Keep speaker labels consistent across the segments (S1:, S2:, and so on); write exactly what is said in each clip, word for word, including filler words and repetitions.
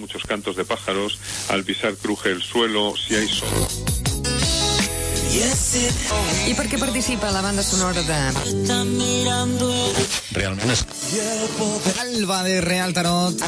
S1: muchos cantos de pájaros, al pisar cruje el suelo, si hay sol.
S2: I per què participa la banda sonora de...
S3: Realment és...
S4: Alba de Real Tarot.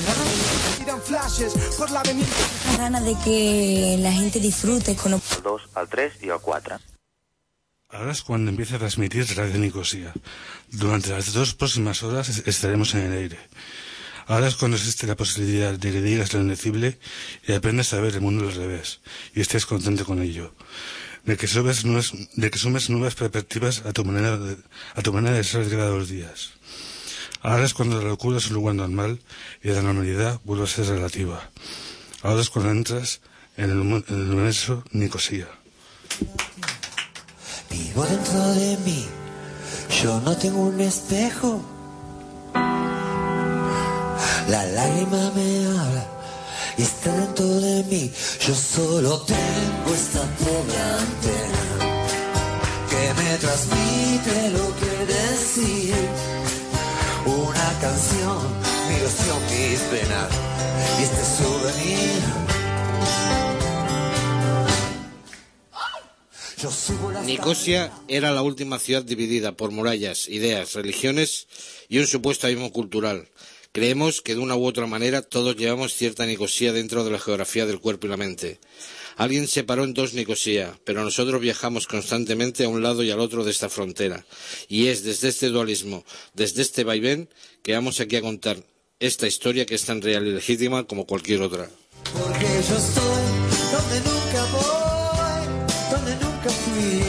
S5: Ganas de que la gente disfrute con...
S6: Al dos, al tres y al cuatro.
S3: Ahora es cuando empieza a transmitir Radio Nicosia. Durante las dos próximas horas estaremos en el aire. Ahora es cuando existe la posibilidad de que digas lo indecible y aprendas a ver el mundo al revés, y estés contento con ello. De que sumes nuevas, de que sumes nuevas perspectivas a tu manera de, a tu manera de ser cada dos días. Ahora es cuando la locura es un lugar normal y la normalidad vuelve a ser relativa. Ahora es cuando entras en el, en el universo Nicosia.
S7: Vivo dentro de mí, yo no tengo un espejo. La lágrima me habla y está dentro de mí. Yo solo tengo esta pobre antena que me transmite lo que decir. Una canción, mi ilusión, mis penas y este souvenir.
S8: Nicosia era la última ciudad dividida por murallas, ideas, religiones y un supuesto abismo cultural. Creemos que de una u otra manera todos llevamos cierta Nicosia dentro de la geografía del cuerpo y la mente. Alguien separó en dos Nicosia, pero nosotros viajamos constantemente a un lado y al otro de esta frontera. Y es desde este dualismo, desde este vaivén, que vamos aquí a contar esta historia que es tan real y legítima como cualquier otra.
S7: Porque yo estoy donde nunca voy, donde nunca fui.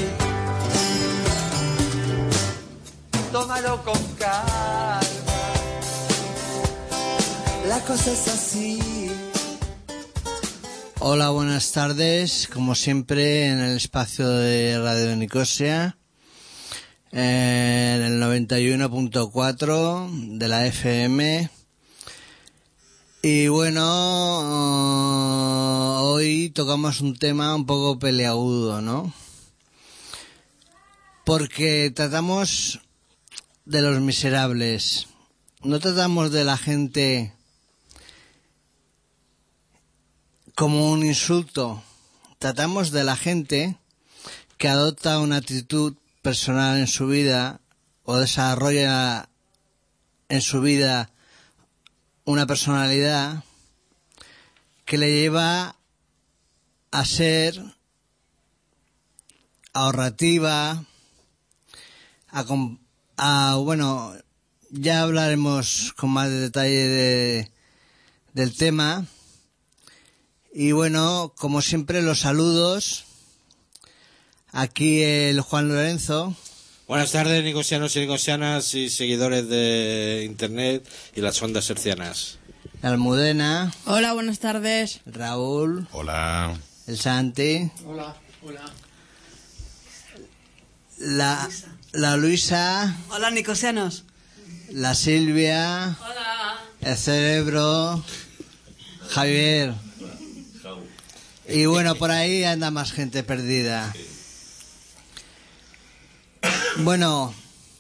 S7: Tómalo con calma, la cosa es así.
S4: Hola, buenas tardes, como siempre en el espacio de Radio Nicosia, en el noventa y uno punto cuatro de la F M. Y bueno, hoy tocamos un tema un poco peleagudo, ¿no? Porque tratamos de los miserables, no tratamos de la gente como un insulto, tratamos de la gente que adopta una actitud personal en su vida o desarrolla en su vida una personalidad que le lleva a ser ahorrativa, a, a bueno, ya hablaremos con más detalle de, del tema. Y bueno, como siempre, los saludos. Aquí el Juan Lorenzo.
S8: Buenas tardes, nicosianos y nicosianas y seguidores de Internet y las ondas hercianas.
S4: Almudena.
S9: Hola, buenas tardes.
S4: Raúl.
S10: Hola.
S4: El Santi.
S11: Hola, hola.
S4: La, la Luisa.
S9: Hola, nicosianos.
S4: La Silvia.
S9: Hola.
S4: El Cerebro. Javier. Y bueno, por ahí anda más gente perdida. Bueno,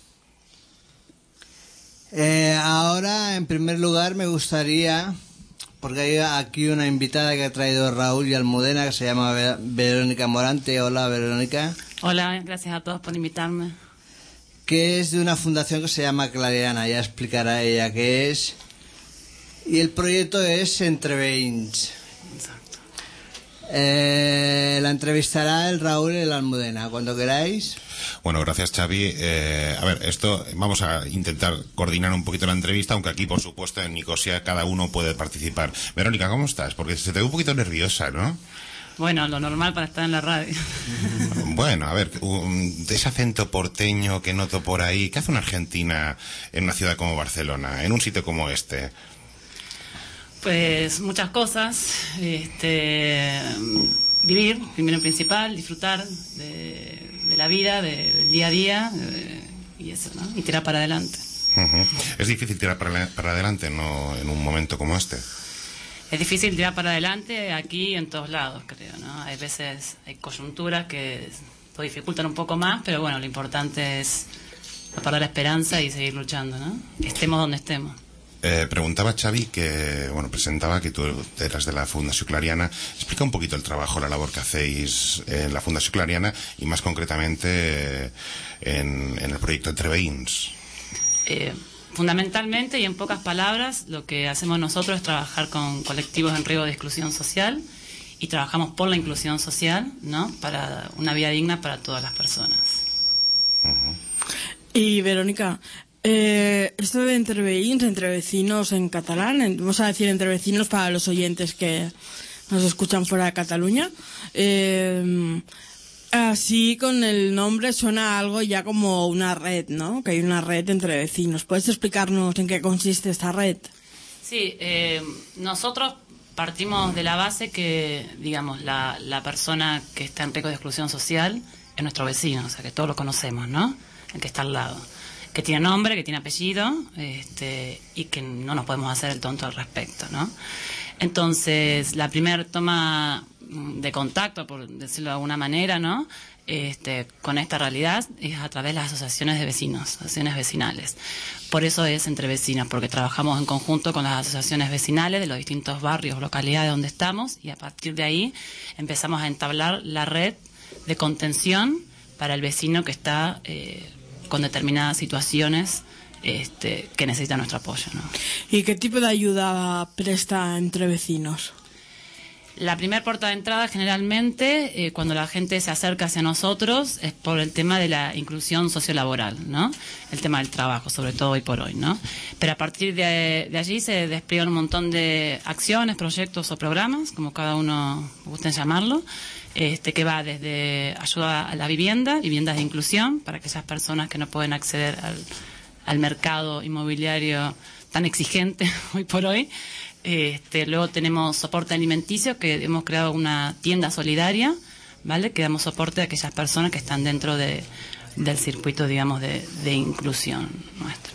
S4: eh, ahora en primer lugar me gustaría, porque hay aquí una invitada que ha traído Raúl y Almudena, que se llama Ver- Verónica Morante. Hola, Verónica.
S12: Hola, gracias a todos por invitarme.
S4: Que es de una fundación que se llama Clariana, ya explicará ella qué es. Y el proyecto es Entre Veïns.
S12: Exacto.
S4: Eh, la entrevistará el Raúl y el Almudena, cuando queráis.
S10: Bueno, gracias, Xavi. Eh, a ver, esto vamos a intentar coordinar un poquito la entrevista, aunque aquí, por supuesto, en Nicosia cada uno puede participar. Verónica, ¿cómo estás? Porque se te ve un poquito nerviosa, ¿no?
S12: Bueno, lo normal para estar en la radio.
S10: Bueno, a ver, un, ese acento porteño que noto por ahí, ¿qué hace una argentina en una ciudad como Barcelona, en un sitio como este?
S12: Pues muchas cosas. Este, vivir, primero en principal, disfrutar de, de la vida, de, del día a día, de, y eso, ¿no? Y tirar para adelante.
S10: Uh-huh. Es difícil tirar para, para adelante, ¿no? En un momento como este.
S12: Es difícil tirar para adelante aquí y en todos lados, creo, ¿no? Hay veces, hay coyunturas que lo dificultan un poco más, pero bueno, lo importante es no perder la esperanza y seguir luchando, ¿no? Estemos donde estemos.
S10: Eh, preguntaba Xavi que, bueno, presentaba que tú eras de la Fundació Clariana. Explica un poquito el trabajo, la labor que hacéis en la Fundació Clariana y más concretamente eh, en, en el proyecto Entre Veïns.
S12: Eh, fundamentalmente y en pocas palabras, lo que hacemos nosotros es trabajar con colectivos en riesgo de exclusión social y trabajamos por la inclusión social, ¿no? Para una vida digna para todas las personas.
S11: Uh-huh. Y Verónica, Eh, esto de entre veïns, entre vecinos en catalán, en, vamos a decir entre vecinos para los oyentes que nos escuchan fuera de Cataluña, eh, así con el nombre suena algo ya como una red, ¿no? Que hay una red entre vecinos. ¿Puedes explicarnos en qué consiste esta red?
S12: Sí, eh, nosotros partimos de la base que, digamos, la, la persona que está en riesgo de exclusión social es nuestro vecino, o sea que todos lo conocemos, ¿no? El que está al lado, que tiene nombre, que tiene apellido, este, y que no nos podemos hacer el tonto al respecto, ¿no? Entonces, la primera toma de contacto, por decirlo de alguna manera, ¿no? Este, con esta realidad es a través de las asociaciones de vecinos, asociaciones vecinales. Por eso es entre vecinos, porque trabajamos en conjunto con las asociaciones vecinales de los distintos barrios, localidades donde estamos, y a partir de ahí empezamos a entablar la red de contención para el vecino que está eh, con determinadas situaciones este, que necesita nuestro apoyo, ¿no?
S11: ¿Y qué tipo de ayuda presta entre vecinos?
S12: La primera puerta de entrada generalmente, eh, cuando la gente se acerca hacia nosotros, es por el tema de la inclusión sociolaboral, ¿no? El tema del trabajo, sobre todo hoy por hoy, ¿no? Pero a partir de, de allí se despliegan un montón de acciones, proyectos o programas, como cada uno gusten llamarlo, este, que va desde ayuda a la vivienda, viviendas de inclusión, para aquellas personas que no pueden acceder al, al mercado inmobiliario tan exigente hoy por hoy. Este, luego tenemos soporte alimenticio, que hemos creado una tienda solidaria, ¿vale? Que damos soporte a aquellas personas que están dentro de, del circuito, digamos, de, de inclusión nuestra.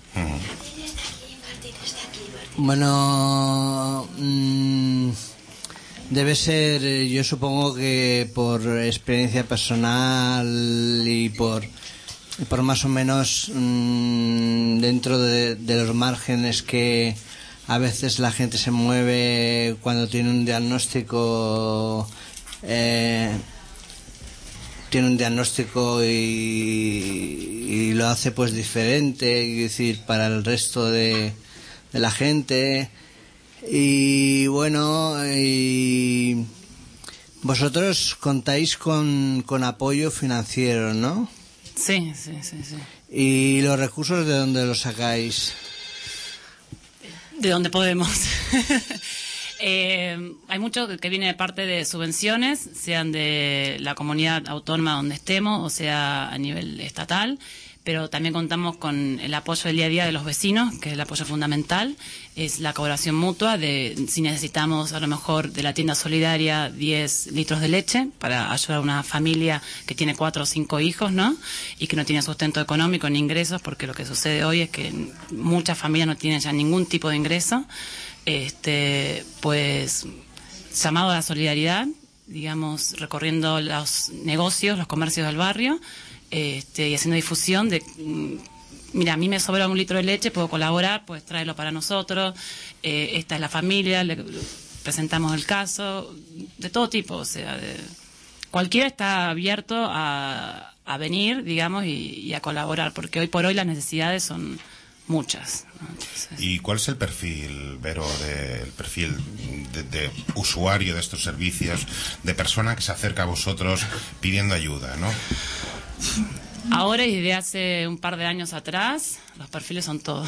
S4: Bueno, mmm, debe ser, yo supongo que por experiencia personal y por, por más o menos mmm, dentro de, de los márgenes que a veces la gente se mueve cuando tiene un diagnóstico, eh, tiene un diagnóstico y, y lo hace pues diferente, es decir, para el resto de, de la gente. Y bueno, y vosotros contáis con, con apoyo financiero, ¿no?
S12: Sí, sí, sí, sí.
S4: ¿Y los recursos de dónde los sacáis?
S12: De donde podemos. eh, hay mucho que viene de parte de subvenciones, sean de la comunidad autónoma donde estemos, o sea a nivel estatal, pero también contamos con el apoyo del día a día de los vecinos, que es el apoyo fundamental, es la colaboración mutua de si necesitamos a lo mejor de la tienda solidaria diez litros de leche para ayudar a una familia que tiene cuatro o cinco hijos, ¿no? Y que no tiene sustento económico ni ingresos, porque lo que sucede hoy es que muchas familias no tienen ya ningún tipo de ingreso. Este, pues llamado a la solidaridad, digamos, recorriendo los negocios, los comercios del barrio, Este, y haciendo difusión de, mira, a mí me sobra un litro de leche, puedo colaborar, pues tráelo para nosotros, eh, esta es la familia, le presentamos el caso, de todo tipo, o sea, de, cualquiera está abierto a, a venir, digamos, y, y a colaborar, porque hoy por hoy las necesidades son muchas, ¿no? Entonces...
S10: ¿Y cuál es el perfil, Vero, de, el perfil de, de usuario de estos servicios, de persona que se acerca a vosotros pidiendo ayuda, ¿no?
S12: Ahora y desde hace un par de años atrás, los perfiles son todos.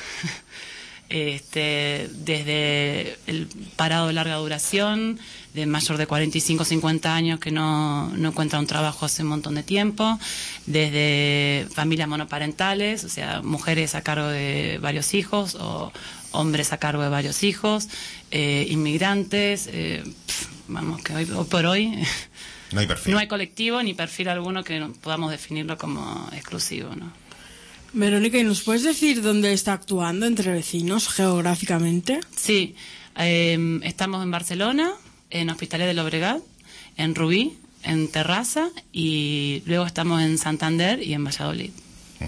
S12: Este, desde el parado de larga duración, de mayor de cuarenta y cinco a cincuenta años que no, no encuentra un trabajo hace un montón de tiempo, desde familias monoparentales, o sea, mujeres a cargo de varios hijos o hombres a cargo de varios hijos, eh, inmigrantes, eh, pf, vamos, que hoy, hoy por hoy...
S10: No hay perfil.
S12: No hay colectivo ni perfil alguno que podamos definirlo como exclusivo, ¿no?
S11: Verónica, ¿y nos puedes decir dónde está actuando entre vecinos geográficamente?
S12: Sí, eh, estamos en Barcelona, en Hospitalet de Llobregat, en Rubí, en Terrassa, y luego estamos en Santander y en Valladolid.
S10: Uh-huh.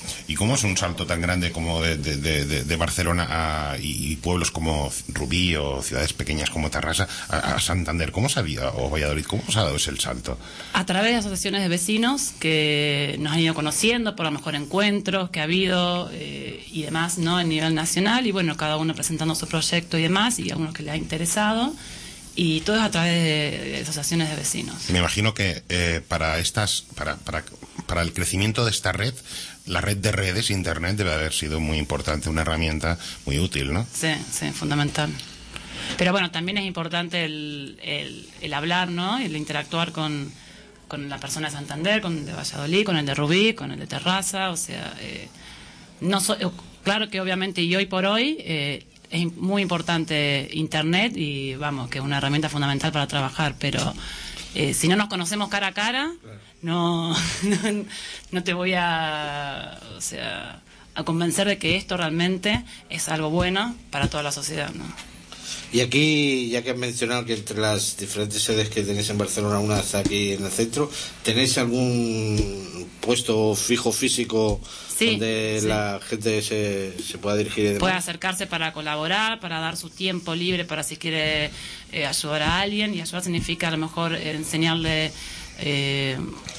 S10: ¿Y cómo es un salto tan grande como de, de, de, de Barcelona a, y, y pueblos como Rubí o ciudades pequeñas como Tarrasa a, a Santander? ¿Cómo se ha habido, o Valladolid? ¿Cómo se ha dado ese salto?
S12: A través de asociaciones de vecinos que nos han ido conociendo por los mejores encuentros que ha habido eh, y demás, ¿no? A nivel nacional, y bueno, cada uno presentando su proyecto y demás, y a uno que le ha interesado. Y todo es a través de, de asociaciones de vecinos.
S10: Me imagino que eh, para estas, para, para, para el crecimiento de esta red, la red de redes, Internet, debe haber sido muy importante, una herramienta muy útil, ¿no?
S12: Sí, sí, fundamental. Pero bueno, también es importante el, el, el hablar, ¿no? El interactuar con, con la persona de Santander, con el de Valladolid, con el de Rubí, con el de Terrassa, o sea, eh, no so, claro que obviamente y hoy por hoy eh, es muy importante Internet y vamos, que es una herramienta fundamental para trabajar, pero eh, si no nos conocemos cara a cara, no, no, no te voy a, o sea, a convencer de que esto realmente es algo bueno para toda la sociedad, ¿no?
S8: Y aquí, ya que has mencionado que entre las diferentes sedes que tenéis en Barcelona, una está aquí en el centro, ¿tenéis algún puesto fijo físico sí, donde sí. la gente se, se pueda dirigir? Y demás?
S12: Puede acercarse para colaborar, para dar su tiempo libre, para si quiere eh, ayudar a alguien, y ayudar significa a lo mejor eh, enseñarle eh,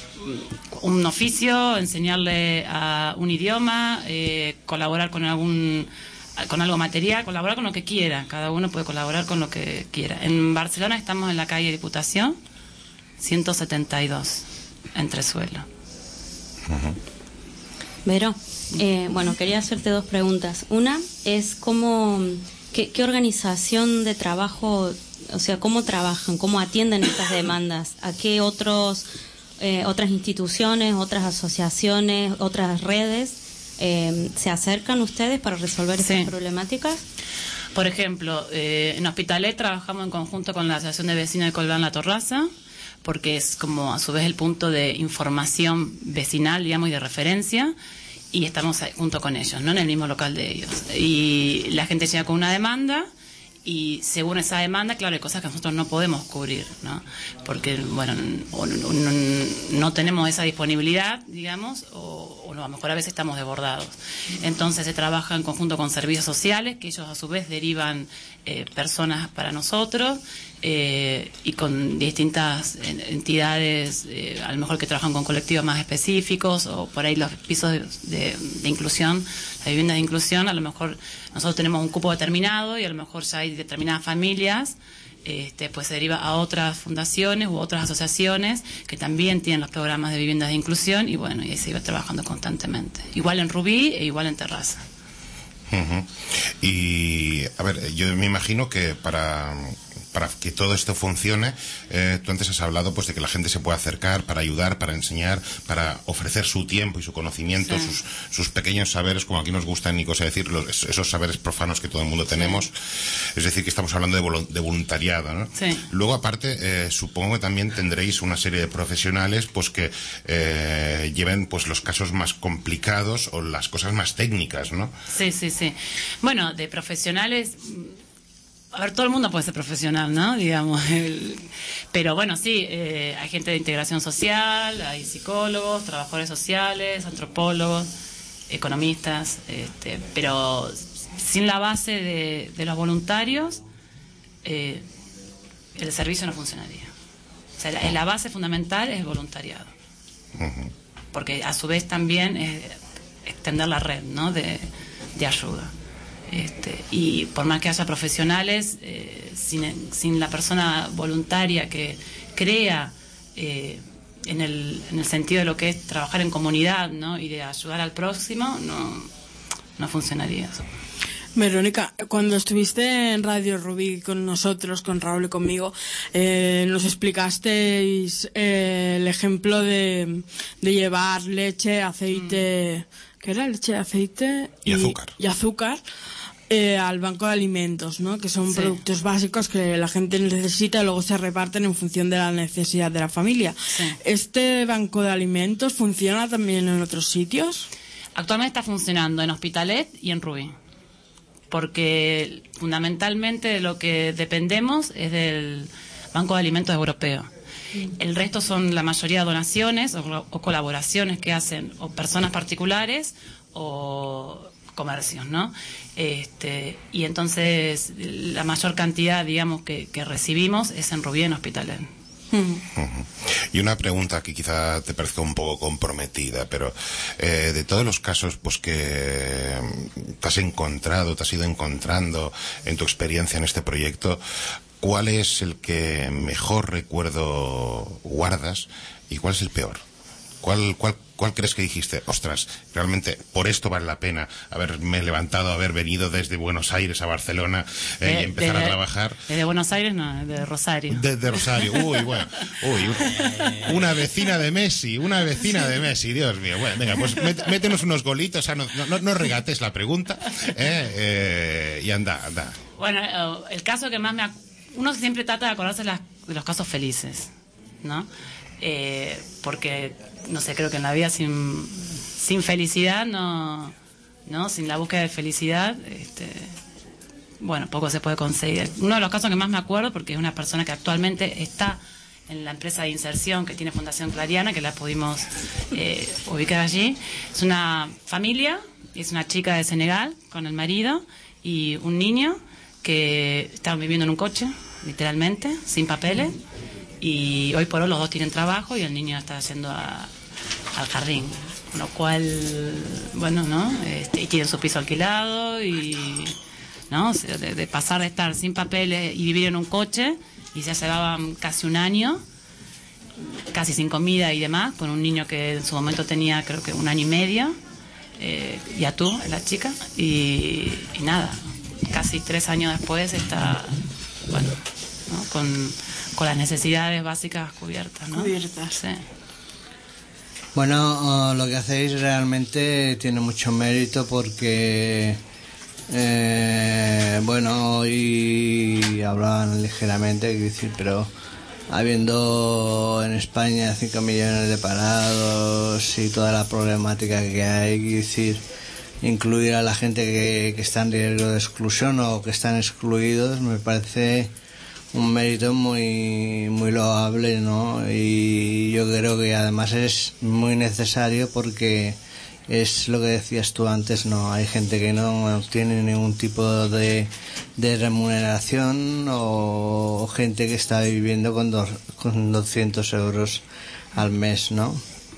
S12: un oficio, enseñarle a un idioma, eh, colaborar con algún... con algo material, colaborar con lo que quiera. Cada uno puede colaborar con lo que quiera. En Barcelona estamos en la calle Diputación ciento setenta y dos, Entresuelo.
S13: Uh-huh. Vero, eh, bueno, quería hacerte dos preguntas. Una es cómo, qué, qué organización de trabajo, o sea, cómo trabajan, cómo atienden estas demandas, a qué otros, eh, otras instituciones, otras asociaciones, otras redes Eh, ¿se acercan ustedes para resolver
S12: sí.
S13: estas problemáticas?
S12: Por ejemplo, eh, en Hospitalet trabajamos en conjunto con la Asociación de Vecinos de Colbán La Torraza, porque es como a su vez el punto de información vecinal, digamos, y de referencia, y estamos ahí junto con ellos, ¿no? En el mismo local de ellos. Y la gente llega con una demanda, y según esa demanda, claro, hay cosas que nosotros no podemos cubrir, ¿no? Porque, bueno, o, no, no, no tenemos esa disponibilidad, digamos, o, o no, a lo mejor a veces estamos desbordados. Entonces se trabaja en conjunto con servicios sociales, que ellos a su vez derivan eh, personas para nosotros, eh, y con distintas entidades, eh, a lo mejor que trabajan con colectivos más específicos, o por ahí los pisos de, de, de inclusión, las viviendas de inclusión, a lo mejor nosotros tenemos un cupo determinado y a lo mejor ya hay determinadas familias, este, pues se deriva a otras fundaciones u otras asociaciones que también tienen los programas de viviendas de inclusión, y bueno, y ahí se iba trabajando constantemente. Igual en Rubí e igual en Terrassa.
S10: Uh-huh. Y, a ver, yo me imagino que para... para que todo esto funcione, eh, tú antes has hablado pues de que la gente se pueda acercar para ayudar, para enseñar, para ofrecer su tiempo y su conocimiento, sí. sus, sus pequeños saberes, como aquí nos gusta en Nicosia decir, los, esos saberes profanos que todo el mundo tenemos. Sí. Es decir, que estamos hablando de, volu- de voluntariado, ¿no?
S12: Sí.
S10: Luego, aparte, eh, supongo que también tendréis una serie de profesionales pues que eh, lleven pues los casos más complicados o las cosas más técnicas, ¿no?
S12: Sí, sí, sí. Bueno, de profesionales... A ver, todo el mundo puede ser profesional, ¿no? Digamos, el... pero bueno, sí, eh, hay gente de integración social, hay psicólogos, trabajadores sociales, antropólogos, economistas, este, pero sin la base de, de los voluntarios, eh, el servicio no funcionaría. O sea, la, la base fundamental es el voluntariado. Uh-huh. Porque a su vez también es extender la red, ¿no? de, de ayuda. Este, y por más que haya profesionales, eh, sin, sin la persona voluntaria que crea eh, en, el, en el sentido de lo que es trabajar en comunidad, ¿no? Y de ayudar al próximo, no, no funcionaría eso.
S11: Verónica, cuando estuviste en Radio Rubí con nosotros, con Raúl y conmigo, eh, nos explicasteis eh, el ejemplo de, de llevar leche, aceite, mm. ¿qué era? Leche, aceite
S10: y, y azúcar.
S11: Y azúcar. Eh, al banco de alimentos, ¿no? Que son sí. productos básicos que la gente necesita y luego se reparten en función de la necesidad de la familia. Sí. ¿Este banco de alimentos funciona también en otros sitios?
S12: Actualmente está funcionando en Hospitalet y en Rubí, porque fundamentalmente de lo que dependemos es del Banco de Alimentos Europeo. El resto son la mayoría donaciones o, o colaboraciones que hacen o personas particulares o comercios, ¿no? Este, y entonces la mayor cantidad, digamos, que, que recibimos es en Rubién Hospitalet.
S10: Uh-huh. Y una pregunta que quizá te parezca un poco comprometida, pero eh, de todos los casos pues que te has encontrado, te has ido encontrando en tu experiencia en este proyecto, ¿cuál es el que mejor recuerdo guardas y cuál es el peor? ¿Cuál, cuál, cuál crees que dijiste? Ostras, realmente por esto vale la pena haberme levantado, haber venido desde Buenos Aires a Barcelona eh,
S12: de,
S10: y empezar
S12: de,
S10: a trabajar.
S12: ¿Desde Buenos Aires? No, de Rosario.
S10: Desde Rosario, uy, bueno. Uy, una vecina de Messi, una vecina de Messi, Dios mío. Bueno, venga, pues métenos unos golitos, o sea, no, no, no regates la pregunta eh, eh, y anda, anda.
S12: Bueno, el caso que más me... Ac- Uno siempre trata de acordarse las, de los casos felices, ¿no? Eh, porque, no sé, creo que en la vida sin, sin felicidad, no, no, sin la búsqueda de felicidad, este, bueno, poco se puede conseguir. Uno de los casos que más me acuerdo, porque es una persona que actualmente está en la empresa de inserción que tiene Fundación Clariana, que la pudimos eh, ubicar allí, es una familia, es una chica de Senegal con el marido y un niño que estaban viviendo en un coche, literalmente, sin papeles, y hoy por hoy los dos tienen trabajo y el niño está yendo a, al jardín, con lo cual, bueno, ¿no? Este, y tienen su piso alquilado y, ¿no? O sea, de, de pasar de estar sin papeles y vivir en un coche, y ya llevaban casi un año, casi sin comida y demás, con un niño que en su momento tenía creo que un año y medio, eh, y a tú, la chica, y, y nada, casi tres años después está, bueno, ¿no? con, con las necesidades básicas cubiertas, ¿no?
S11: Cubiertas.
S12: Sí.
S4: Bueno, uh, lo que hacéis realmente tiene mucho mérito porque, eh, bueno, hoy hablaban ligeramente, quiero decir, pero habiendo en España cinco millones de parados y toda la problemática que hay, quiero decir, incluir a la gente que, que está en riesgo de exclusión o que están excluidos, me parece un mérito muy muy loable, ¿no? Y yo creo que además es muy necesario porque es lo que decías tú antes, ¿no? Hay gente que no tiene ningún tipo de, de remuneración o gente que está viviendo con, dos, con doscientos euros al mes, ¿no?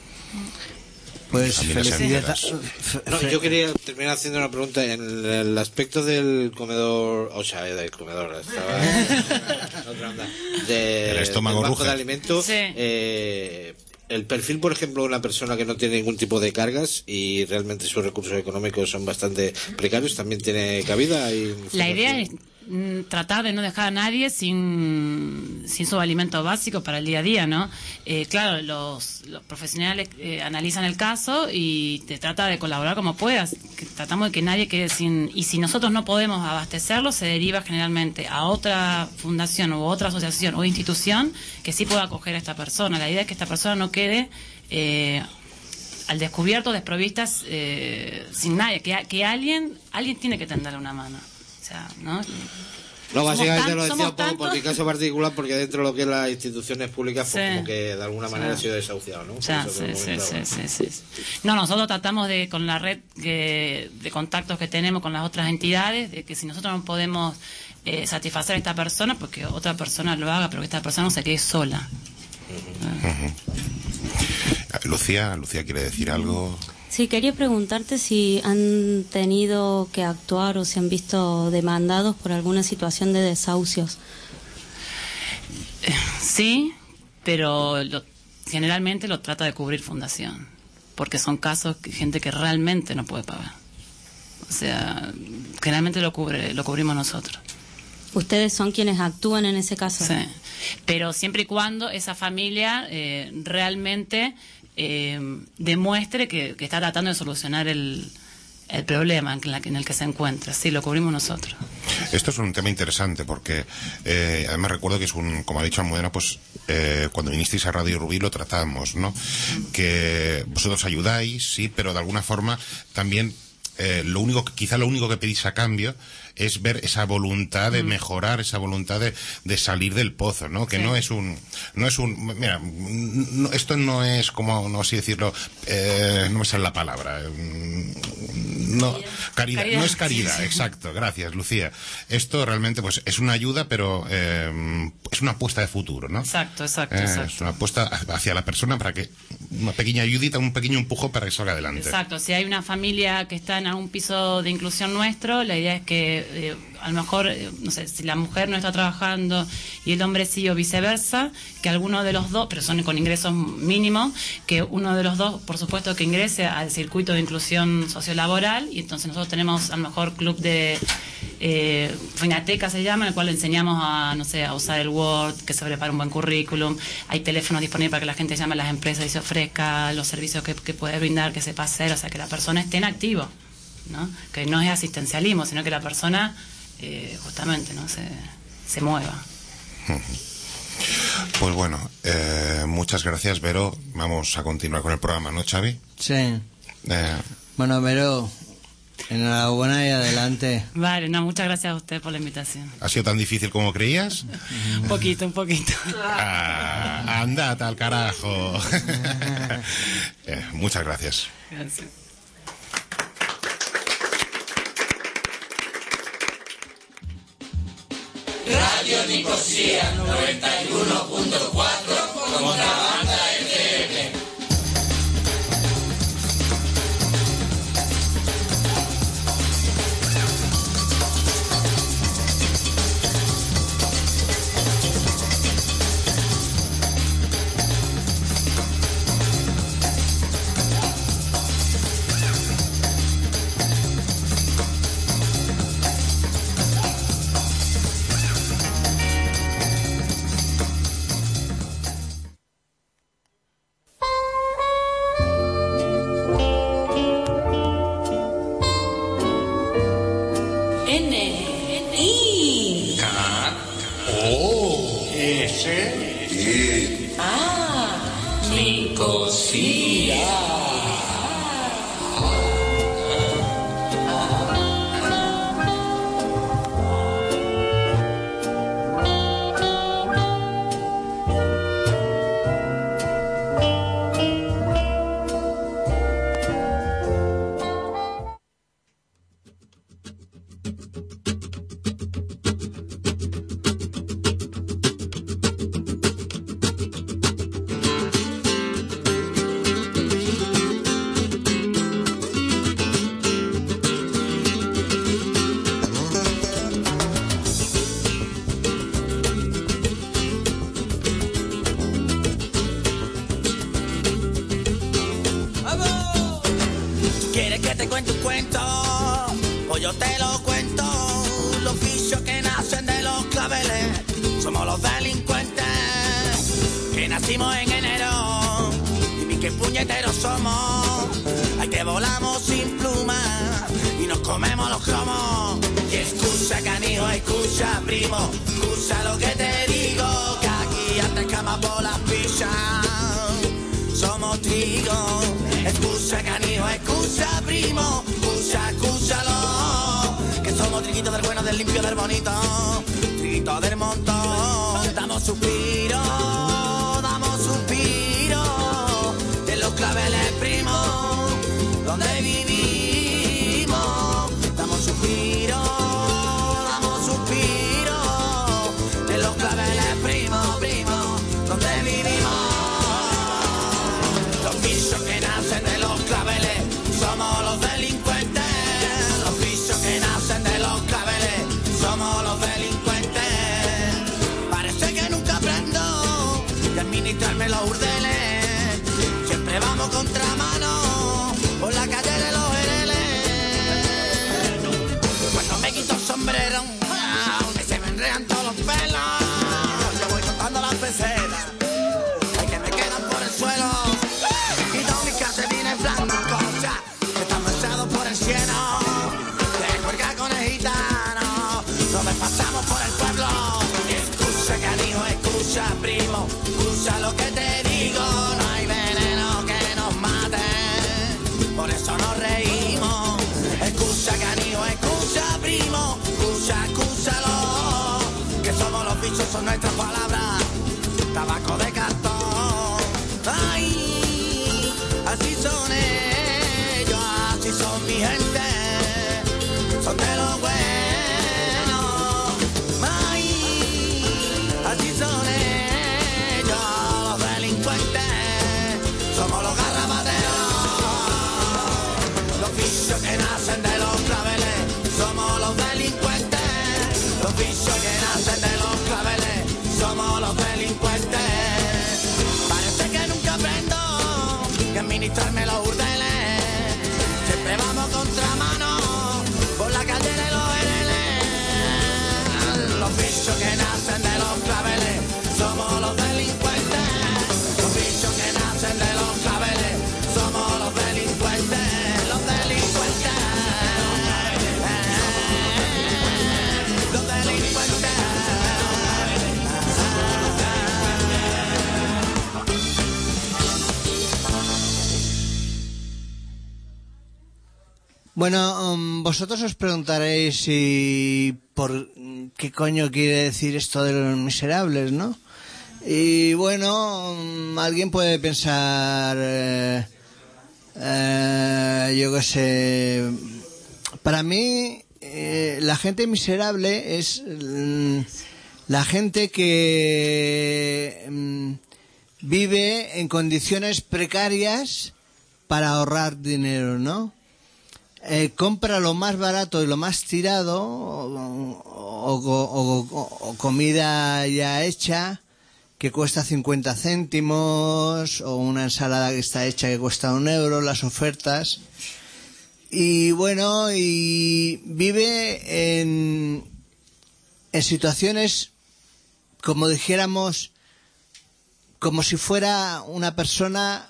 S4: Pues felicidades.
S8: No, yo quería terminar haciendo una pregunta en el aspecto del comedor, o sea, del comedor, estaba otra onda, de,
S10: el estómago
S8: del banco
S10: ruge.
S8: de alimentos.
S12: Sí.
S8: Eh, el perfil, por ejemplo, de una persona que no tiene ningún tipo de cargas y realmente sus recursos económicos son bastante precarios, ¿también tiene cabida? Y
S12: La idea es mm, tratar de no dejar a nadie sin, sin su alimento básico para el día a día, ¿no? Eh, claro, los, los profesionales eh, analizan el caso y te trata de colaborar como puedas. Que tratamos de que nadie quede sin... Y si nosotros no podemos abastecerlo, se deriva generalmente a otra fundación u otra asociación o institución que sí pueda acoger a esta persona. La idea es que esta persona no quede... Eh, al descubierto, desprovistas, eh, sin nadie, que, que alguien alguien tiene que tenderle una mano. O sea, ¿no?
S8: No, básicamente
S12: tan,
S8: lo decía un poco
S12: tantos...
S8: por mi caso particular, porque dentro de lo que es las instituciones públicas, pues
S12: sí.
S8: como que de alguna manera sí. ha sido desahuciado, ¿no?
S12: O sea, sí, sí, sí, sí, sí, sí. No, nosotros tratamos de, con la red que, de contactos que tenemos con las otras entidades, de que si nosotros no podemos eh, satisfacer a esta persona, pues que otra persona lo haga, pero que esta persona no se quede sola.
S10: Uh-huh. Uh-huh. Lucía, Lucía quiere decir algo.
S13: Sí, quería preguntarte si han tenido que actuar o se han visto demandados por alguna situación de desahucios.
S12: Sí, pero lo, generalmente lo trata de cubrir fundación, porque son casos de gente que realmente no puede pagar. O sea, generalmente lo cubre, lo cubrimos nosotros.
S13: ¿Ustedes son quienes actúan en ese caso?
S12: Sí, pero siempre y cuando esa familia eh, realmente eh, demuestre que, que está tratando de solucionar el, el problema en, la, en el que se encuentra. Sí, lo cubrimos nosotros.
S10: Esto es un tema interesante porque eh, además recuerdo que es un, como ha dicho Almudena, pues eh, cuando vinisteis a Radio Rubí lo tratamos, ¿no? Que vosotros ayudáis, sí, pero de alguna forma también eh, lo único, quizá lo único que pedís a cambio es ver esa voluntad de mm. mejorar, esa voluntad de, de salir del pozo, ¿no? Que sí. no es un, no es un, mira, no, esto no es como, no sé decirlo, eh, no me sale la palabra, no, caridad, caridad. no es caridad, sí, sí. exacto, gracias, Lucía. Esto realmente, pues, es una ayuda, pero eh, es una apuesta de futuro, ¿no?
S12: Exacto, exacto,
S10: eh,
S12: exacto.
S10: Es una apuesta hacia la persona para que, una pequeña ayudita, un pequeño empujo para que salga adelante.
S12: Exacto, si hay una familia que está en algún piso de inclusión nuestro, la idea es que Eh, a lo mejor, eh, no sé, si la mujer no está trabajando y el hombre sí o viceversa, que alguno de los dos, pero son con ingresos mínimos, que uno de los dos, por supuesto, que ingrese al circuito de inclusión sociolaboral, y entonces nosotros tenemos a lo mejor club de eh, Finateca se llama, en el cual le enseñamos a, no sé, a usar el Word, que se prepara un buen currículum, hay teléfonos disponibles para que la gente llame a las empresas y se ofrezca los servicios que, que puede brindar, que sepa hacer, o sea, que la persona esté en activo, ¿no? Que no es asistencialismo, sino que la persona eh, justamente no se, se mueva.
S10: Pues bueno, eh, muchas gracias, Vero. Vamos a continuar con el programa, ¿no, Xavi?
S4: Sí.
S10: Eh...
S4: Bueno, Vero, enhorabuena y adelante.
S12: Vale, no, muchas gracias a usted por la invitación.
S10: ¿Ha sido tan difícil como creías?
S12: Un poquito, un poquito.
S10: Ah, andad al carajo. eh, muchas gracias.
S12: Gracias.
S7: Radio Nicosia noventa y uno punto cuatro, Contrabanda F M. Primo, escucha lo que te digo, no hay veneno que nos mate. pisos son nuestras palabras, tabaco de cartón. Ay, así son ellos, así son mi gente, son de lo bueno. Ay, así son ellos, los delincuentes, somos los garrapateros. Los vicios que nacen de los claveles, somos los delincuentes. Los vicios que nacen de los claveles, somos los delincuentes. Parece que nunca aprendo que administrarme los burdeles. Siempre vamos contramano por la calle de los hereles. Los vicios que nacen de los claveles, somos los delincuentes. Los vicios que nacen de los claveles, somos los delincuentes. Los delincuentes. Los delincuentes.
S4: Bueno, um, vosotros os preguntaréis si por qué coño quiere decir esto de los miserables, ¿no? Y bueno, um, alguien puede pensar, eh, eh, yo qué sé, para mí eh, la gente miserable es mm, la gente que mm, vive en condiciones precarias para ahorrar dinero, ¿no? Eh, compra lo más barato y lo más tirado, o, o, o, o, o comida ya hecha que cuesta cincuenta céntimos, o una ensalada que está hecha que cuesta un euro, las ofertas. Y bueno, y vive en, en situaciones, como dijéramos, como si fuera una persona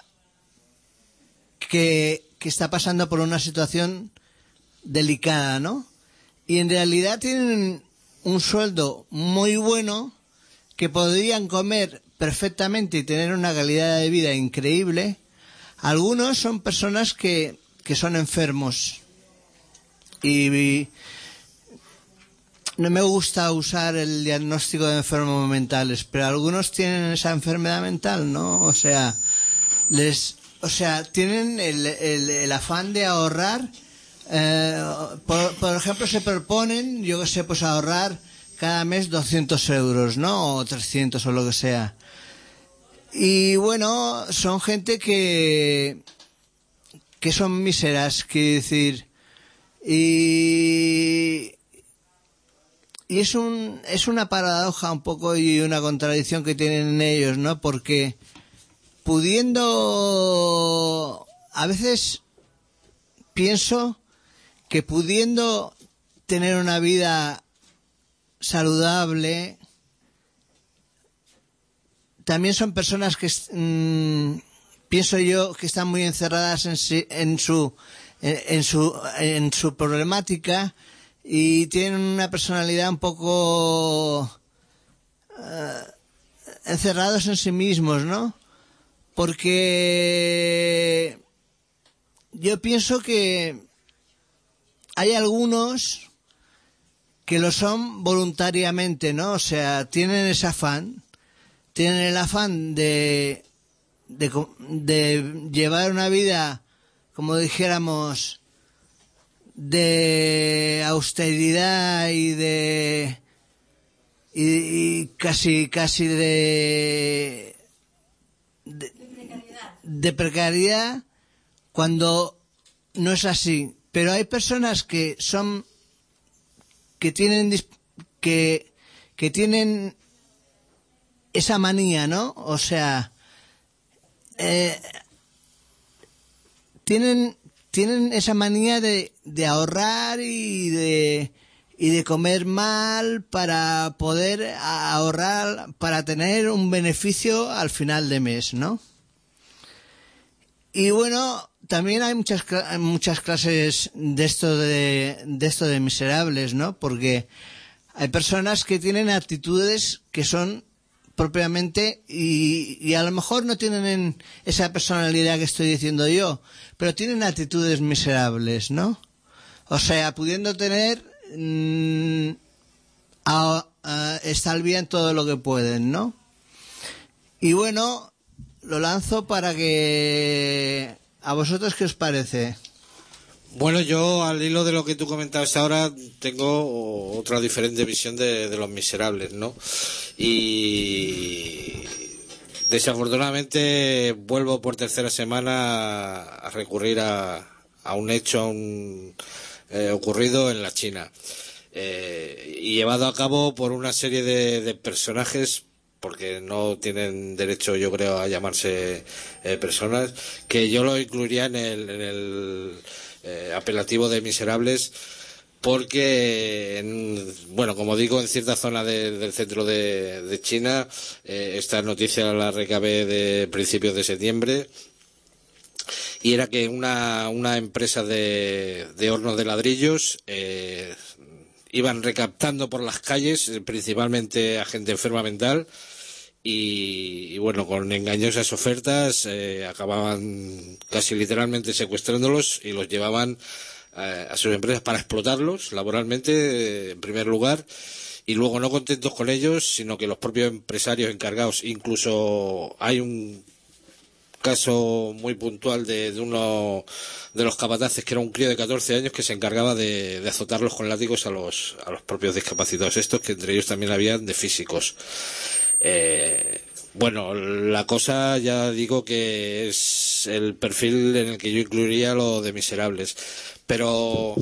S4: que que está pasando por una situación delicada, ¿no? Y en realidad tienen un sueldo muy bueno, que podrían comer perfectamente y tener una calidad de vida increíble. Algunos son personas que, que son enfermos. Y, y no me gusta usar el diagnóstico de enfermos mentales, pero algunos tienen esa enfermedad mental, ¿no? O sea, les... O sea, tienen el, el, el afán de ahorrar. Eh, por, por ejemplo, se proponen, yo qué sé, pues ahorrar cada mes doscientos euros, ¿no? O trescientos o lo que sea. Y bueno, son gente que, que son míseras, quiero decir. Y, y es un, es una paradoja un poco y una contradicción que tienen ellos, ¿no? Porque pudiendo, a veces pienso que pudiendo tener una vida saludable, también son personas que mmm, pienso yo que están muy encerradas en, si, en su en, en su en su problemática y tienen una personalidad un poco uh, encerrados en sí mismos, ¿no? Porque yo pienso que hay algunos que lo son voluntariamente, ¿no? O sea, tienen ese afán, tienen el afán de, de, de llevar una vida, como dijéramos, de austeridad y de y, y casi casi de de, de precariedad, cuando no es así. Pero hay personas que son que tienen que que tienen esa manía, ¿no? O sea, eh, tienen tienen esa manía de, de ahorrar y de y de comer mal para poder ahorrar, para tener un beneficio al final de mes, ¿no? Y bueno, también hay muchas muchas clases de esto de, de esto de miserables, ¿no? Porque hay personas que tienen actitudes que son propiamente, y, y a lo mejor no tienen esa personalidad que estoy diciendo yo, pero tienen actitudes miserables, ¿no? O sea, pudiendo tener mmm, a, a, estalvían todo lo que pueden, ¿no? Y bueno, lo lanzo para que... ¿A vosotros qué os parece?
S8: Bueno, yo al hilo de lo que tú comentabas ahora tengo otra diferente visión de, de Los Miserables, ¿no? Y desafortunadamente vuelvo por tercera semana a recurrir a, a un hecho a un, eh, ocurrido en la China eh, y llevado a cabo por una serie de, de personajes, porque no tienen derecho, yo creo, a llamarse eh, personas, que yo lo incluiría en el, en el eh, apelativo de miserables, porque, en, bueno, como digo, en cierta zona de, del centro de, de China, eh, esta noticia la recabé de principios de septiembre, y era que una, una empresa de, de hornos de ladrillos eh, iban recaptando por las calles, principalmente a gente enferma mental, y, y bueno, con engañosas ofertas eh, acababan casi literalmente secuestrándolos y los llevaban eh, a sus empresas para explotarlos laboralmente eh, en primer lugar, y luego, no contentos con ellos, sino que los propios empresarios encargados, incluso hay un caso muy puntual de, de uno de los capataces, que era un crío de catorce años que se encargaba de, de azotarlos con látigos a los, a los propios discapacitados estos, que entre ellos también habían de físicos. Eh, bueno, la cosa, ya digo, que es el perfil en el que yo incluiría lo de miserables, pero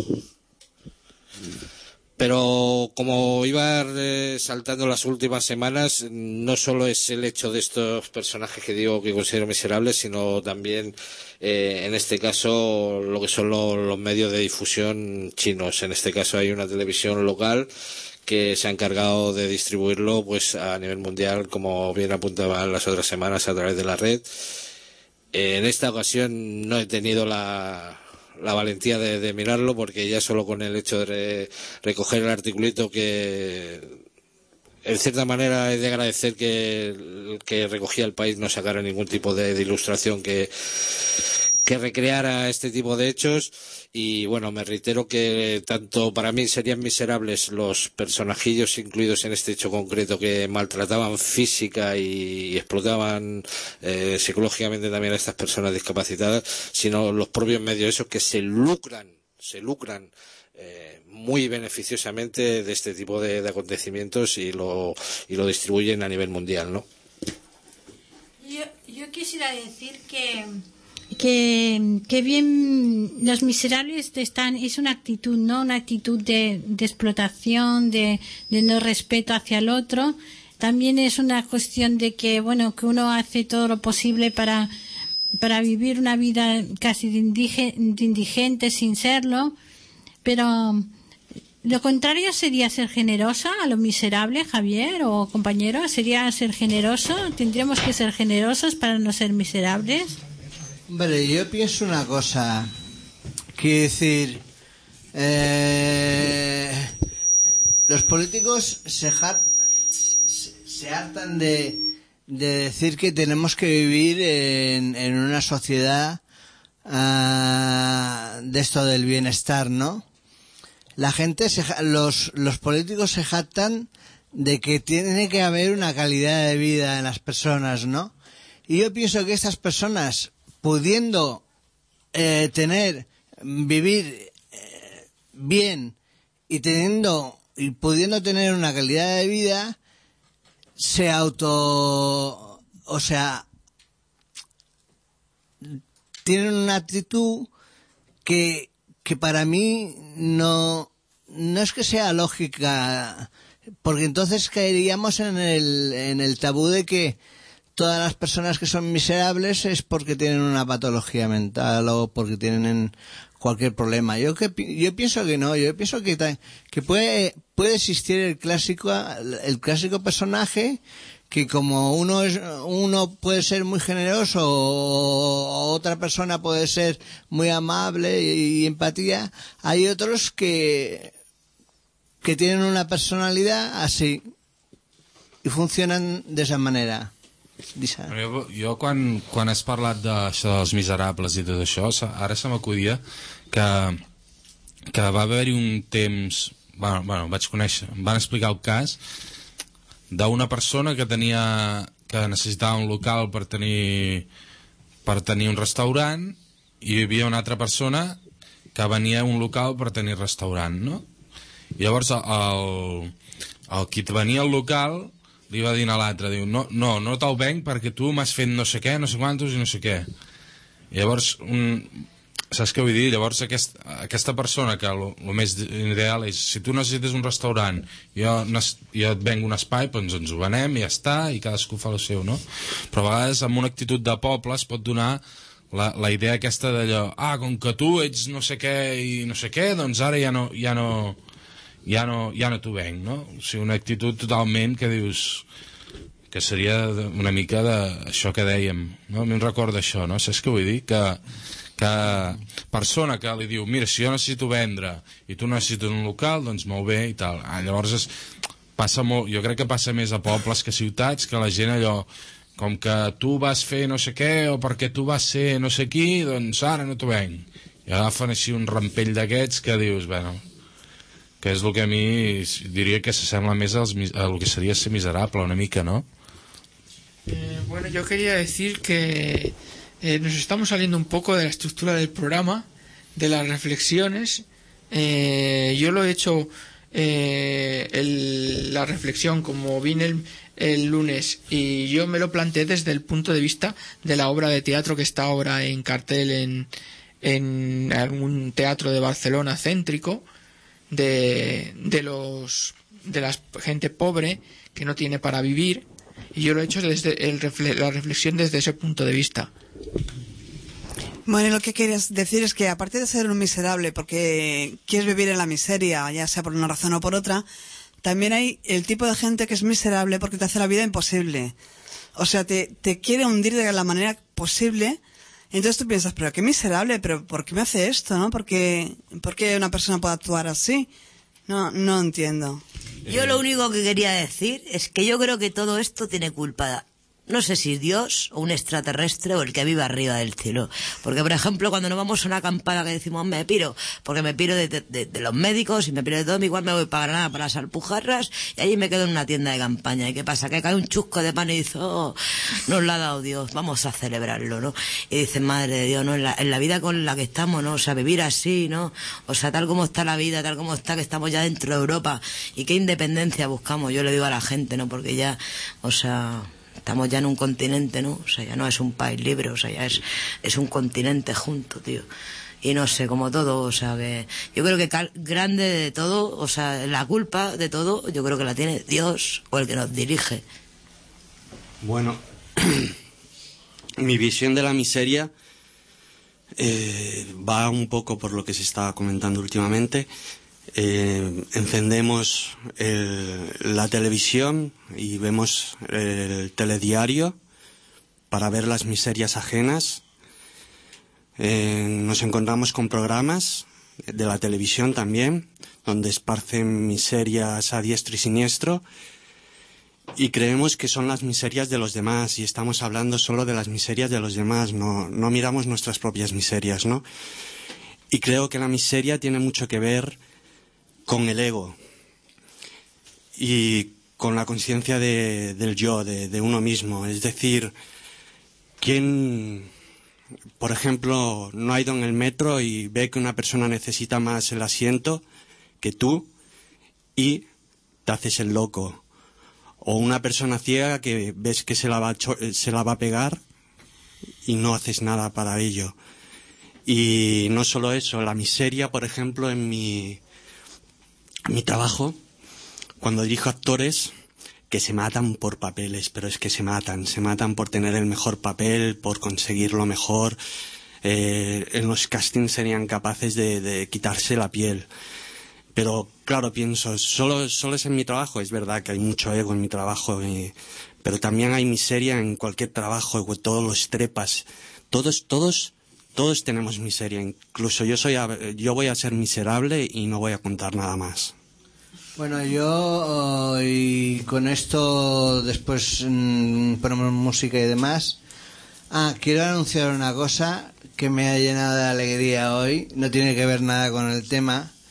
S8: pero como iba eh, saltando las últimas semanas, no solo es el hecho de estos personajes que digo que considero miserables, sino también eh, en este caso lo que son lo, los medios de difusión chinos. En este caso hay una televisión local que se ha encargado de distribuirlo pues a nivel mundial, como bien apuntaban las otras semanas, a través de la red. Eh, en esta ocasión no he tenido la, la valentía de, de mirarlo, porque ya solo con el hecho de re, recoger el articulito, que en cierta manera he de agradecer que el que recogía El País no sacara ningún tipo de, de ilustración que, que recreara este tipo de hechos. Y bueno, me reitero que tanto para mí serían miserables los personajillos incluidos en este hecho concreto, que maltrataban física y explotaban eh, psicológicamente también a estas personas discapacitadas, sino los propios medios esos que se lucran, se lucran eh, muy beneficiosamente de este tipo de, de acontecimientos y lo, y lo distribuyen a nivel mundial, ¿no?
S14: Yo, yo quisiera decir que que, que bien Los Miserables están, es una actitud, ¿no? Una actitud de, de explotación, de, de no respeto hacia el otro. También es una cuestión de que, bueno, que uno hace todo lo posible para, para vivir una vida casi de, indige, de indigente sin serlo. Pero lo contrario sería ser generosa a los miserables, Javier o compañero. Sería ser generoso. Tendríamos que ser generosos para no ser miserables.
S4: Hombre, yo pienso una cosa, quiero decir, eh, los políticos se, jar, se, se hartan de, de decir que tenemos que vivir en, en una sociedad uh, de esto del bienestar, ¿no? La gente, se, los, los políticos se jactan de que tiene que haber una calidad de vida en las personas, ¿no? Y yo pienso que estas personas, pudiendo eh, tener, vivir eh, bien y teniendo y pudiendo tener una calidad de vida, se auto, o sea, tienen una actitud que que para mí no no es que sea lógica, porque entonces caeríamos en el en el tabú de que todas las personas que son miserables es porque tienen una patología mental o porque tienen cualquier problema. Yo que yo pienso que no, yo pienso que que puede puede existir el clásico el clásico personaje que, como uno es uno puede ser muy generoso o otra persona puede ser muy amable y, y empatía, hay otros que que tienen una personalidad así y funcionan de esa manera.
S15: Jo, jo quan, quan has parlat d'això dels miserables i tot això, ara se m'acudia que, que va haver-hi un temps, bueno, bueno, vaig conèixer, em van explicar el cas d'una persona que tenia que necessitava un local per tenir per tenir un restaurant, i hi havia una altra persona que venia a un local per tenir restaurant, no? I llavors el, el qui venia al local li va dir a l'altre, diu, no, no, no te'l venc perquè tu m'has fet no sé què, no sé quantos i no sé què. I llavors, un, saps què vull dir? Llavors aquest, aquesta persona que el més ideal és, si tu necessites un restaurant, jo, jo et venc un espai, doncs ens ho venem i ja està, i cadascú fa el seu, no? Però a vegades amb una actitud de poble es pot donar la, la idea aquesta d'allò, ah, com que tu ets no sé què i no sé què, doncs ara ja no ja no, ja no, ja no t'ho venc, no? O sigui, una actitud totalment que dius que seria una mica d'això que dèiem, no? A mi em recorda això, no? Saps què vull dir? Que, que persona que li diu, mira, si jo necessito vendre i tu necessites un local, doncs molt bé i tal. Ah, llavors es, passa molt, jo crec que passa més a pobles que a ciutats, que la gent allò, com que tu vas fer no sé què o perquè tu vas ser no sé qui, doncs ara no t'ho venc. I agafen així un rampell d'aquests que dius, bueno, que és el que a mi diria que s'assembla més als, a el que seria ser miserable una mica, ¿no?
S16: Eh, bueno, yo quería decir que eh, nos estamos saliendo un poco de la estructura del programa, de las reflexiones. Eh, yo lo he hecho eh, el, la reflexión como vine el, el lunes, y yo me lo planteé desde el punto de vista de la obra de teatro que está ahora en cartel en, en algún teatro de Barcelona céntrico, de, de los de la gente pobre que no tiene para vivir, y yo lo he hecho desde el, la reflexión desde ese punto de vista.
S9: Bueno, lo que querías decir es que aparte de ser un miserable porque quieres vivir en la miseria, ya sea por una razón o por otra, también hay el tipo de gente que es miserable porque te hace la vida imposible. O sea, te, te quiere hundir de la manera posible. Entonces tú piensas, pero qué miserable, pero ¿por qué me hace esto, no? ¿Por qué, por qué una persona puede actuar así? No, no entiendo.
S17: Yo lo único que quería decir es que yo creo que todo esto tiene culpa, no sé si Dios o un extraterrestre o el que vive arriba del cielo. Porque, por ejemplo, cuando nos vamos a una acampada que decimos me piro, porque me piro de, de, de los médicos y me piro de todo, igual me voy para Granada, para las Alpujarras, y allí me quedo en una tienda de campaña. ¿Y qué pasa? Que cae un chusco de pan y dice, oh, nos lo ha dado Dios, vamos a celebrarlo, ¿no? Y dicen, madre de Dios, ¿no? En la, en la vida con la que estamos, ¿no? O sea, vivir así, ¿no? O sea, tal como está la vida, tal como está, que estamos ya dentro de Europa, y qué independencia buscamos, yo le digo a la gente, ¿no? Porque ya, o sea, estamos ya en un continente, ¿no? O sea, ya no es un país libre, o sea, ya es, es un continente junto, tío. Y no sé, como todo, o sea, que yo creo que cal, grande de todo, o sea, la culpa de todo, yo creo que la tiene Dios o el que nos dirige.
S18: Bueno, mi visión de la miseria eh, va un poco por lo que se está comentando últimamente. Eh, encendemos el, la televisión y vemos el telediario para ver las miserias ajenas. Eh, nos encontramos con programas de la televisión también, donde esparcen miserias a diestro y siniestro, y creemos que son las miserias de los demás, y estamos hablando solo de las miserias de los demás, no, no miramos nuestras propias miserias, ¿no? Y creo que la miseria tiene mucho que ver con el ego y con la conciencia de, del yo, de, de uno mismo. Es decir, ¿quién, por ejemplo, no ha ido en el metro y ve que una persona necesita más el asiento que tú y te haces el loco? O una persona ciega que ves que se la va a, cho- se la va a pegar y no haces nada para ello. Y no solo eso, la miseria, por ejemplo, en mi mi trabajo, cuando dirijo actores que se matan por papeles, pero es que se matan, se matan por tener el mejor papel, por conseguir lo mejor. Eh, en los castings serían capaces de, de quitarse la piel. Pero claro, pienso, solo, solo es en mi trabajo, es verdad que hay mucho ego en mi trabajo, y, pero también hay miseria en cualquier trabajo, todos los trepas, todos, todos... Todos tenemos miseria, incluso yo soy, yo voy a ser miserable y no voy a contar nada más.
S4: Bueno, yo y con esto después mmm, ponemos música y demás. Ah, quiero anunciar una cosa que me ha llenado de alegría hoy, no tiene que ver nada con el tema,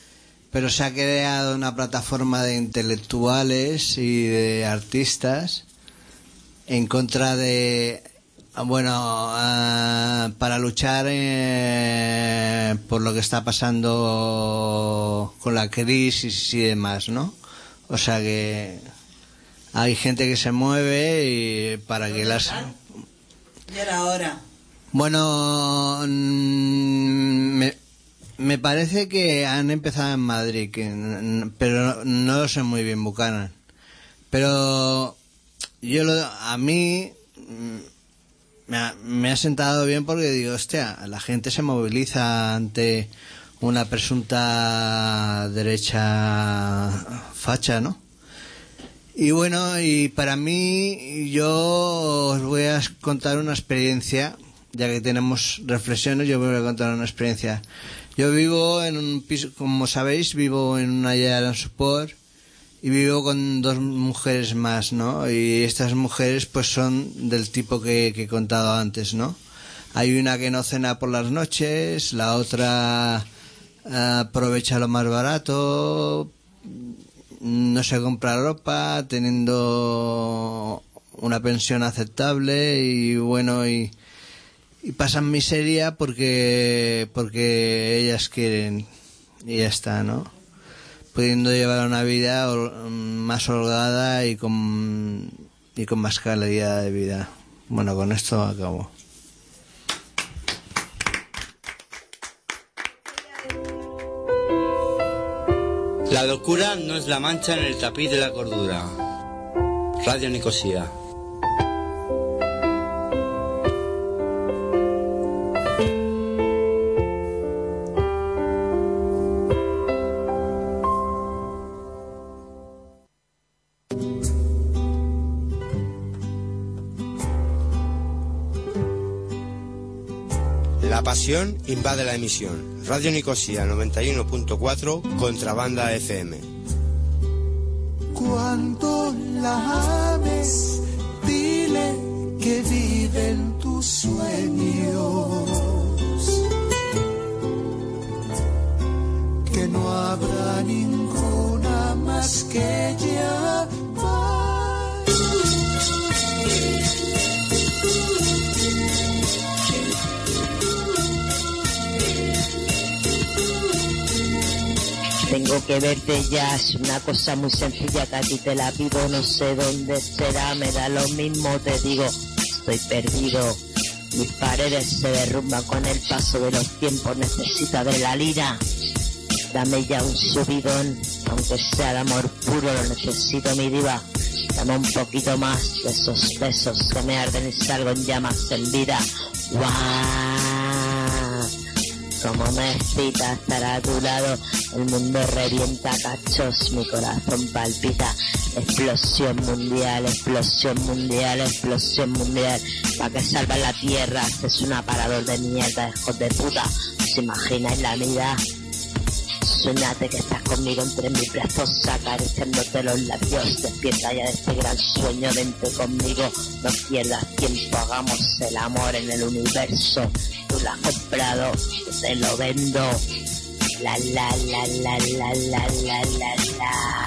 S4: pero se ha creado una plataforma de intelectuales y de artistas en contra de, bueno, uh, para luchar eh, por lo que está pasando con la crisis y demás, ¿no? O sea que hay gente que se mueve y para que las...
S9: Ya era hora.
S4: Bueno, me, me parece que han empezado en Madrid, que, pero no lo sé muy bien, Buchanan. Pero yo lo, a mí me ha, me ha sentado bien porque digo, hostia, la gente se moviliza ante una presunta derecha facha, ¿no? Y bueno, y para mí, yo os voy a contar una experiencia, ya que tenemos reflexiones, yo voy a contar una experiencia. Yo vivo en un piso, como sabéis, vivo en una llar en support y vivo con dos mujeres más, ¿no? Y estas mujeres pues son del tipo que, que he contado antes, ¿no? Hay una que no cena por las noches, la otra uh, aprovecha lo más barato, no se compra ropa, teniendo una pensión aceptable y bueno, y, y pasan miseria porque porque ellas quieren y ya está, ¿no? Pudiendo llevar una vida más holgada y con y con más calidad de vida. Bueno, con esto acabo.
S19: La locura no es la mancha en el tapiz de la cordura. Radio Nicosia.
S20: La pasión invade la emisión. Radio Nicosia noventa y uno punto cuatro, Contrabanda F M.
S7: Cuando la ames, dile que viven tus sueños, que no habrá ninguna más que ella.
S21: Tengo que verte ya, es una cosa muy sencilla que a ti te la pido, no sé dónde será, me da lo mismo, te digo, estoy perdido, mis paredes se derrumban con el paso de los tiempos, necesito adrenalina, dame ya un subidón, aunque sea de amor puro, lo necesito mi diva, dame un poquito más de esos besos que me arden y salgo en llamas en vida, ¡guau! Como me excita estar a tu lado, el mundo revienta cachos, mi corazón palpita, explosión mundial, explosión mundial, explosión mundial, pa' que salva la tierra, es un aparador de mierda, hijos de puta, ¿os imagináis la vida? Soñate que estás conmigo entre mis brazos, acariciándote los labios, despierta ya de este gran sueño, vente conmigo, no pierdas tiempo, hagamos el amor en el universo, tú lo has comprado, yo te lo vendo, la la la la la la la la la.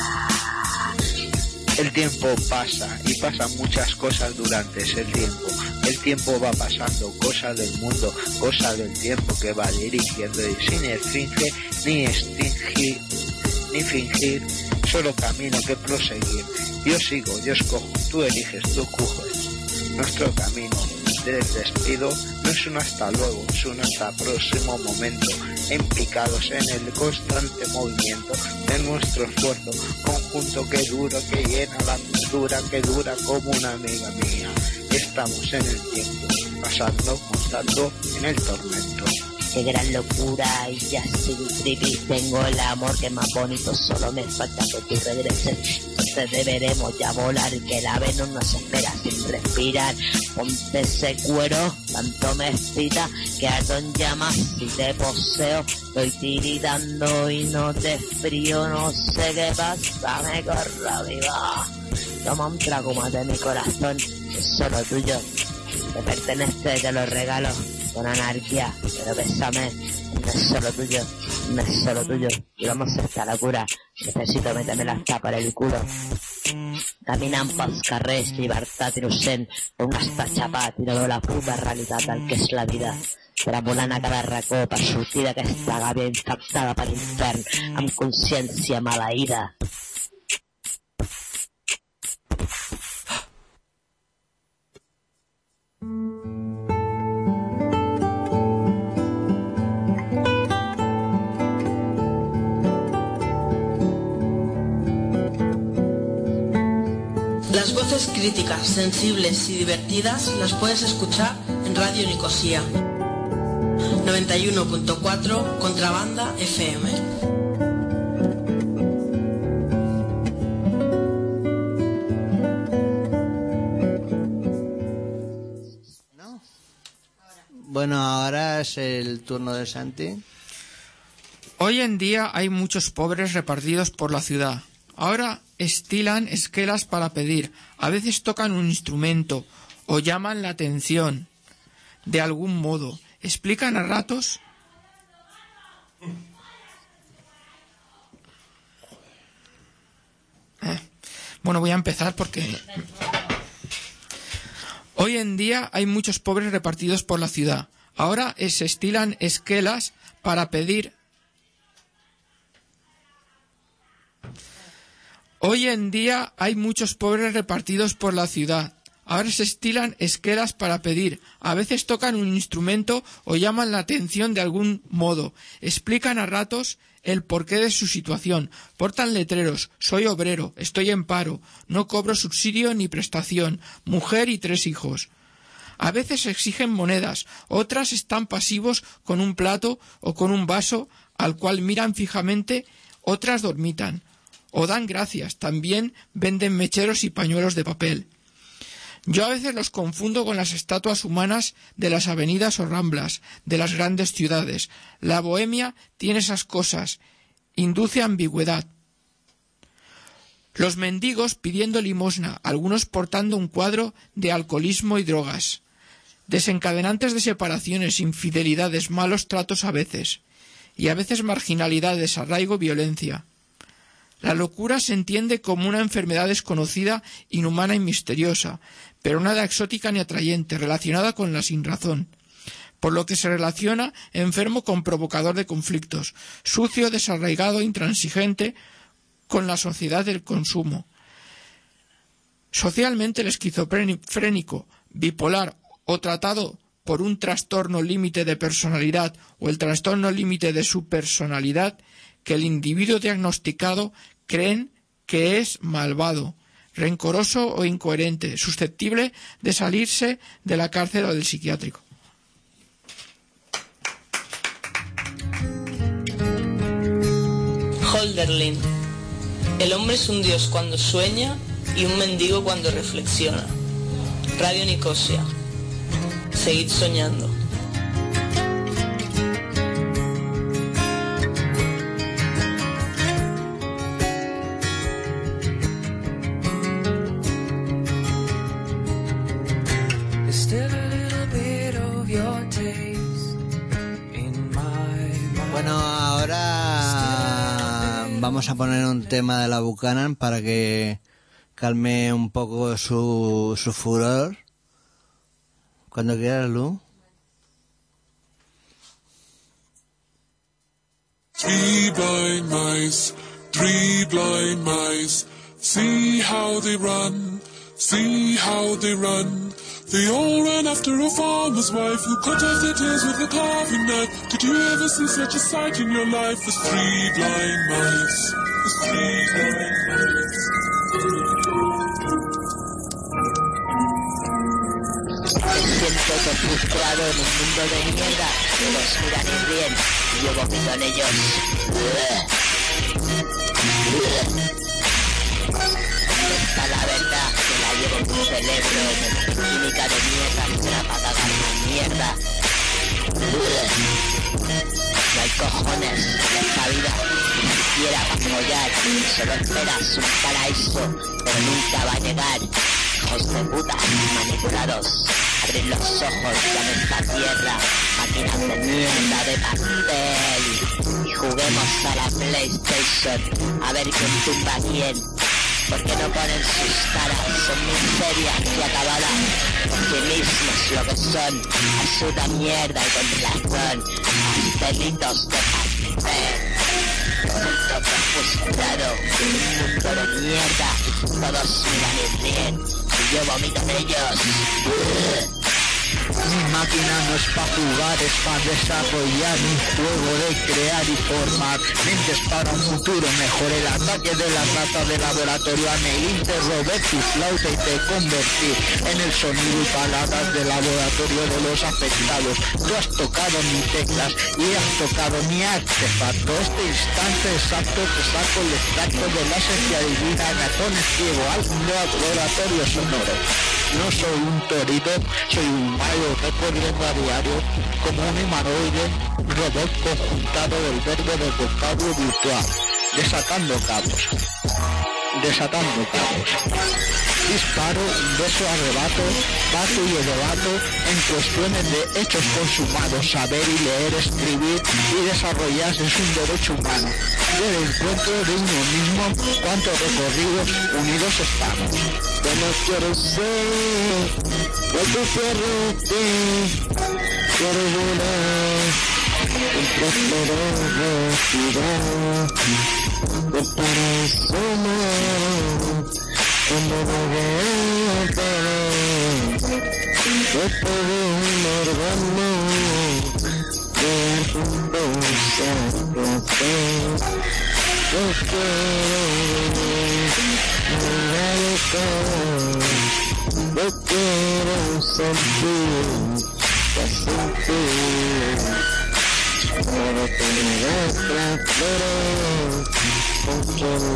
S22: El tiempo pasa y pasan muchas cosas durante ese tiempo. El tiempo va pasando, cosas del mundo, cosas del tiempo que va dirigiendo y sin esfinge, ni extingir, ni fingir, solo camino que proseguir. Yo sigo, yo escojo, tú eliges, tú coges. Nuestro camino del despido no es un hasta luego, es un hasta próximo momento, implicados en el constante movimiento de nuestro esfuerzo conjunto que duro, que llena la pintura, que dura como una amiga mía. Estamos en el tiempo, pasando, montando en el tormento.
S21: Qué gran locura y ya sin trippy, tengo el amor que es más bonito, solo me falta que tú regreses, entonces deberemos ya volar, que el ave no nos espera sin respirar, ponte ese cuero, tanto me excita, que ardo en llamas si te poseo, estoy tiritando y no te frío, no sé qué pasa, me corro viva, toma un trago más de mi corazón, es solo tuyo, te pertenece, te lo regalo. con anarquía, pero bésame, no es solo tuyo, no es solo tuyo, y vamos hasta la cura, necesito meterme la tapa per el culo. Caminant pels carrers, llibertat innocent, un està xapat i no veu la puta realitat del que és la vida. Tremolant a cada racó per sortir d'aquesta gàbia infectada per l'infern, amb consciència maleïda.
S1: Las voces críticas, sensibles y divertidas las puedes escuchar en Radio Nicosia noventa y uno punto cuatro Contrabanda F M.
S4: Bueno, ahora es el turno de Santi.
S16: Hoy en día hay muchos pobres repartidos por la ciudad. Ahora estilan esquelas para pedir, a veces tocan un instrumento o llaman la atención de algún modo, explican a ratos eh, bueno, voy a empezar porque hoy en día hay muchos pobres repartidos por la ciudad. Ahora se estilan esquelas para pedir Hoy en día hay muchos pobres repartidos por la ciudad. Ahora se estilan esquelas para pedir. A veces tocan un instrumento o llaman la atención de algún modo. Explican a ratos el porqué de su situación. Portan letreros. Soy obrero. Estoy en paro. No cobro subsidio ni prestación. Mujer y tres hijos. A veces exigen monedas. Otras están pasivos con un plato o con un vaso al cual miran fijamente. Otras dormitan. O dan gracias, también venden mecheros y pañuelos de papel. Yo a veces los confundo con las estatuas humanas de las avenidas o ramblas de las grandes ciudades. La bohemia tiene esas cosas, induce ambigüedad. Los mendigos pidiendo limosna, algunos portando un cuadro de alcoholismo y drogas. Desencadenantes de separaciones, infidelidades, malos tratos a veces. Y a veces marginalidad, desarraigo, violencia. La locura se entiende como una enfermedad desconocida, inhumana y misteriosa, pero nada exótica ni atrayente, relacionada con la sinrazón, por lo que se relaciona enfermo con provocador de conflictos, sucio, desarraigado, intransigente con la sociedad del consumo. Socialmente el esquizofrénico, bipolar o tratado por un trastorno límite de personalidad o el trastorno límite de su personalidad, que el individuo diagnosticado creen que es malvado, rencoroso o incoherente, susceptible de salirse de la cárcel o del psiquiátrico.
S1: Hölderlin. El hombre es un dios cuando sueña y un mendigo cuando reflexiona. Radio Nicosia. Seguid soñando.
S4: Bueno, ahora vamos a poner un tema de la Buchanan para que calme un poco su, su furor. Cuando quieras, Lu.
S2: Three blind mice, three blind mice, see how they run, see how they run. They all ran after a farmer's wife who cut off their tails with a carving knife. Did you ever see such a sight in your life as three blind mice? As three blind mice.
S21: Me siento frustrado en un mundo de mierda. Todos miran y ríen y yo vomito en ellos. Está la verdad que la llevo en tu cerebro, en química de mierda, para cagar tu mierda. No hay cojones en esta vida, ni siquiera para follar, solo esperas un paraíso, pero nunca va a llegar. Hijos de puta, manipulados, abrir los ojos con esta tierra, máquinas de mierda de pastel, y juguemos a la PlayStation, a ver quién tumba a quién, porque no ponen sus caras, son miserias y acabadas, por sí mismos lo que son, absurda mierda y con razón, pastelitos de pastel. Siento que frustrado, un mundo de mierda, todos miran y ríen, y yo vomito en ellos.
S22: Mi máquina no es para jugar, es para desarrollar un juego de crear y formar mentes para un futuro mejor. El ataque de las ratas de laboratorio Anelín te robé tu flauta y te convertí en el sonido y palabras del laboratorio de los afectados. Tú has tocado mis teclas y has tocado mi artefacto. Este instante exacto te saco el extracto de la esencia divina, ratones ciego al laboratorio sonoro. No soy un torito, soy un mago recorriendo a diario como un humanoide robot conjuntado del verbo del vocablo virtual, desatando cabos, desatando cabos. Disparo, beso, arrebato, bato y debato en cuestiones de hechos consumados. Saber y leer, escribir y desarrollarse es un derecho humano. Del encuentro de uno mismo, cuántos recorridos unidos estamos. Yo no quiero ser de tu pierrote, quiero volar entre flores respirar, de paraíso más. Cuando bebé de todo un orgasmo de juntos a placer, yo quiero realizar, yo quiero sentir, ya sentir, para tener placer, con quien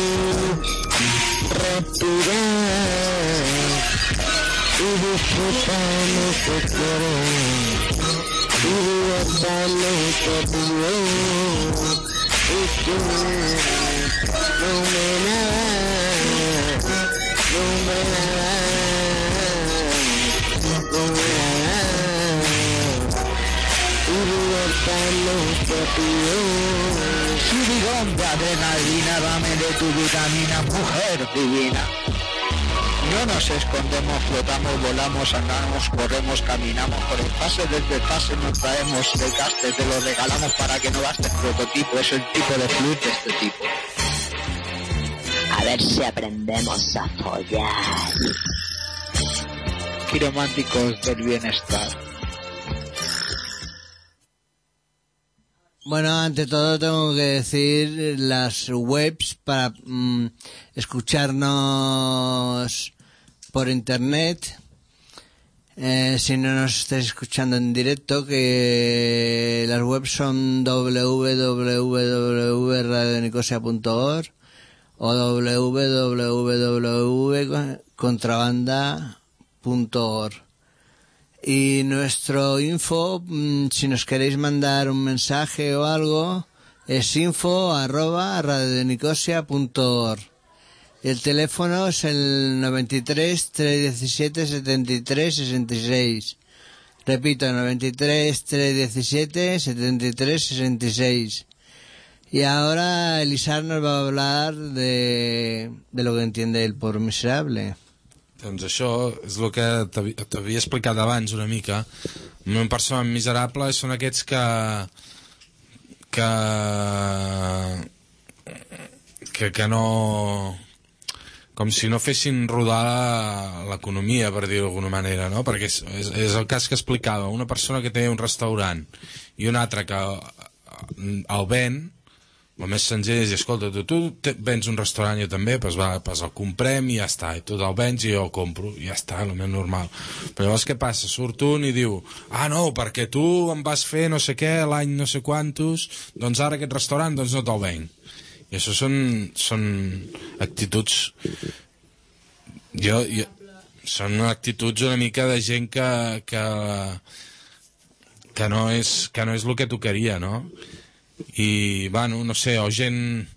S22: respirar y disfrutar lo que quiero y divertir lo que pido y tú no me das, no me das, no me das y divertir lo que pido. Subidón de adrenalina, dame de tu vitamina, mujer divina. No nos escondemos, flotamos, volamos, andamos, corremos, caminamos, por el pase desde el pase nos traemos de gaste, te lo regalamos para que no gastes prototipo, es el tipo de fluir de este tipo.
S21: A ver si aprendemos a follar.
S22: Quirománticos del bienestar.
S4: Bueno, ante todo tengo que decir las webs para mm, escucharnos por internet, eh, si no nos estáis escuchando en directo, que las webs son doble u doble u doble u punto radio nicosia punto org o doble u doble u doble u punto contrabanda punto org. Y nuestro info, si nos queréis mandar un mensaje o algo, es info arroba radionicosia punto org. Y el teléfono es el noventa y tres, trescientos diecisiete, setenta y tres, sesenta y seis. Repito, noventa y tres, trescientos diecisiete, setenta y tres, sesenta y seis. Y ahora Elisar nos va a hablar de, de lo que entiende el pobre miserable.
S15: Doncs això és el que t'havia explicat abans una mica. Una persona miserable són aquests que que que, que no, com si no fessin rodar l'economia, per dir-ho d'alguna manera, no? Perquè és, és, és el cas que explicava, una persona que té un restaurant i una altra que el ven. El més senzill és dir, escolta, tu, tu vens un restaurant, jo també, doncs va, doncs el comprem i ja està, i tu el vens i jo el compro, i ja està, el més normal. Però llavors què passa? Surt un i diu, ah no, perquè tu em vas fer no sé què, l'any no sé quantos, doncs ara aquest restaurant doncs no te'l venc. I això són, són actituds, jo, jo, són actituds una mica de gent que, que, que, no és, que no és el que tocaria, no? I, bueno, no sé, o gent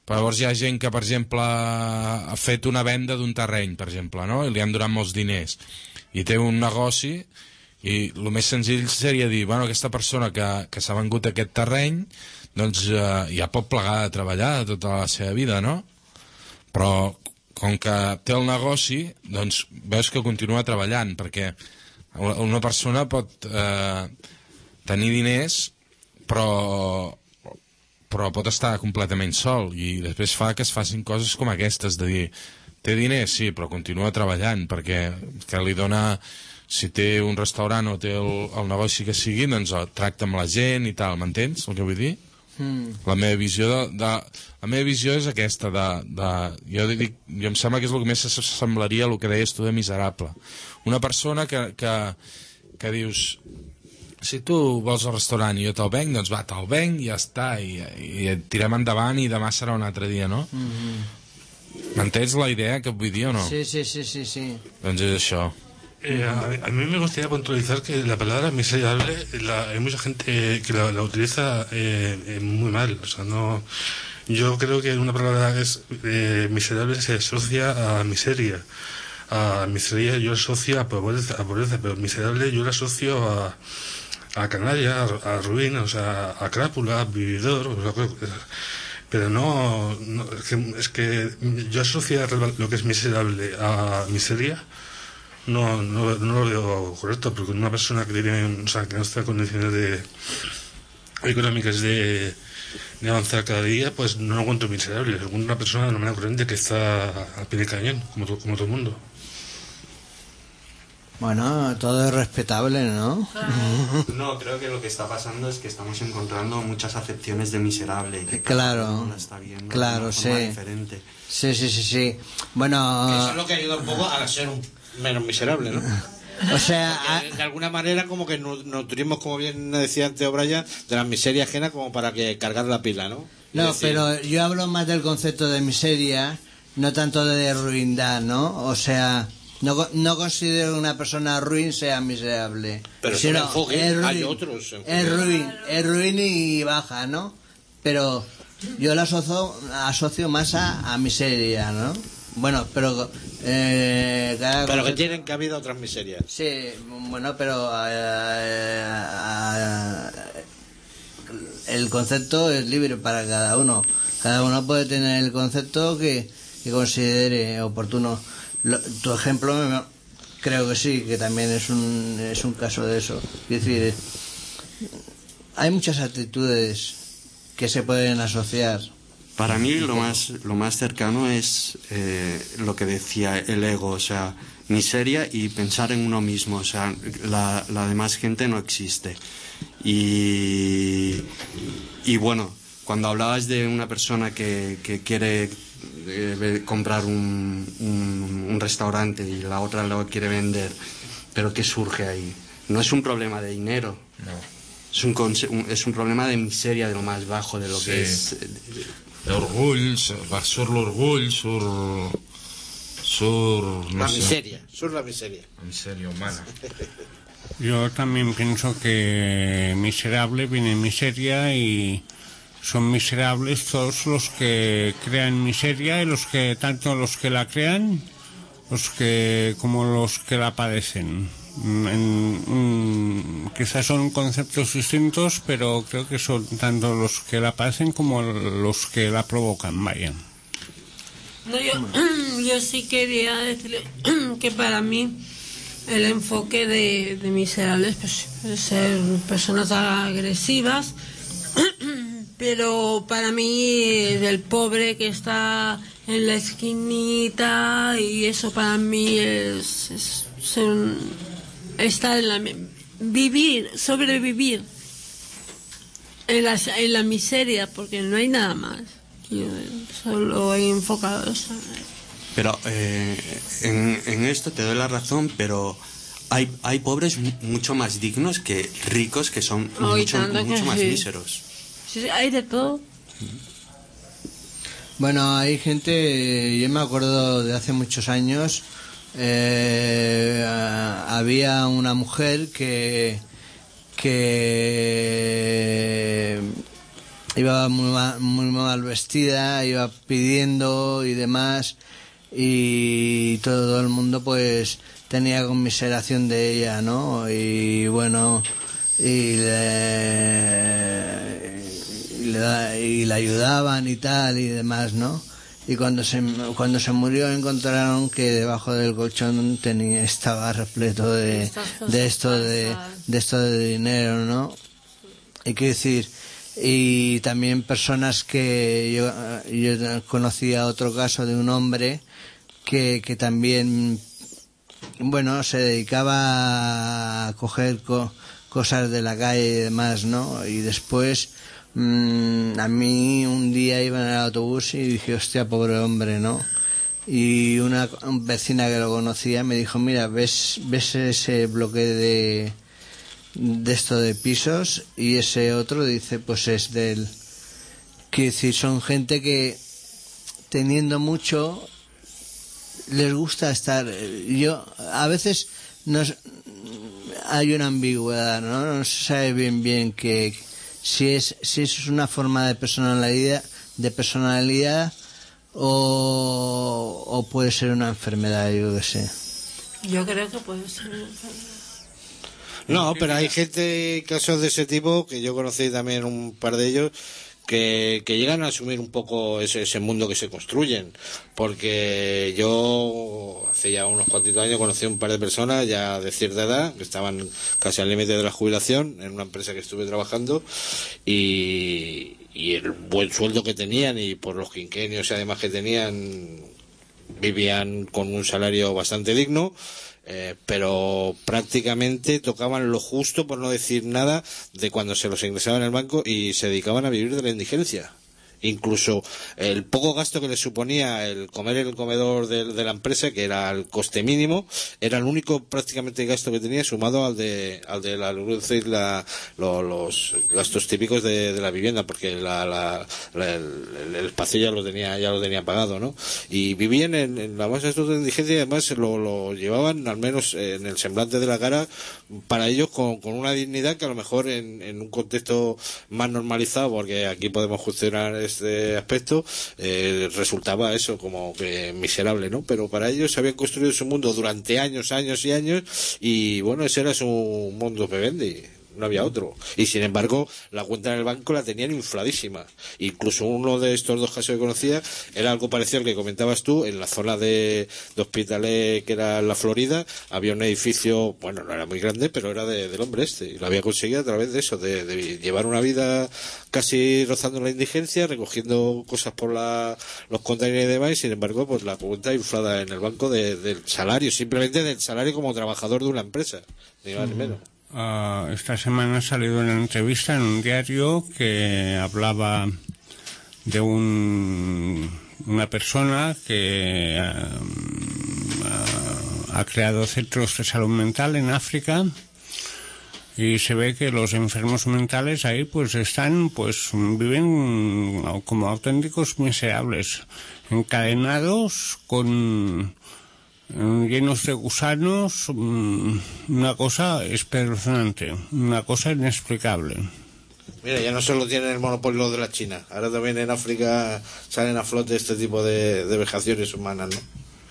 S15: Però llavors hi ha gent que, per exemple, ha fet una venda d'un terreny, per exemple, no? I li han donat molts diners. I té un negoci, i el més senzill seria dir, bueno, aquesta persona que, que s'ha vengut aquest terreny, doncs eh, ja pot plegar de treballar tota la seva vida, no? Però com que té el negoci, doncs veus que continua treballant, perquè una persona pot eh, tenir diners, però... però pot estar completament sol, i després fa que es facin coses com aquestes, de dir, té diners, sí, però continua treballant, perquè que li dona, si té un restaurant o té el, el negoci que sigui, doncs tracta amb la gent i tal, m'entens el que vull dir?
S4: Mm.
S15: La meva visió de, de, la meva visió és aquesta, de, de, jo, dic, jo em sembla que és el que més s'assemblaria a el que deies tu de miserable. Una persona que, que, que dius... Si tu vols al restaurant i jo te'l venc, doncs va, te'l venc i ja està, i, i tirem endavant i demà serà un altre dia, no?
S4: Mm-hmm.
S15: ¿M'entens la idea que vull dir o no?
S4: Sí, sí, sí, sí, sí.
S15: Doncs és això.
S3: Eh, a, a mí me gustaría puntualizar que la palabra miserable la, hay mucha gente que la, la utiliza eh, eh, muy mal. O sea, no, yo creo que una palabra es eh, miserable se asocia a miseria. A miseria yo asocio a pobreza, a pobreza, pero miserable yo la asocio a, a canalla, a, a ruina, o sea, a crápula, a vividor, o sea, pero no, no es, que, es que yo asociar lo que es miserable a miseria no, no, no lo veo correcto, porque una persona que tiene, o sea, que no está en condiciones de económicas de, de avanzar cada día, pues no lo encuentro miserable. Es una persona de una manera corriente que está al pie de cañón, como, to, como todo el mundo.
S4: Bueno, todo es respetable, ¿no?
S18: No, creo que lo que está pasando es que estamos encontrando muchas acepciones de miserable. Y que
S4: claro,
S18: la está viendo
S4: claro,
S18: de una
S4: sí.
S18: forma diferente.
S4: Sí, sí, sí, sí. Bueno...
S8: Eso es lo que ayuda un poco a ser un menos miserable, ¿no?
S4: O sea...
S8: Porque de alguna manera como que nos nutrimos, como bien decía antes O'Brien, de la miseria ajena como para que cargar la pila, ¿no?
S4: No,
S8: decir...
S4: pero yo hablo más del concepto de miseria, no tanto de ruindad, ¿no? O sea... No, no considero que una persona ruin sea miserable.
S8: Pero
S4: sino
S8: es un enfoque,
S4: es ruin,
S8: hay otros enfoques.
S4: Es ruin, es ruin y baja, ¿no? Pero yo lo asocio, asocio más a, a miseria, ¿no? Bueno, pero... Eh, cada
S8: pero
S4: concepto...
S8: que tienen cabida otras miserias.
S4: Sí, bueno, pero... Eh, eh, el concepto es libre para cada uno. Cada uno puede tener el concepto que, que considere oportuno. Lo, tu ejemplo me, creo que sí, que también es un, es un caso de eso. Es decir, hay muchas actitudes que se pueden asociar.
S18: Para mí lo más, lo más cercano es eh, lo que decía el ego, o sea, miseria y pensar en uno mismo, o sea, la, la demás gente no existe. Y, y bueno, cuando hablabas de una persona que, que quiere eh, comprar un, un, un restaurante y la otra lo quiere vender, pero ¿qué surge ahí? No es un problema de dinero,
S15: no.
S18: Es un, un, es un problema de miseria de lo más bajo, de lo
S15: sí.
S18: que es...
S15: L'orgull, va sur l'orgull, sur... sur... No
S8: la
S15: sé.
S8: miseria, sur la miseria.
S15: La miseria humana.
S5: Yo también pienso que miserable viene miseria y son miserables todos los que crean miseria y los que, tanto los que la crean, los que como los que la padecen. En, en, quizás son conceptos distintos, pero creo que son tanto los que la padecen como los que la provocan, vaya.
S6: No, yo, yo sí quería decirle que para mí el enfoque de, de miserables pues, es ser personas agresivas, pero para mí el pobre que está en la esquinita y eso para mí es, es ser un, estar en la vivir, sobrevivir en la, en la miseria, porque no hay nada más. Yo solo he enfocado eso.
S18: Pero eh, en, en esto te doy la razón, pero hay, hay pobres mucho más dignos que ricos que son
S6: oh,
S18: mucho,
S6: tanto
S18: mucho
S6: que
S18: más
S6: sí.
S18: míseros.
S6: Sí, sí, hay de todo.
S4: Bueno, hay gente, yo me acuerdo de hace muchos años, eh, había una mujer que que iba muy mal, muy mal vestida, iba pidiendo y demás, y todo el mundo pues tenía conmiseración de ella, ¿no? Y bueno, y le, y le, y le ayudaban y tal y demás, ¿no? Y cuando se cuando se murió encontraron que debajo del colchón tenía estaba repleto de, de esto de, de esto de dinero, ¿no? Hay que decir, y también personas que yo, yo conocía otro caso de un hombre que, que también, bueno, se dedicaba a coger co, cosas de la calle y demás, ¿no? Y después mmm, a mí un día iba en el autobús y dije, hostia, pobre hombre, ¿no? Y una vecina que lo conocía me dijo, mira, ¿ves, ves ese bloque de de esto de pisos? Y ese otro dice, pues es del... Quiero decir, son gente que teniendo mucho les gusta estar... Yo, a veces nos, hay una ambigüedad, ¿no? No se sabe bien bien que si es si es una forma de personalidad, de personalidad o, o puede ser una enfermedad, yo qué sé.
S6: Yo creo que puede ser una enfermedad.
S8: No, pero hay gente, casos de ese tipo, que yo conocí también un par de ellos, que, que llegan a asumir un poco ese, ese mundo que se construyen. Porque yo, hace ya unos cuantos años, conocí a un par de personas ya de cierta edad, que estaban casi al límite de la jubilación, en una empresa que estuve trabajando, y, y el buen sueldo que tenían, y por los quinquenios y además que tenían, vivían con un salario bastante digno. Eh, pero prácticamente tocaban lo justo, por no decir nada, de cuando se los ingresaba en el banco, y se dedicaban a vivir de la indigencia. Incluso el poco gasto que les suponía el comer en el comedor de, de la empresa, que era el coste mínimo, era el único prácticamente gasto que tenía, sumado al de al de la luz y la, lo, los gastos típicos de, de la vivienda, porque la, la, la, el, el espacio ya lo tenía ya lo tenía pagado, ¿no? Y vivían en, en la base de indigencia, y además lo, lo llevaban, al menos en el semblante de la cara, para ellos con, con una dignidad que a lo mejor en, en un contexto más normalizado, porque aquí podemos cuestionar este aspecto, eh, resultaba eso como que miserable, ¿no? Pero para ellos se habían construido su mundo durante años, años y años, y bueno, ese era su mundo vivendi. No había otro. Y sin embargo, la cuenta en el banco la tenían infladísima. Incluso uno de estos dos casos que conocía era algo parecido al que comentabas tú. En la zona de, de Hospitalet, que era la Florida, había un edificio, bueno, no era muy grande, pero era de, del hombre este. Y lo había conseguido a través de eso, de, de llevar una vida casi rozando la indigencia, recogiendo cosas por la, los containers y demás, y sin embargo, pues la cuenta inflada en el banco de, del salario, simplemente del salario como trabajador de una empresa, ni más ni menos.
S5: Uh, esta semana ha salido una entrevista en un diario que hablaba de un, una persona que uh, uh, ha creado centros de salud mental en África, y se ve que los enfermos mentales ahí pues están, pues viven como auténticos miserables, encadenados con... llenos de gusanos, una cosa espeluznante, una cosa inexplicable.
S8: Mira, ya no solo tienen el monopolio de la China, ahora también en África salen a flote este tipo de, de vejaciones humanas, ¿no?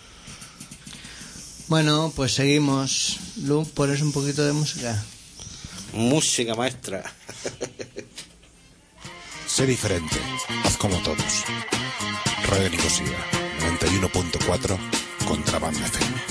S4: Bueno, pues seguimos. Lu, ¿pones un poquito de música?
S8: Música maestra.
S11: Sé diferente, haz como todos. Radio Nicosia, noventa y uno punto cuatro, Contrabanda F M.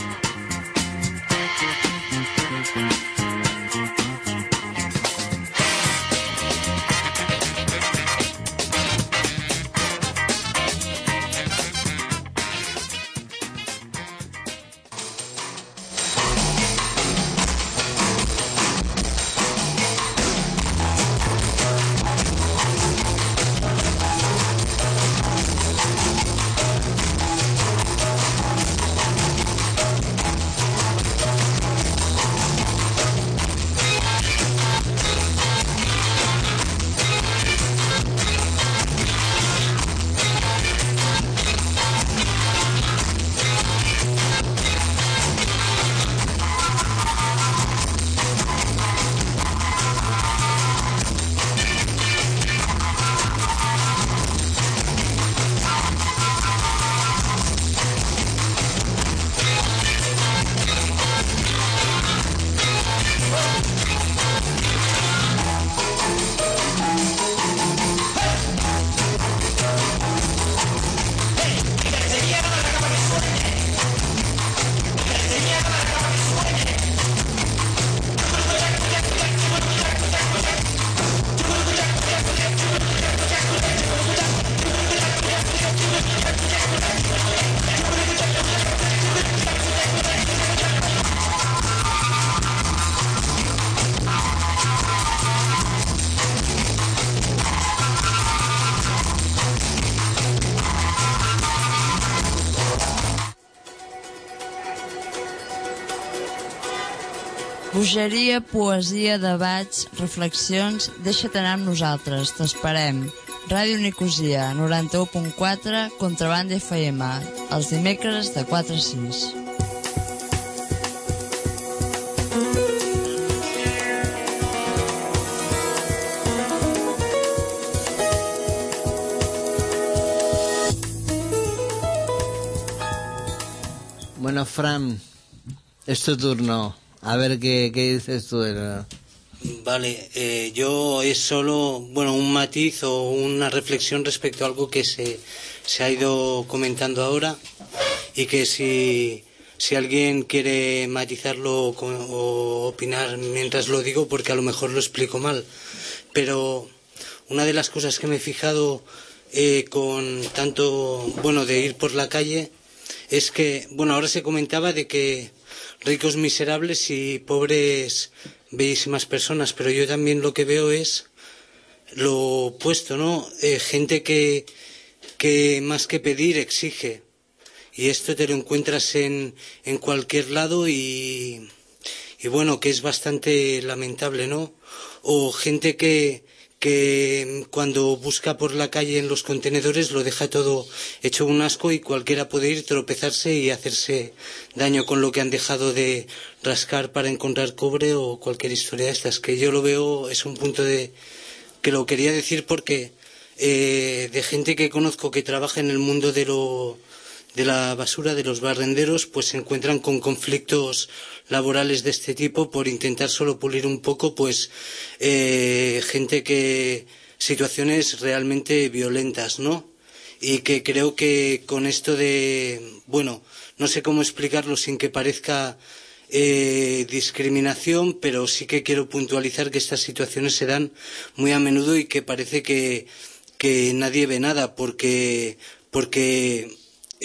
S10: Bogeria, poesia, debats, reflexions, deixa't anar amb nosaltres, t'esperem. Ràdio Nicosia, noranta-u punt quatre, Contrabanda F M, els dimecres de quatre a sis.
S4: Bueno, Fran, es tu turno. A ver qué, qué dices tú de la...
S8: Vale, eh, yo es solo, bueno, un matiz o una reflexión respecto a algo que se, se ha ido comentando ahora y que si, si alguien quiere matizarlo o, o opinar mientras lo digo, porque a lo mejor lo explico mal, pero una de las cosas que me he fijado eh, con tanto, bueno, de ir por la calle es que, bueno, ahora se comentaba de que ricos miserables y pobres bellísimas personas, pero yo también lo que veo es lo opuesto, ¿no? Eh, gente que, que más que pedir exige, y esto te lo encuentras en, en cualquier lado y, y bueno, que es bastante lamentable, ¿no? O gente que que cuando busca por la calle en los contenedores lo deja todo hecho un asco y cualquiera puede ir, tropezarse y hacerse daño con lo que han dejado de rascar para encontrar cobre o cualquier historia de estas, que yo lo veo, es un punto de que lo quería decir porque eh, de gente que conozco que trabaja en el mundo de lo de la basura, de los barrenderos, pues se encuentran con conflictos laborales de este tipo por intentar solo pulir un poco, pues eh, gente que situaciones realmente violentas, ¿no? Y que creo que con esto de, bueno, no sé cómo explicarlo sin que parezca eh, discriminación, pero sí que quiero puntualizar que estas situaciones se dan muy a menudo y que parece que, que nadie ve nada porque porque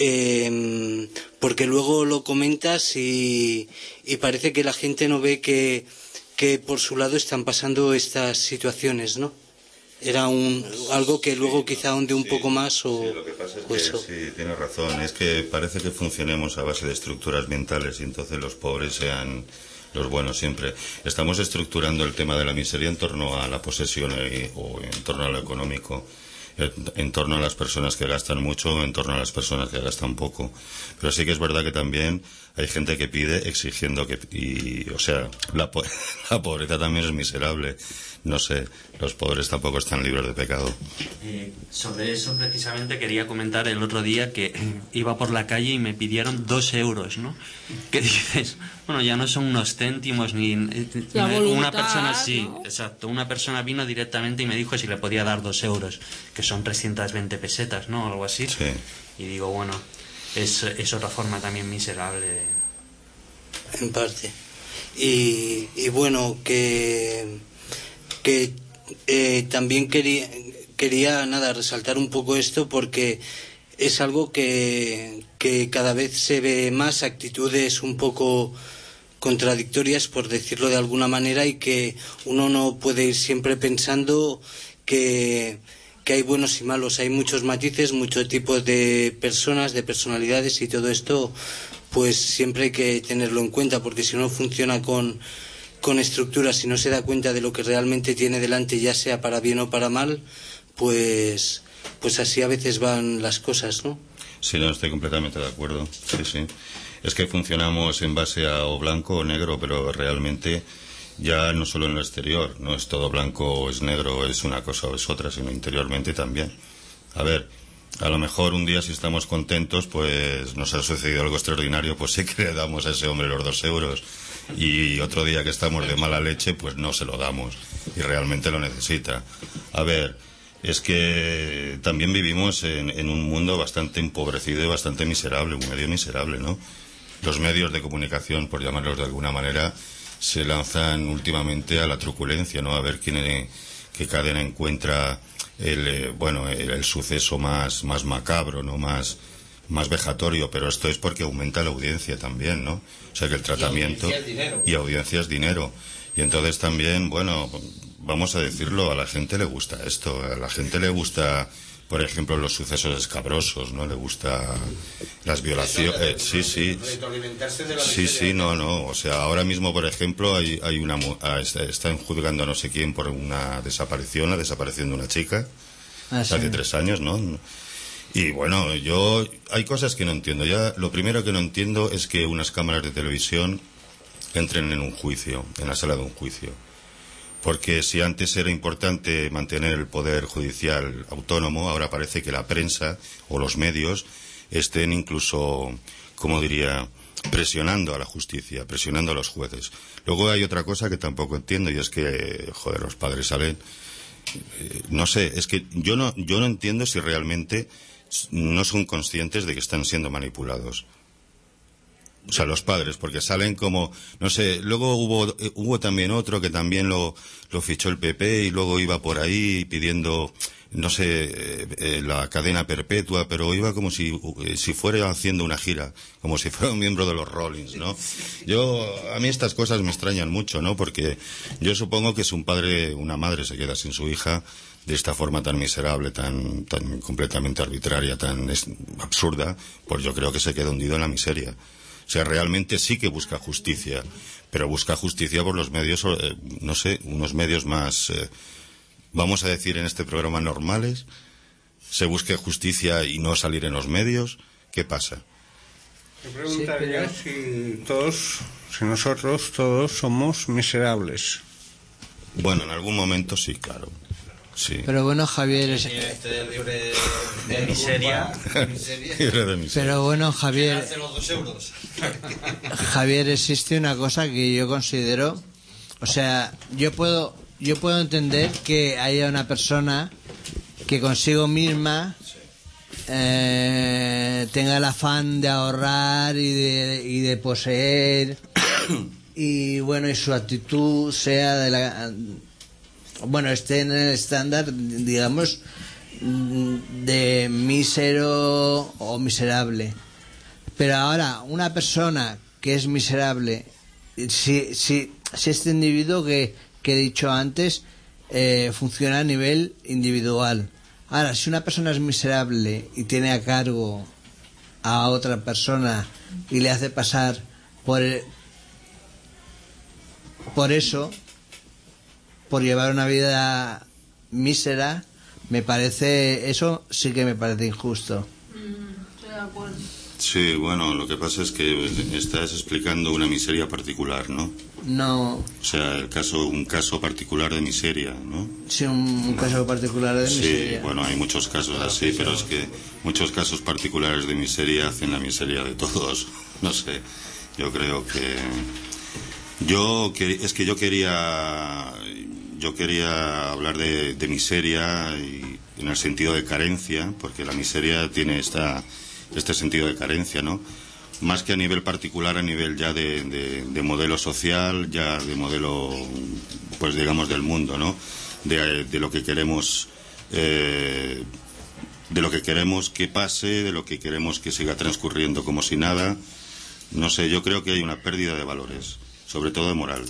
S8: Eh, porque luego lo comentas y, y parece que la gente no ve que, que por su lado están pasando estas situaciones, ¿no? Era un, algo que luego quizá ahonde un
S13: sí,
S8: poco más o...
S13: Sí, lo que pasa es
S8: o
S13: que
S8: eso.
S13: sí, tienes razón, es que parece que funcionemos a base de estructuras mentales y entonces los pobres sean los buenos siempre. Estamos estructurando el tema de la miseria en torno a la posesión y, o en torno a lo económico, en torno a las personas que gastan mucho, en torno a las personas que gastan poco. Pero sí que es verdad que también hay gente que pide exigiendo que... Y, o sea, la, po la pobreza también es miserable. No sé, los pobres tampoco están libres de pecado.
S23: Eh, sobre eso precisamente quería comentar el otro día que iba por la calle y me pidieron dos euros, ¿no? Que dices, bueno, ya no son unos céntimos ni...
S6: La
S23: una,
S6: voluntad,
S23: una persona sí,
S6: ¿no?
S23: Exacto, una persona vino directamente y me dijo si le podía dar dos euros, que son trescientas veinte pesetas, ¿no? Algo así.
S13: Sí.
S23: Y digo, bueno, es, es otra forma también miserable de...
S8: En parte. Y, y bueno, que... que eh, también quería, quería nada resaltar un poco esto porque es algo que, que cada vez se ve más, actitudes un poco contradictorias por decirlo de alguna manera, y que uno no puede ir siempre pensando que, que hay buenos y malos, hay muchos matices, muchos tipos de personas, de personalidades, y todo esto pues siempre hay que tenerlo en cuenta, porque si no funciona con con estructuras, si no se da cuenta de lo que realmente tiene delante, ya sea para bien o para mal, pues pues así a veces van las cosas, ¿no?
S13: Sí, no, estoy completamente de acuerdo. Sí, sí. Es que funcionamos en base a o blanco o negro, pero realmente ya no solo en lo exterior, no es todo blanco o es negro, es una cosa o es otra, sino interiormente también. A ver, a lo mejor un día si estamos contentos, pues nos ha sucedido algo extraordinario, pues sí que le damos a ese hombre los dos euros. Y otro día que estamos de mala leche, pues no se lo damos y realmente lo necesita. A ver, es que también vivimos en, en un mundo bastante empobrecido y bastante miserable, un medio miserable, ¿no? Los medios de comunicación, por llamarlos de alguna manera, se lanzan últimamente a la truculencia, ¿no? A ver quién, qué cadena encuentra el, eh, bueno, el, el suceso más, más macabro, ¿no? Más... más vejatorio, pero esto es porque aumenta la audiencia también, ¿no? O sea que el tratamiento...
S8: Y audiencia es dinero.
S13: Y audiencia es dinero. Y entonces también, bueno, vamos a decirlo, a la gente le gusta esto, a la gente le gusta por ejemplo, los sucesos escabrosos, ¿no? Le gusta las violaciones. Eh, sí, sí. Sí, sí, no, no. O sea, ahora mismo, por ejemplo, hay, hay una, están juzgando a no sé quién por una desaparición, la desaparición de una chica,
S4: Ah, sí.
S13: hace tres años, ¿no? Y bueno, yo, hay cosas que no entiendo. Ya, lo primero que no entiendo es que unas cámaras de televisión entren en un juicio, en la sala de un juicio. Porque si antes era importante mantener el poder judicial autónomo, ahora parece que la prensa o los medios estén incluso, como diría, presionando a la justicia, presionando a los jueces. Luego hay otra cosa que tampoco entiendo, y es que, joder, los padres salen, eh, no sé, es que yo no, yo no entiendo si realmente no son conscientes de que están siendo manipulados. O sea, los padres, porque salen como, no sé, luego hubo eh, hubo también otro que también lo, lo fichó el P P y luego iba por ahí pidiendo, no sé, eh, eh, la cadena perpetua, pero iba como si, eh, si fuera haciendo una gira, como si fuera un miembro de los Rollins, ¿no? Yo, a mí estas cosas me extrañan mucho, ¿no? Porque yo supongo que si un padre, una madre se queda sin su hija de esta forma tan miserable, tan, tan completamente arbitraria, tan es, absurda, pues yo creo que se queda hundido en la miseria. O sea, realmente sí que busca justicia, pero busca justicia por los medios, eh, no sé, unos medios más, eh, vamos a decir en este programa, normales. Se busque justicia y no salir en los medios. ¿Qué pasa?
S5: Me preguntaría si todos, si nosotros todos somos miserables.
S13: Bueno, en algún momento sí, claro. Sí.
S4: Pero bueno, Javier... Es...
S23: Este libre de, de miseria.
S13: Libre de miseria.
S4: Pero bueno, Javier...
S23: Hace los dos euros.
S4: Javier, existe una cosa que yo considero... O sea, yo puedo, yo puedo entender que haya una persona que consigo misma eh, tenga el afán de ahorrar y de, y de poseer y bueno, y su actitud sea de la... Bueno, esté en el estándar, digamos, de mísero o miserable. Pero ahora, una persona que es miserable, si, si, si este individuo que, que he dicho antes eh, funciona a nivel individual. Ahora, si una persona es miserable y tiene a cargo a otra persona y le hace pasar por, por eso, por llevar una vida mísera, me parece, eso sí que me parece injusto.
S6: Estoy de acuerdo.
S13: Sí, bueno, lo que pasa es que estás explicando una miseria particular, ¿no?
S4: No.
S13: O sea, el caso, un caso particular de miseria, ¿no?
S4: Sí, un, un caso particular de miseria.
S13: Sí, bueno, hay muchos casos así, pero es que muchos casos particulares de miseria hacen la miseria de todos. No sé, yo creo que... Yo, que, es que yo quería... Yo quería hablar de, de miseria y en el sentido de carencia, porque la miseria tiene esta, este sentido de carencia, ¿no? Más que a nivel particular, a nivel ya de, de, de modelo social, ya de modelo, pues digamos, del mundo, ¿no? De, de lo que queremos, eh, de lo que queremos que pase, de lo que queremos que siga transcurriendo como si nada. No sé, yo creo que hay una pérdida de valores, sobre todo de moral.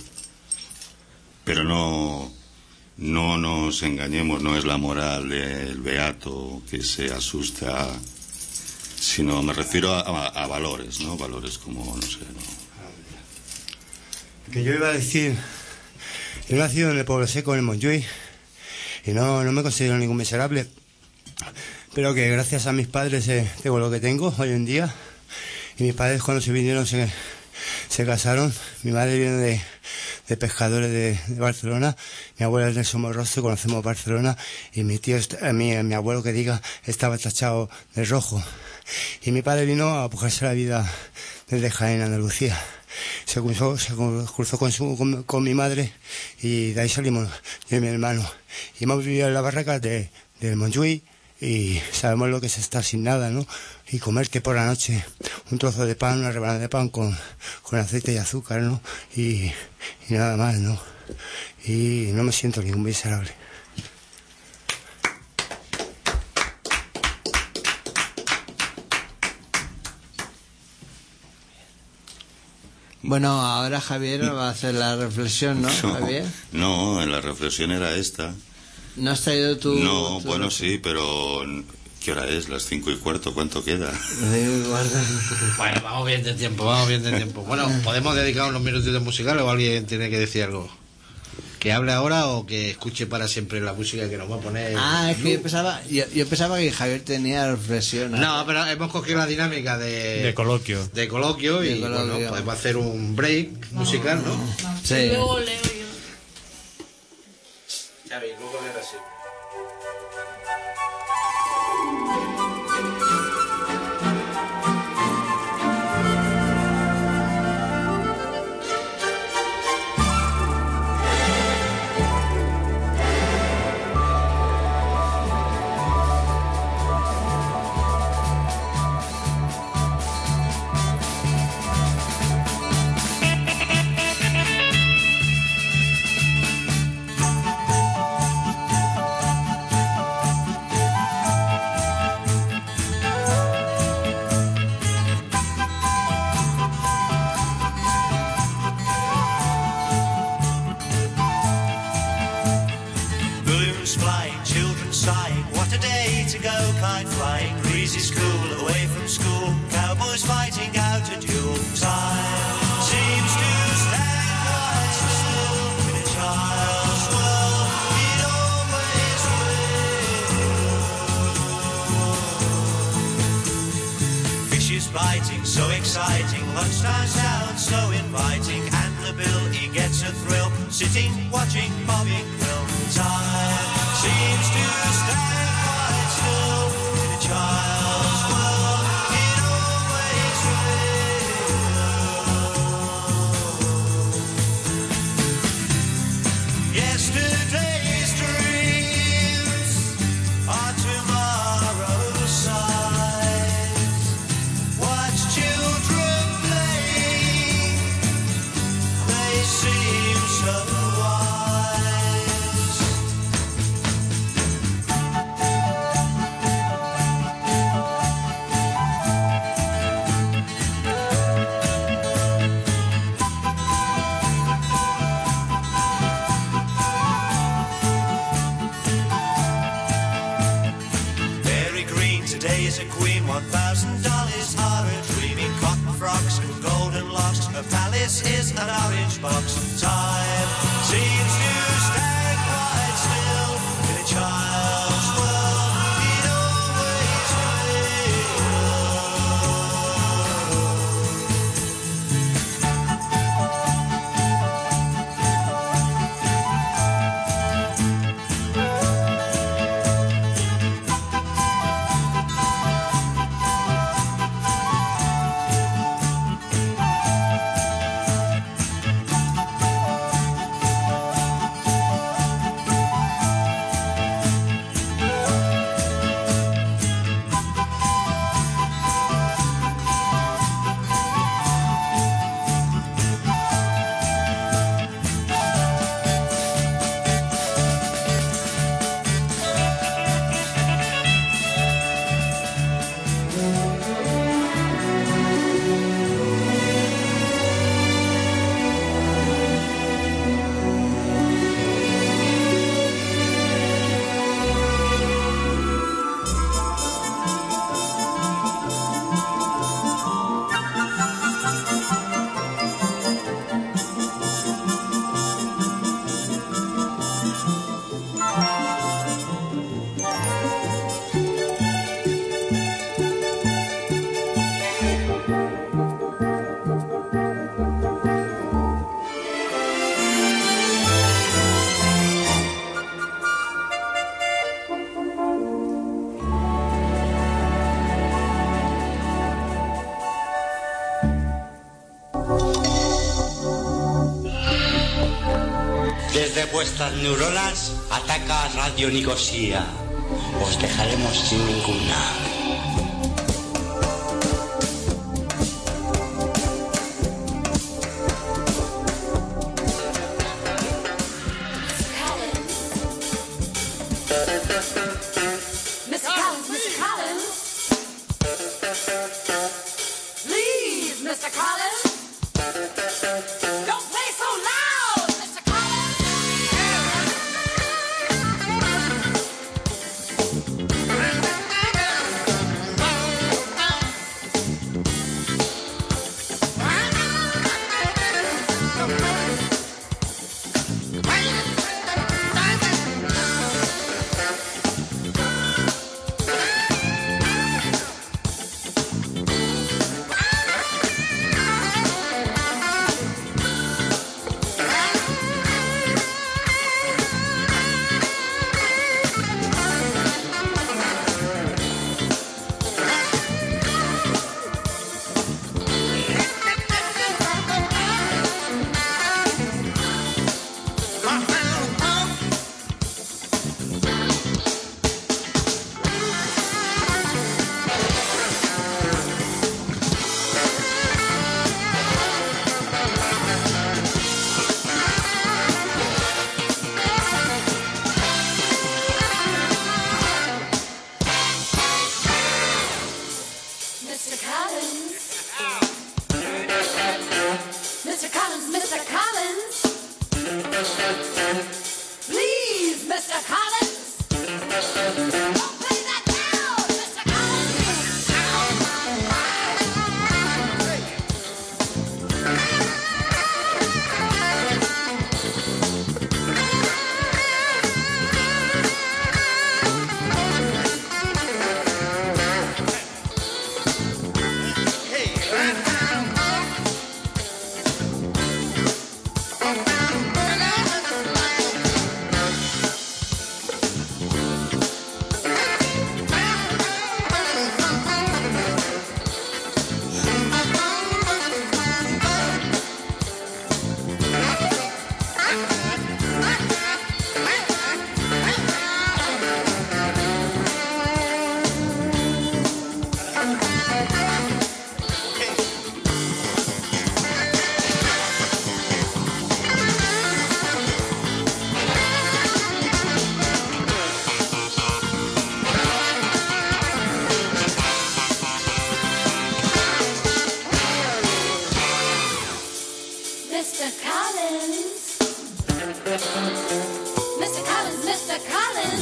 S13: Pero no, no nos engañemos, no es la moral del beato que se asusta, sino me refiero a, a, a valores, ¿no? Valores como, no sé, ¿no?
S20: Que yo iba a decir, yo he nacido en el Pueblo Seco, en el Montjuïc, y no, no me considero ningún miserable, pero que gracias a mis padres eh, tengo lo que tengo hoy en día, y mis padres cuando se vinieron se, se casaron. Mi madre viene de, de pescadores de, de Barcelona, mi abuela es de Somorrostro, conocemos Barcelona, y mi tío, mi, mi abuelo que diga, estaba tachado de rojo. Y mi padre vino a buscarse la vida desde Jaén, Andalucía. Se cruzó, se cruzó con, su, con, con mi madre y de ahí salimos yo y mi hermano. Y hemos vivido en la barraca de, del Montjuïc y sabemos lo que es estar sin nada, ¿no? Y comerte por la noche un trozo de pan, una rebanada de pan con, con aceite y azúcar, ¿no? Y, y nada más, ¿no? Y no me siento ningún miserable.
S4: Bueno, ahora Javier va a hacer la reflexión, ¿no, Javier?
S13: No, la reflexión era esta.
S4: ¿No has traído tu...?
S13: No,
S4: tu...
S13: bueno, sí, pero... ¿Qué hora es? Las cinco y cuarto, ¿cuánto queda?
S8: Bueno, vamos bien de tiempo, vamos bien de tiempo. Bueno, ¿podemos dedicar unos minutitos musicales o alguien tiene que decir algo? ¿Que hable ahora o que escuche para siempre la música que nos va a poner?
S4: Ah, es que yo pensaba, yo, yo pensaba que Javier tenía reflexión.
S8: No, pero hemos cogido la dinámica de...
S12: De coloquio.
S8: De coloquio y
S4: De coloquio.
S8: Bueno, podemos hacer un break musical, ¿no?
S4: Sí.
S6: Y luego leo yo.
S8: Xavi, luego leer así.
S14: Balloons flying, children sighing, what a day to go kite flying. Breezes cool, away from school, cowboys fighting out a duel. Time seems to stand quite still in a child's world, it always will. Fishes biting, so exciting, lunchtime sounds so inviting, and the bill, he gets a thrill, sitting, watching, bobbing krill. Time seems to stand quite still in a child's world, it always will. Yesterday's dreams are tomorrow's sighs. Watch children play, they seem so wise. Mary Green today is a queen, one thousand dollars are a dreaming, cotton frocks and golden locks, a palace is an orange box. Time seems to stand quite still in a child's world, it always
S19: Desde vuestras neuronas ataca Radio Nicosia. Os dejaremos sin ninguna.
S17: Mister Collins, Mister Collins. Please, Mister Collins. Don't play so loud, Mister Collins. Please, mister Collins. Don't play that down, mister Mister Collins. Mister Collins, Mister Collins.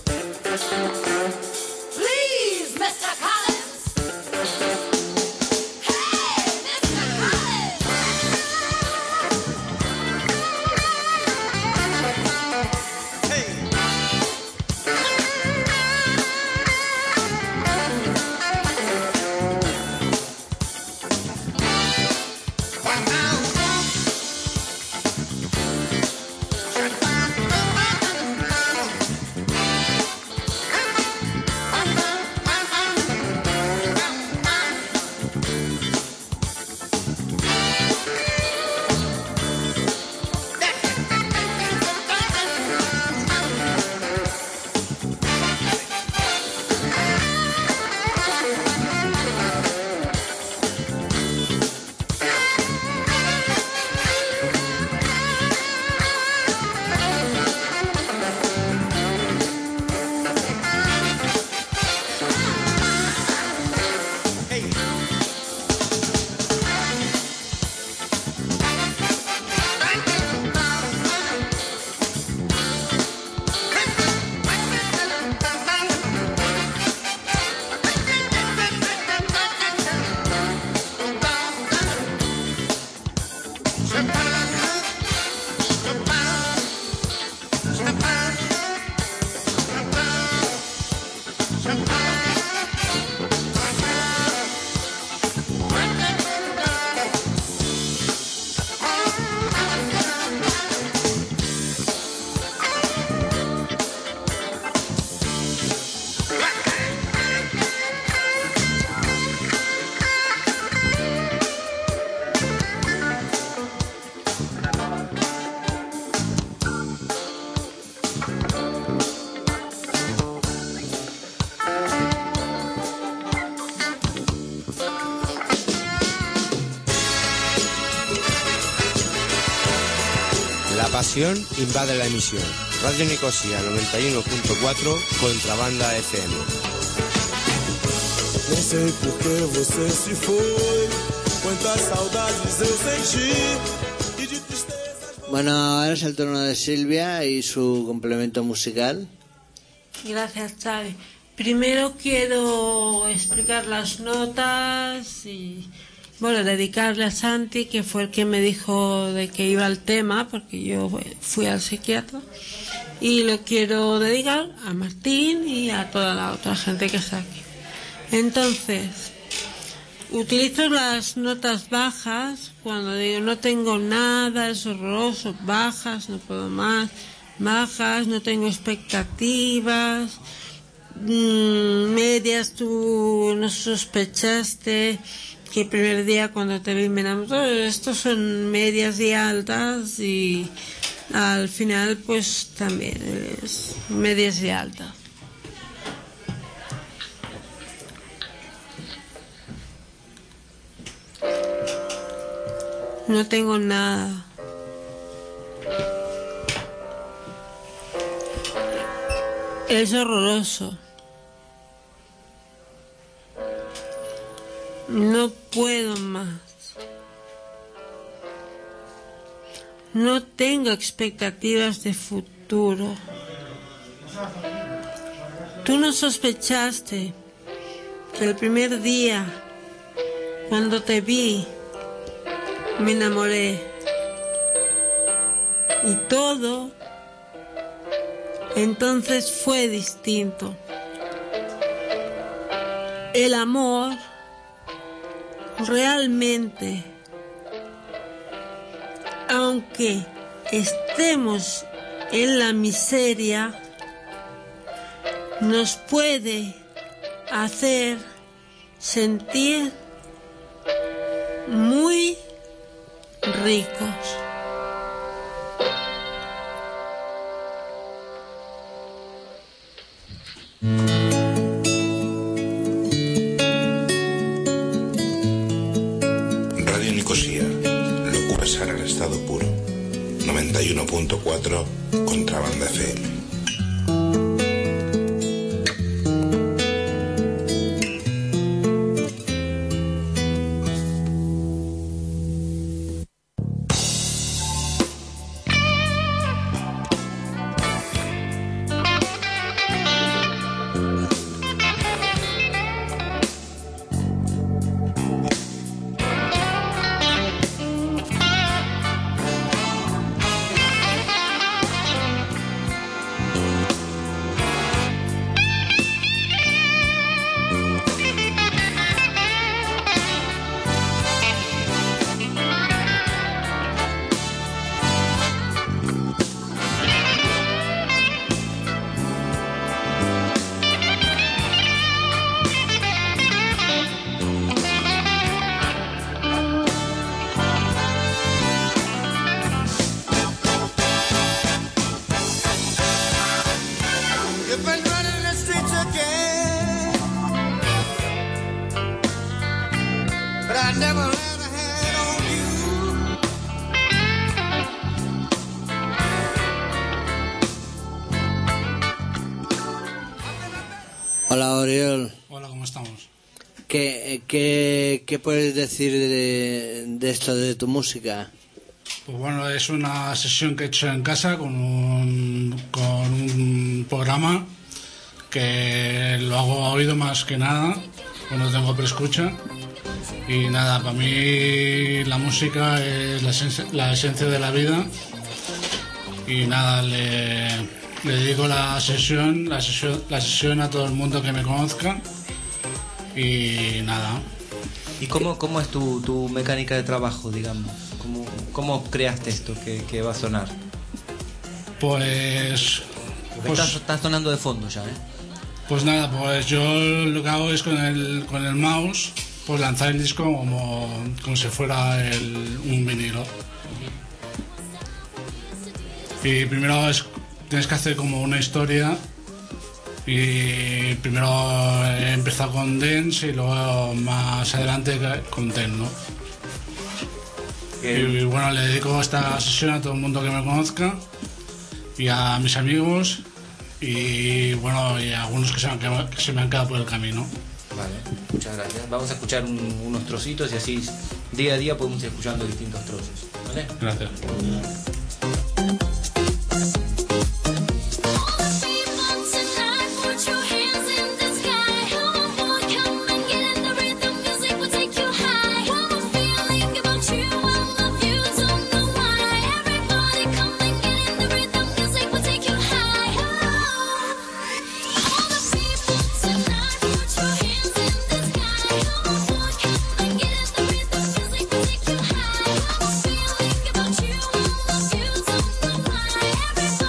S17: Please, Mister Collins. Hey, Mister Collins.
S7: La pasión invade la emisión. Radio Nicosia noventa e um ponto quatro, Contrabanda F M.
S9: Nem sei por que você se foi, quantas saudades eu senti.
S4: Bueno, ahora es el turno de Silvia y su complemento musical.
S6: Gracias, Xavi. Primero quiero explicar las notas y, bueno, dedicarle a Santi, que fue el que me dijo de que iba el tema, porque yo fui al psiquiatra. Y lo quiero dedicar a Martín y a toda la otra gente que está aquí. Entonces, utilizo las notas bajas cuando digo no tengo nada, es horroroso, bajas, no puedo más, bajas, no tengo expectativas, mmm, medias, tú no sospechaste que el primer día cuando te vi me enamoré. Estos son medias y altas y al final pues también es medias y altas. No tengo nada. Es horroroso. No puedo más. no tengo expectativas de futuro. Tú no sospechaste que el primer día, cuando te vi, me enamoré. Y todo entonces fue distinto. El amor realmente, aunque estemos en la miseria, nos puede hacer sentir muy ricos.
S11: Radio Nicosia, locura sana en estado puro. noventa y uno punto cuatro Contrabanda F M.
S4: Hola, Oriol.
S3: Hola, ¿cómo estamos?
S4: ¿Qué, qué, qué puedes decir de, de esto, de tu música?
S3: Pues bueno, es una sesión que he hecho en casa con un, con un programa que lo hago a oído más que nada, cuando tengo preescucha. Y nada, para mí la música es la esencia, la esencia de la vida. Y nada, le, le dedico la sesión, la sesión, la sesión a todo el mundo que me conozca. Y nada.
S1: ¿Y cómo, cómo es tu, tu mecánica de trabajo, digamos? ¿Cómo, cómo creaste esto que, que va a sonar?
S3: Pues... pues
S1: estás, estás sonando de fondo ya, ¿eh?
S3: Pues nada, pues yo lo que hago es con el, con el mouse, pues lanzar el disco como, como si fuera el, un vinilo. Y primero es, tienes que hacer como una historia. Y primero he empezado con dance y luego más adelante con techno. Y, y bueno, le dedico esta sesión a todo el mundo que me conozca y a mis amigos y bueno, y a algunos que se me han quedado, que se me han quedado por el camino.
S1: Vale, muchas gracias. Vamos a escuchar un, unos trocitos y así día a día podemos ir escuchando distintos trozos. ¿Vale?
S3: Gracias.
S17: Everybody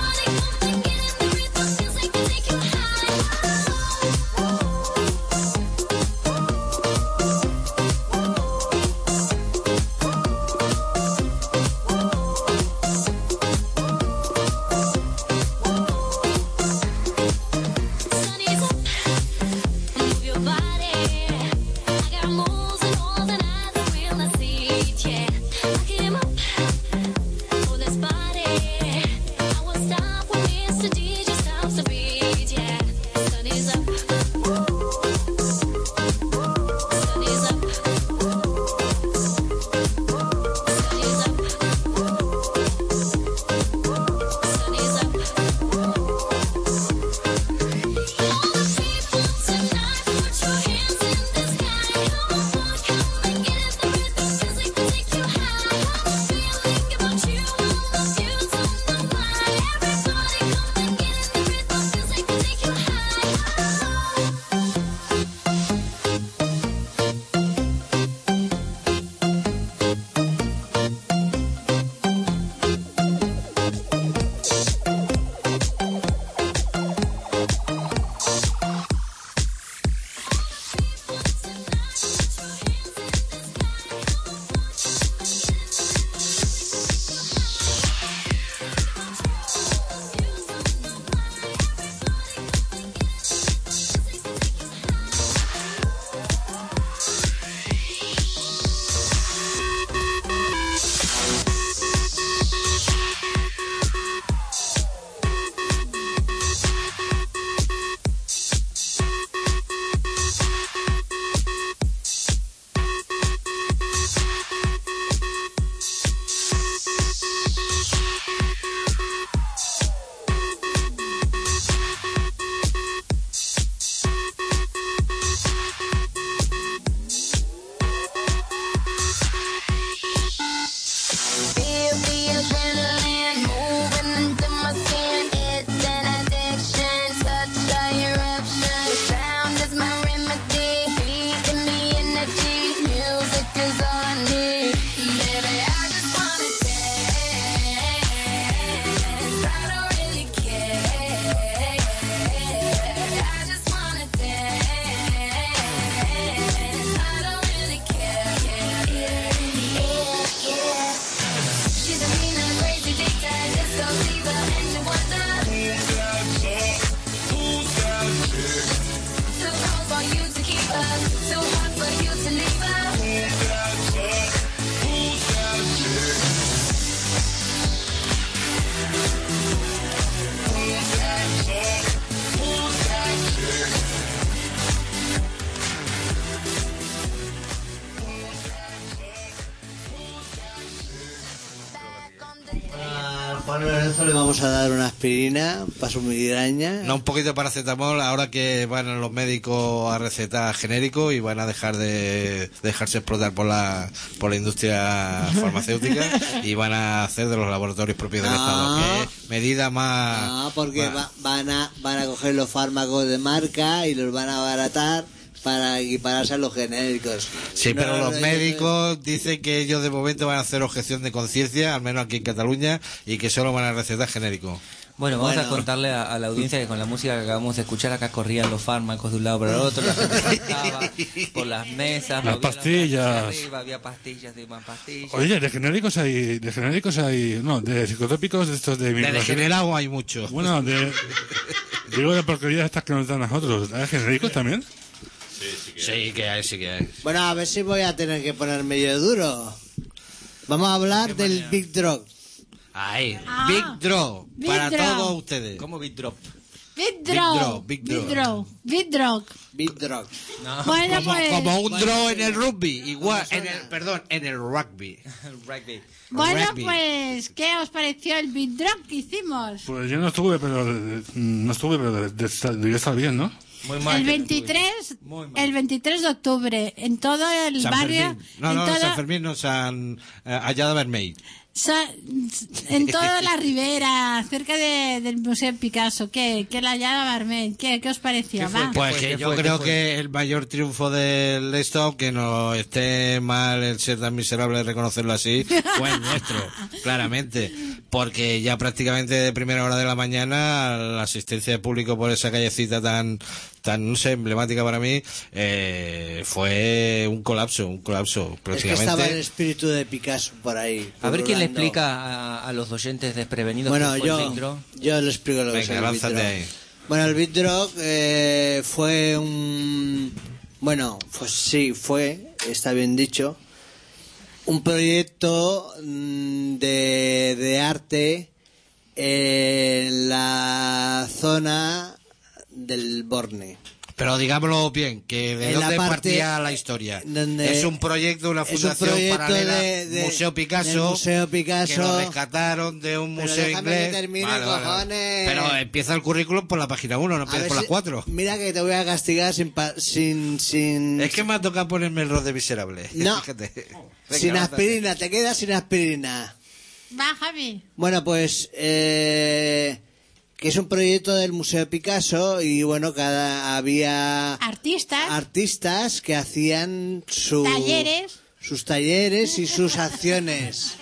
S4: Juan Lorenzo le vamos a dar una aspirina para su migraña.
S8: No, un poquito de paracetamol ahora que van los médicos a recetar genérico y van a dejar de dejarse explotar por la por la industria farmacéutica y van a hacer de los laboratorios propios del
S4: Ah.
S8: Estado. Que es medida más...
S4: Ah, porque
S8: más-
S4: va- van a van a coger los fármacos de marca y los van a abaratar para equipararse a los genéricos.
S8: Sí,
S4: No,
S8: pero
S4: no,
S8: los
S4: no,
S8: médicos dicen que ellos de momento van a hacer objeción de conciencia, al menos aquí en Cataluña, y que solo van a recetar genérico.
S1: Bueno, vamos
S8: Bueno.
S1: a contarle a, a la audiencia que con la música que acabamos de escuchar acá corrían los fármacos de un lado para el otro, la gente saltaba por las mesas,
S3: Las
S1: movía
S3: pastillas.
S1: manos hacia arriba, había pastillas de más pastillas.
S3: Oye, de genéricos hay, de genéricos hay, no, de psicotrópicos de estos de...
S8: De degenerado hay mucho.
S3: Bueno, de, digo de porquerías estas que nos dan a nosotros. ¿Hay genéricos también?
S8: Sí, que hay, sí que hay.
S4: Bueno, a ver si voy a tener que poner medio duro. Vamos a hablar del Big Drop.
S8: Ahí,
S6: Ah,
S8: Big Draw,
S6: Big
S8: para
S6: Draw.
S8: todos ustedes.
S1: ¿Cómo Big Drop?
S6: Big
S8: Big
S6: Draw.
S8: Draw, Big
S6: Big
S8: Draw.
S6: Draw. Big Draw.
S4: Big Drop.
S6: Bueno,
S8: como,
S6: pues.
S8: como un draw en el rugby, igual, en el, perdón, en el rugby.
S1: Rugby.
S6: Bueno,
S8: Rugby.
S6: pues, ¿qué os pareció el Big Draw que hicimos?
S3: Pues yo no estuve, pero eh, no estuve, pero de- de estar- debería estar bien, ¿no?
S1: Muy
S6: El veintitrés, el veintitrés de octubre, en todo el
S8: San
S6: barrio,
S8: Fermín. No,
S6: en,
S8: no,
S6: todo-
S8: San Fermín, no, San eh, Allada Vermell.
S6: sa- en toda la ribera, cerca de- del Museo Picasso. ¿Qué? ¿Qué la llama Barmel? ¿Qué, ¿Qué os pareció? Va.
S8: Pues que yo creo que el mayor triunfo del esto, aunque no esté mal el ser tan miserable de reconocerlo así, fue el nuestro, claramente. Porque ya prácticamente de primera hora de la mañana la asistencia de público por esa callecita tan, tan no sé, emblemática para mí, eh, fue un colapso, un colapso
S4: Es que
S8: prácticamente.
S4: estaba el espíritu de Picasso por ahí.
S1: A ver quién le
S4: pululando.
S1: explica a, a los oyentes desprevenidos
S4: Bueno,
S1: qué fue el
S4: yo,
S1: Big Draw.
S4: yo le explico lo que
S8: Venga,
S4: es el Big
S8: lánzate
S4: Drop.
S8: ahí.
S4: Bueno, el Big Drop eh, fue un... Bueno, pues sí, fue, está bien dicho, un proyecto mm, de, de arte en la zona del Borne.
S8: Pero digámoslo bien, que de
S4: En la
S8: dónde
S4: parte
S8: partía la historia.
S4: donde-
S8: Es un proyecto, una
S4: es un
S8: fundación
S4: proyecto
S8: paralela,
S4: de- de-
S8: Museo Picasso,
S4: del Museo Picasso.
S8: que lo rescataron de un
S4: Pero
S8: museo
S4: déjame
S8: inglés.
S4: que termine,
S8: Vale, vale, vale.
S4: cojones.
S8: Pero empieza el currículum por la página uno, no
S4: A
S8: empieza
S4: ver
S8: por las
S4: si-
S8: cuatro.
S4: Mira que te voy a castigar sin... pa- sin, sin
S8: Es que me ha tocado ponerme el rol de miserable.
S4: No.
S8: Fíjate. Venga,
S4: sin
S8: lánzate.
S4: aspirina, te quedas sin aspirina.
S6: Va, Javi.
S4: Bueno, pues eh, que es un proyecto del Museo Picasso y bueno, cada había
S6: Artistas,
S4: artistas que hacían su,
S6: talleres.
S4: sus talleres y sus acciones.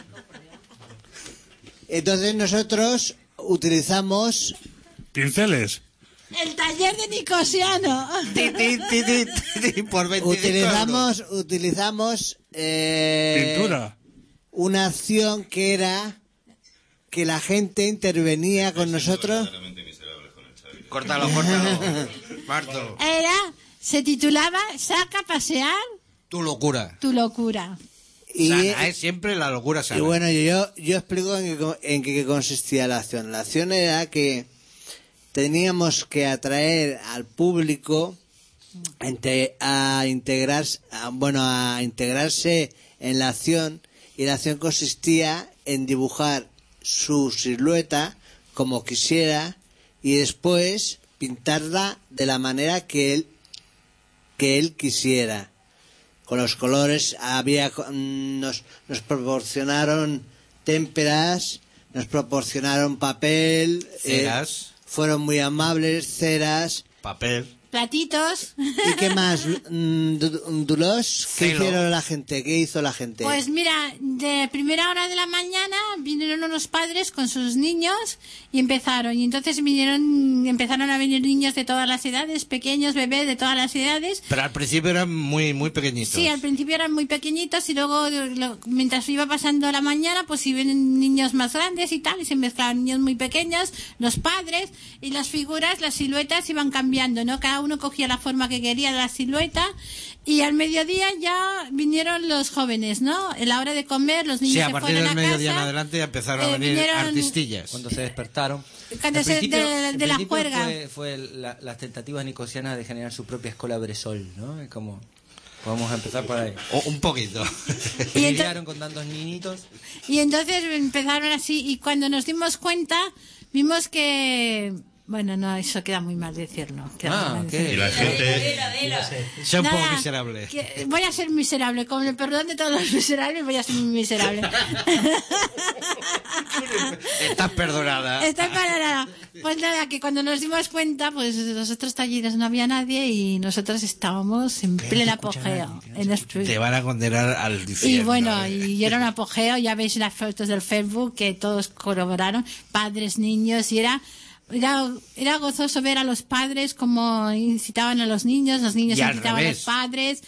S4: Entonces nosotros utilizamos
S3: Pinceles.
S6: El taller de Nicosiano.
S8: Por veinticinco
S4: utilizamos utilizamos eh,
S3: Pintura.
S4: una acción que era que la gente intervenía con nosotros.
S8: Córtalo, córtalo. Marto.
S6: Era, se titulaba Saca a pasear
S8: Tu locura.
S6: tu locura.
S4: Y,
S8: Sana, es siempre la locura sana.
S4: y bueno, yo, yo explico en qué, co- en qué consistía la acción. La acción era que teníamos que atraer al público a, inte- a integrarse, a- bueno, a integrarse en la acción, y la acción consistía en dibujar su silueta como quisiera y después pintarla de la manera que él que él quisiera. Con los colores había mm, nos, nos proporcionaron témperas, nos proporcionaron papel, eh,
S8: Ceras.
S4: fueron muy amables, ceras.
S8: Papel.
S6: Platitos.
S4: ¿Y qué más? Mm, du- Dulos, ¿qué
S8: Celo.
S4: hicieron la gente? ¿Qué hizo la gente?
S6: Pues mira, de primera hora de la mañana vinieron unos padres con sus niños y empezaron. Y entonces vinieron, empezaron a venir niños de todas las edades, pequeños, bebés de todas las edades.
S8: Pero al principio eran muy, muy pequeñitos.
S6: Sí, al principio eran muy pequeñitos y luego, lo- mientras iba pasando la mañana, pues iban niños más grandes y tal, y se mezclaban niños muy pequeños, los padres, y las figuras, las siluetas iban cambiando, ¿no? Cada uno cogía la forma que quería de la silueta, y al mediodía ya vinieron los jóvenes, ¿no? En la hora de comer, los niños
S8: Sí, a
S6: se
S8: partir
S6: fueron
S8: del
S6: a
S8: mediodía en
S6: casa.
S8: adelante ya empezaron
S6: eh,
S8: a venir
S6: vinieron-
S8: artistillas.
S1: Cuando se despertaron.
S6: Cuando
S1: Al
S6: se-
S1: principio-
S6: de-
S1: al
S6: de la
S1: principio
S6: juerga.
S1: Fue, fue la- las tentativas nicosianas de generar su propia escuela Bresol, ¿no? Es como... Vamos a empezar por ahí.
S8: O un poquito.
S1: ¿Y lidiaron con tantos niñitos?
S2: Y entonces empezaron así y cuando nos dimos cuenta vimos que... Bueno, no, eso queda muy mal decirlo. Queda
S8: Ah,
S2: mal
S8: ¿qué?
S2: decirlo.
S8: Y la gente... Sea un poco
S2: Nada,
S8: miserable.
S2: que voy a ser miserable, con el perdón de todos los miserables voy a ser muy miserable.
S8: Estás perdonada.
S2: Estoy perdonada. Pues nada, que cuando nos dimos cuenta, pues los otros talleres no había nadie y nosotros estábamos en pleno apogeo. En el-
S8: Te van a condenar al infierno.
S2: Y bueno, y era un apogeo, ya veis las fotos del Facebook que todos corroboraron, padres, niños, y era... Era, era gozoso ver a los padres como incitaban a los niños, los niños
S8: Y al
S2: incitaban a
S8: revés.
S2: los padres,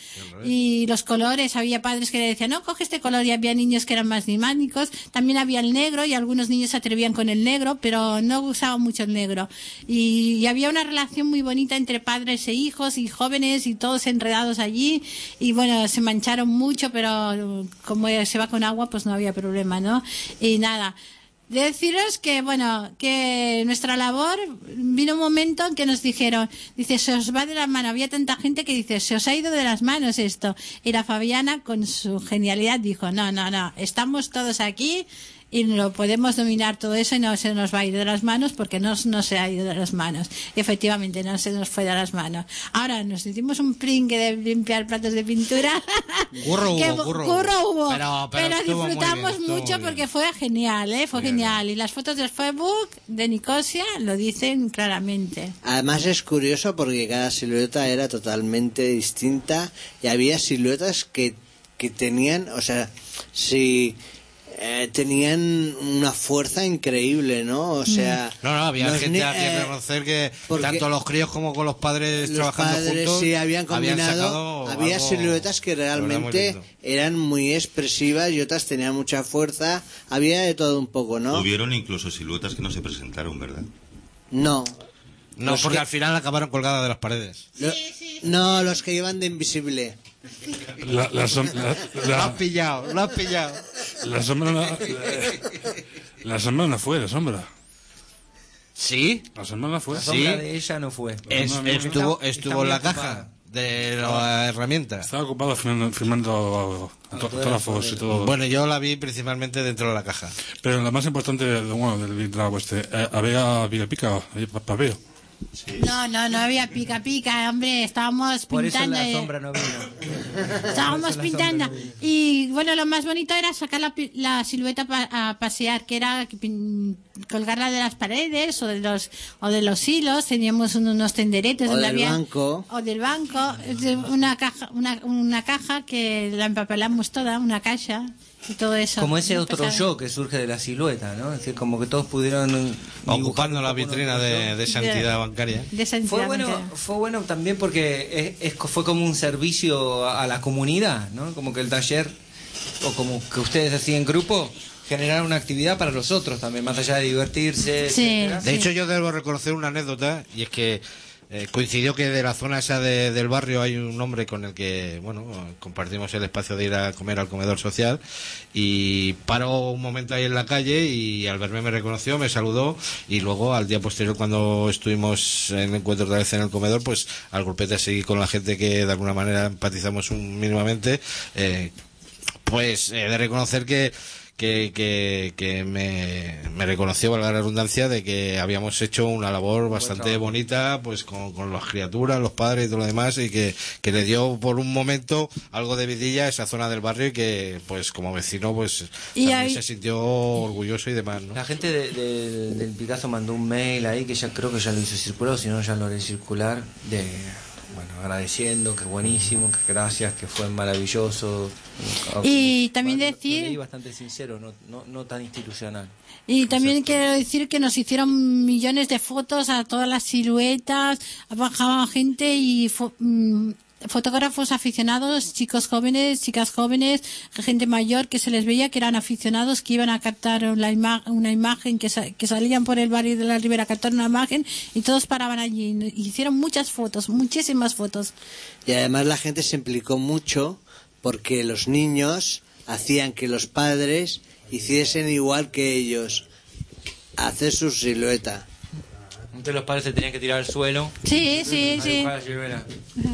S2: y los colores, había padres que le decían, no, coge este color, y había niños que eran más dinámicos, también había el negro, y algunos niños se atrevían con el negro, pero no usaban mucho el negro. Y, y había una relación muy bonita entre padres e hijos, y jóvenes, y todos enredados allí, y bueno, se mancharon mucho, pero como se va con agua, pues no había problema, ¿no? Y nada. Deciros que, bueno, que nuestra labor vino un momento en que nos dijeron, dice, se os va de las manos. Había tanta gente que dice, se os ha ido de las manos esto. Y la Fabiana, con su genialidad, dijo, no, no, no, estamos todos aquí y lo podemos dominar todo eso y no se nos va a ir de las manos porque no, no se ha ido de las manos. Y efectivamente, no se nos fue de las manos. Ahora nos hicimos un pringue de limpiar platos de pintura.
S8: Curro
S2: Que
S8: hubo, curro,
S2: curro
S8: hubo.
S2: hubo.
S8: Pero, pero
S2: Pero
S8: estuvo muy
S2: disfrutamos
S8: bien, estuvo
S2: mucho
S8: muy
S2: porque fue genial, ¿eh? Fue genial. Y las fotos del Facebook de Nicosia lo dicen claramente.
S4: Además es curioso porque cada silueta era totalmente distinta y había siluetas que, que tenían, o sea, si eh, tenían una fuerza increíble, ¿no? O sea,
S8: No, no, había
S4: los
S8: gente
S4: ni-
S8: a que
S4: eh,
S8: reconocer que
S4: porque
S8: tanto los críos como con los padres
S4: los
S8: trabajando
S4: padres
S8: juntos
S4: sí habían combinado,
S8: sacado
S4: había
S8: algo,
S4: siluetas que
S8: la verdad, muy
S4: realmente
S8: lindo.
S4: eran muy expresivas y otras tenían mucha fuerza, había de todo un poco, ¿no?
S13: Hubieron incluso siluetas que no se presentaron, ¿verdad?
S4: No.
S8: No,
S4: Los
S8: porque
S4: que-
S8: al final acabaron colgadas de las paredes.
S4: Lo- no, los que llevan de invisible.
S3: La, la, som- la,
S8: Lo
S3: la-
S8: has pillado, lo has pillado.
S3: la sombra no, la, la sombra no fue, la sombra.
S8: ¿Sí?
S3: La sombra no fue.
S1: La sombra de ella no fue.
S8: Es-
S3: No, no, no.
S8: estuvo
S1: Está-
S8: estuvo
S1: está
S8: en la
S1: muy
S8: caja
S1: ocupada.
S8: de la herramienta.
S3: Estaba ocupado firmando, firmando autógrafos y todo.
S8: Bueno, yo la vi principalmente dentro de la caja.
S3: Pero lo más importante, bueno, del trabajo este, eh, había pica pica, había pa- papel.
S2: No, no, no había pica pica, hombre, estábamos
S1: Por eso
S2: pintando.
S1: la
S2: eh,
S1: sombra no vino.
S2: Estábamos
S1: Por eso la
S2: pintando.
S1: sombra no vino.
S2: Y bueno, lo más bonito era sacar la, pi- la silueta pa- a pasear, que era que pin- colgarla de las paredes o de los o de los hilos. Teníamos un- unos tenderetes
S4: O
S2: donde
S4: del
S2: había
S4: banco.
S2: o del banco, es de una caja, una, una caja que la empapelamos toda, una caja y todo eso.
S1: Como ese otro
S2: Empezaba-
S1: yo que surge de la silueta, ¿no? Es decir, como que todos pudieron
S8: Ocupando la vitrina de, de esa entidad bancaria.
S2: de esa
S1: Fue
S2: entidad
S1: bueno,
S2: bancaria.
S1: fue bueno también porque es, es- fue como un servicio a la comunidad, ¿no? Como que el taller, o como que ustedes hacían en grupo, generar una actividad para los otros también, más allá de divertirse. etcétera.
S8: De hecho, yo debo reconocer una anécdota, y es que eh, coincidió que de la zona esa de- del barrio hay un hombre con el que, bueno, compartimos el espacio de ir a comer al comedor social, y paró un momento ahí en la calle y al verme me reconoció, me saludó, y luego al día posterior, cuando estuvimos en encuentro otra vez en el comedor, pues al grupete seguí con la gente que de alguna manera empatizamos un, mínimamente, eh, pues he de reconocer que que, que, que me, me reconoció, valga la redundancia, de que habíamos hecho una labor bastante bonita, pues con, con las criaturas, los padres y todo lo demás, y que, que le dio por un momento algo de vidilla a esa zona del barrio, y que pues como vecino pues
S2: Y
S8: también
S2: ahí-
S8: se sintió orgulloso y demás, ¿no?
S1: La gente de- de- del Picasso mandó un mail ahí que ya creo que ya lo hizo circular, o si no ya lo haré circular, de bueno, agradeciendo, que buenísimo, que gracias, que fue maravilloso.
S2: Y también
S1: Lo
S2: decir-
S1: leí bastante sincero, no, no, no tan institucional.
S2: Y también quiero decir que nos hicieron millones de fotos a todas las siluetas, bajaba gente y fo- mm, fotógrafos aficionados, chicos jóvenes, chicas jóvenes, gente mayor que se les veía que eran aficionados, que iban a captar la ima- una imagen, que, sa- que salían por el barrio de la Ribera a captar una imagen y todos paraban allí. Y hicieron muchas fotos, muchísimas fotos.
S4: Y además la gente se implicó mucho porque los niños hacían que los padres hiciesen igual que ellos, hacer su silueta.
S1: Entonces los padres se tenían que tirar al suelo.
S2: Sí, sí,
S1: a
S2: sí.
S1: dibujar la silueta.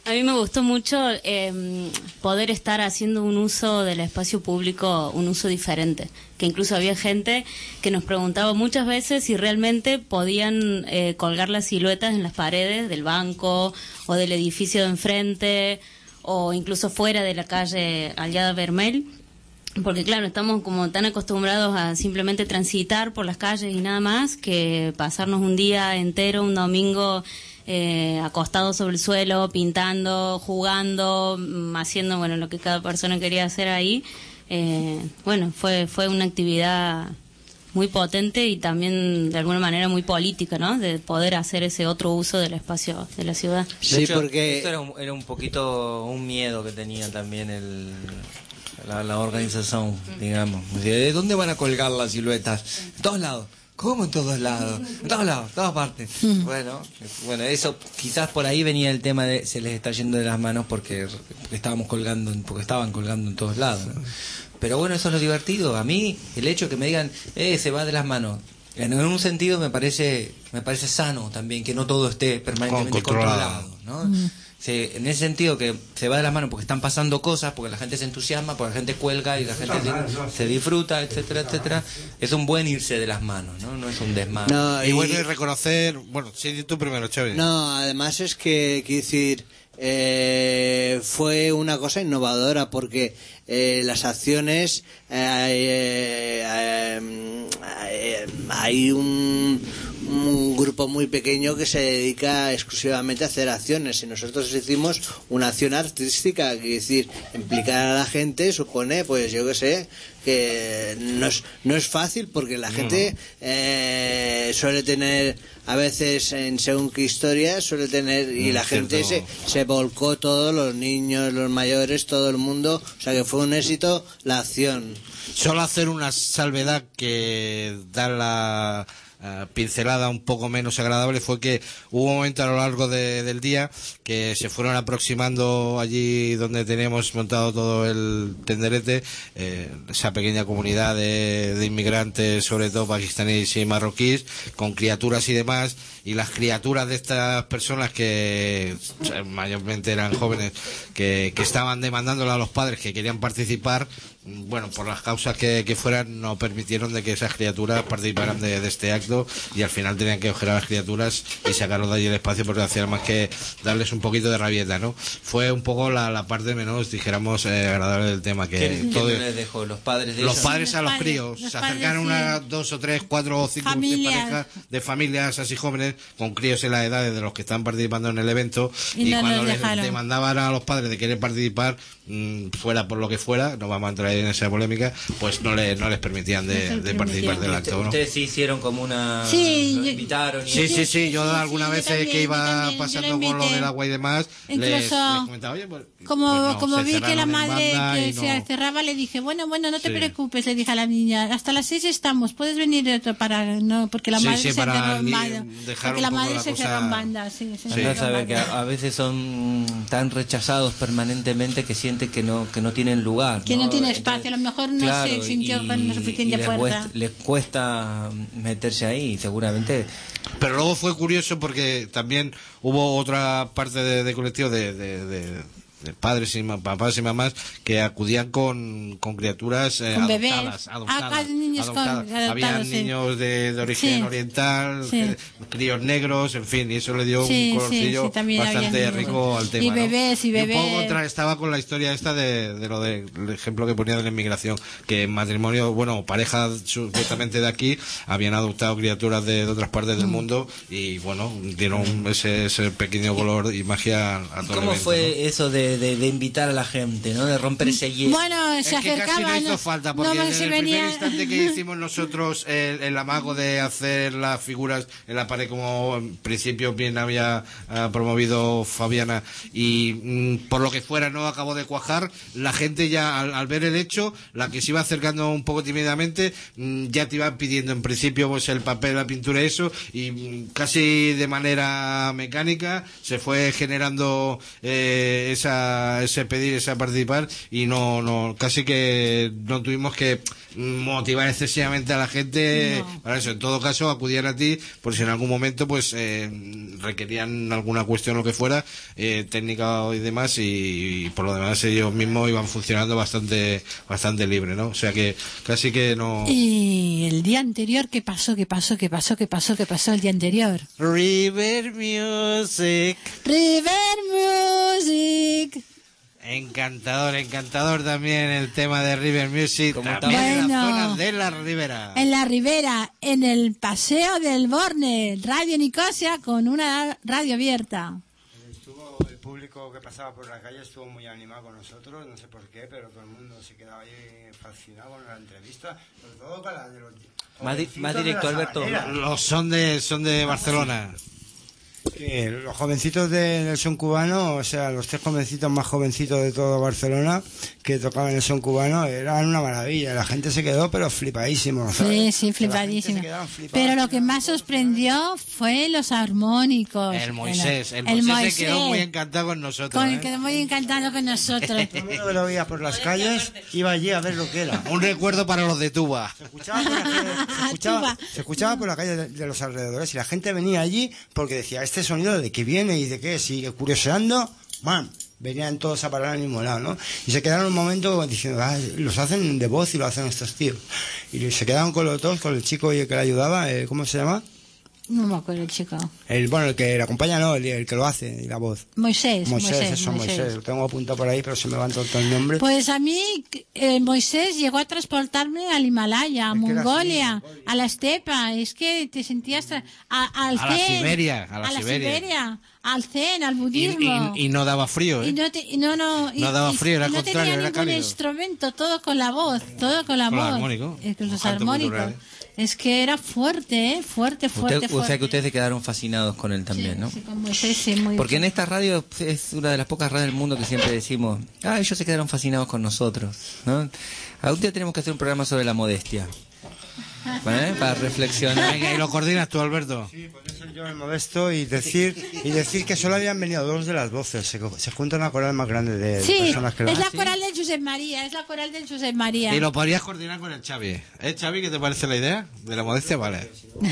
S12: A mí me gustó mucho eh, poder estar haciendo un uso del espacio público, un uso diferente. Que incluso había gente que nos preguntaba muchas veces si realmente podían eh, colgar las siluetas en las paredes del banco o del edificio de enfrente o incluso fuera de la calle Aliada Vermell. Porque claro, estamos como tan acostumbrados a simplemente transitar por las calles y nada más, que pasarnos un día entero, un domingo, eh, acostados sobre el suelo, pintando, jugando, haciendo, bueno, lo que cada persona quería hacer ahí. Eh, bueno, fue fue una actividad muy potente y también de alguna manera muy política, ¿no? De poder hacer ese otro uso del espacio de la ciudad.
S1: Sí, hecho, porque esto era un, era un poquito un miedo que tenía también el la, la organización, digamos. ¿De dónde van a colgar las siluetas? En todos lados. ¿Cómo en todos lados? En todos lados, en todas partes. Mm. Bueno, bueno, eso quizás por ahí venía el tema de se les está yendo de las manos porque, porque estábamos colgando, porque estaban colgando en todos lados, ¿no? Pero bueno, eso es lo divertido. A mí el hecho que me digan, eh, se va de las manos. En un sentido me parece me parece sano también que no todo esté permanentemente controlado, controlado, ¿no? Mm. Se, en ese sentido que se va de las manos porque están pasando cosas, porque la gente se entusiasma, porque la gente cuelga y la gente se, se disfruta, etcétera, etcétera. Es un buen irse de las manos, ¿no? No es un desmano.
S8: No, y, y bueno, y reconocer, bueno, sí, tú primero, Xavi.
S4: No, además es que, quiero decir, eh, fue una cosa innovadora porque eh, las acciones eh, eh, eh, hay un, un grupo muy pequeño que se dedica exclusivamente a hacer acciones y nosotros hicimos una acción artística, que decir, implicar a la gente supone, pues yo qué sé, que no es, no es fácil porque la gente eh, suele tener a veces en según qué historias suele tener y la gente se, se volcó, todos los niños, los mayores, todo el mundo, o sea que fue un éxito la acción.
S8: Solo hacer una salvedad que da la Uh, pincelada un poco menos agradable fue que hubo un momento a lo largo de, del día que se fueron aproximando allí donde teníamos montado todo el tenderete, eh, esa pequeña comunidad de, de inmigrantes, sobre todo pakistaníes y marroquíes, con criaturas y demás, y las criaturas de estas personas que mayormente eran jóvenes que, que estaban demandándole a los padres que querían participar, bueno, por las causas que, que fueran, no permitieron de que esas criaturas participaran de, de este acto y al final tenían que coger a las criaturas y sacarlos de allí el espacio porque hacían más que darles un poquito de rabieta, ¿no? Fue un poco la, la parte menos, dijéramos, eh, agradable del tema. Que
S1: ¿Quién,
S8: todo,
S1: ¿quién les dejó? ¿Los padres de
S8: Los
S1: ellos?
S8: padres a los,
S2: los
S8: críos.
S2: padres,
S8: Se
S2: los
S8: acercaron
S2: padres,
S8: unas
S2: sí.
S8: dos o tres, cuatro o cinco parejas de familias así jóvenes con críos en las edades de los que están participando en el evento y,
S2: y no
S8: cuando les
S2: dejaron.
S8: demandaban a los padres de querer participar, mmm, fuera por lo que fuera, no vamos a entrar en esa polémica, pues no, le, no les permitían de, de participar del acto, ¿no?
S1: Ustedes sí hicieron como una...
S2: Sí,
S1: lo
S2: yo-
S1: invitaron y
S8: Sí, sí, sí, yo
S2: sí,
S8: algunas
S2: sí, yo
S8: veces
S2: también,
S8: que iba
S2: yo también, yo
S8: pasando
S2: lo
S8: con lo
S2: invité.
S8: del agua y demás, les,
S2: Incluso,
S8: les comentaba, oye, pues,
S2: Como,
S8: pues no,
S2: como
S8: se
S2: vi que la
S8: cerraron en
S2: madre
S8: banda
S2: que
S8: y
S2: se
S8: no-
S2: cerraba, le dije, bueno, bueno, no te
S8: Sí.
S2: preocupes, le dije a la niña, hasta las seis estamos, puedes venir otro para, no, porque la
S8: Sí,
S2: madre
S8: sí,
S2: se
S8: para
S2: cerró en
S8: ni-
S2: banda,
S8: dejar
S2: porque
S8: un
S2: la
S8: poco
S2: madre
S8: la
S2: se
S8: cosa-
S2: cerró en banda, sí, se
S1: Andá
S2: cerró
S1: a
S2: en
S1: saber que
S2: banda.
S1: a, a veces son tan rechazados permanentemente que sienten que no que no tienen lugar.
S2: Que no tiene espacio, a lo mejor no
S1: Claro,
S2: se sintió
S1: y-
S2: con la
S1: y
S2: suficiente
S1: les
S2: fuerza.
S1: cuesta, les cuesta meterse ahí, seguramente.
S8: Pero luego fue curioso porque también hubo otra parte de, de colectivo de, de, de- de padres y ma- papás y mamás que acudían con, con criaturas eh,
S2: Con bebés.
S8: adoptadas,
S2: Ah,
S8: adoptadas,
S2: ah, niños con-
S8: adoptadas.
S2: adoptados,
S8: Habían
S2: sí.
S8: niños de, de origen
S2: Sí.
S8: oriental,
S2: Sí.
S8: eh, críos negros, en fin, y eso le dio
S2: Sí,
S8: un
S2: sí,
S8: colorcillo
S2: sí, también
S8: bastante
S2: había
S8: rico
S2: niños.
S8: al tema.
S2: Y
S8: ¿no?
S2: bebés, y
S8: un
S2: bebés.
S8: poco contrastaba con la historia esta de, de lo del ejemplo que ponía de la inmigración, que en matrimonio, bueno, parejas supuestamente de aquí habían adoptado criaturas de, de otras partes
S2: Mm.
S8: del mundo y bueno, dieron ese, ese pequeño color y magia a todo el
S1: ¿Cómo
S8: evento,
S1: fue
S8: ¿no?
S1: eso de, de, de invitar a la gente, ¿no? De romper ese hielo.
S2: Bueno, se
S8: Es que casi
S2: acercaba,
S8: no hizo
S2: no,
S8: falta,
S2: no,
S8: porque
S2: porque
S8: en
S2: se
S8: el primer
S2: venía...
S8: instante que hicimos nosotros el, el amago de hacer las figuras en la pared, como en principio bien había ah, promovido Fabiana, y mm, por lo que fuera no acabó de cuajar, la gente ya al, al ver el hecho, la que se iba acercando un poco tímidamente, mm, ya te iba pidiendo en principio pues el papel, la pintura y eso, y mm, casi de manera mecánica se fue generando eh, esa esa, ese pedir, ese participar, y no, no, casi que no tuvimos que motivar excesivamente a la gente no. para eso. En todo caso, acudían a ti por si en algún momento pues eh, requerían alguna cuestión o lo que fuera, eh, técnica y demás, y, y por lo demás ellos mismos iban funcionando bastante bastante libre, ¿no? O sea que casi que no...
S2: Y el día anterior, ¿qué pasó? ¿Qué pasó? ¿Qué pasó? ¿Qué pasó? ¿Qué pasó el día anterior?
S8: River Music.
S2: River Music.
S8: Encantador, encantador también el tema de River Music. Como también
S2: bueno,
S8: en la zona de la Ribera.
S2: En la Ribera, en el Paseo del Borne, Radio Nicosia con una radio abierta.
S20: Estuvo el público que pasaba por la calle estuvo muy animado con nosotros, no sé por qué, pero todo el mundo se quedaba ahí fascinado con la entrevista, sobre todo con la de los...
S1: Más, di más directo, Alberto.
S8: Los son de, son de Barcelona.
S20: Sí, los jovencitos del son cubano, o sea, los tres jovencitos más jovencitos de todo Barcelona que tocaban el son cubano, eran una maravilla. La gente se quedó, pero flipadísimo, ¿sabes?
S2: Sí, sí, flipadísimo. Pero lo que más sorprendió fue los armónicos.
S8: El Moisés, el, el, el Moisés, se quedó muy encantado con nosotros.
S2: Con,
S8: ¿eh?
S2: Quedó muy encantado con nosotros.
S20: Todo el mundo que lo veía por las calles iba allí a ver lo que era.
S8: Un recuerdo para los de Tuba.
S20: Se escuchaba por la calle, se escuchaba, se escuchaba por la calle de, de los alrededores y la gente venía allí porque decía, este sonido de qué viene y de qué, sigue curioseando, ¡bam! Venían todos a parar al mismo lado, ¿no? Y se quedaron un momento diciendo, ah, los hacen de voz y lo hacen estos tíos. Y se quedaron con los dos, con el chico que le ayudaba, eh, ¿cómo se llama?
S2: No me acuerdo el chico.
S20: El, bueno, el que le acompaña, no, el, el que lo hace, y la voz.
S2: Moisés.
S20: Moisés,
S2: Moisés
S20: eso,
S2: Moisés.
S20: Moisés. Lo tengo apuntado por ahí, pero se me va todo el nombre.
S2: Pues a mí, eh, Moisés llegó a transportarme al Himalaya, a Mongolia, así, a la estepa. Es que te sentías a, a, al
S8: a
S2: zen.
S8: La Siberia, a la
S2: a la
S8: Siberia.
S2: Siberia. Al zen, al budismo.
S8: Y, y, y no daba frío, ¿eh?
S2: Y no, te, y no, no,
S8: no daba
S2: y,
S8: frío, era
S2: y no
S8: contrario,
S2: tenía
S8: era
S2: ningún
S8: cálido.
S2: Instrumento, todo con la voz, todo con la
S8: con
S2: voz.
S8: Armónico.
S2: Eh, con los armónicos. Cultural. Es que era fuerte, ¿eh? Fuerte, fuerte,
S1: Usted,
S2: fuerte.
S1: O sea que ustedes se quedaron fascinados con él también,
S2: sí,
S1: ¿no?
S2: Sí, con Moisés, sí, muy
S1: Porque
S2: bien.
S1: en esta radio es una de las pocas radios del mundo que siempre decimos, ah, ellos se quedaron fascinados con nosotros, ¿no? Algún día tenemos que hacer un programa sobre la modestia. ¿Vale? Para reflexionar.
S8: Venga, y lo coordinas tú, Alberto.
S20: Sí, por eso yo el modesto y decir y decir que solo habían venido dos de las voces. Se, se junta una coral más grande de
S2: sí,
S20: personas que
S2: es
S20: lo
S2: la coral del Josep María, es la coral del Josep María.
S8: Y lo podrías coordinar con el Xavi. ¿Eh, Xavi? ¿Qué te parece la idea? De la modestia, vale.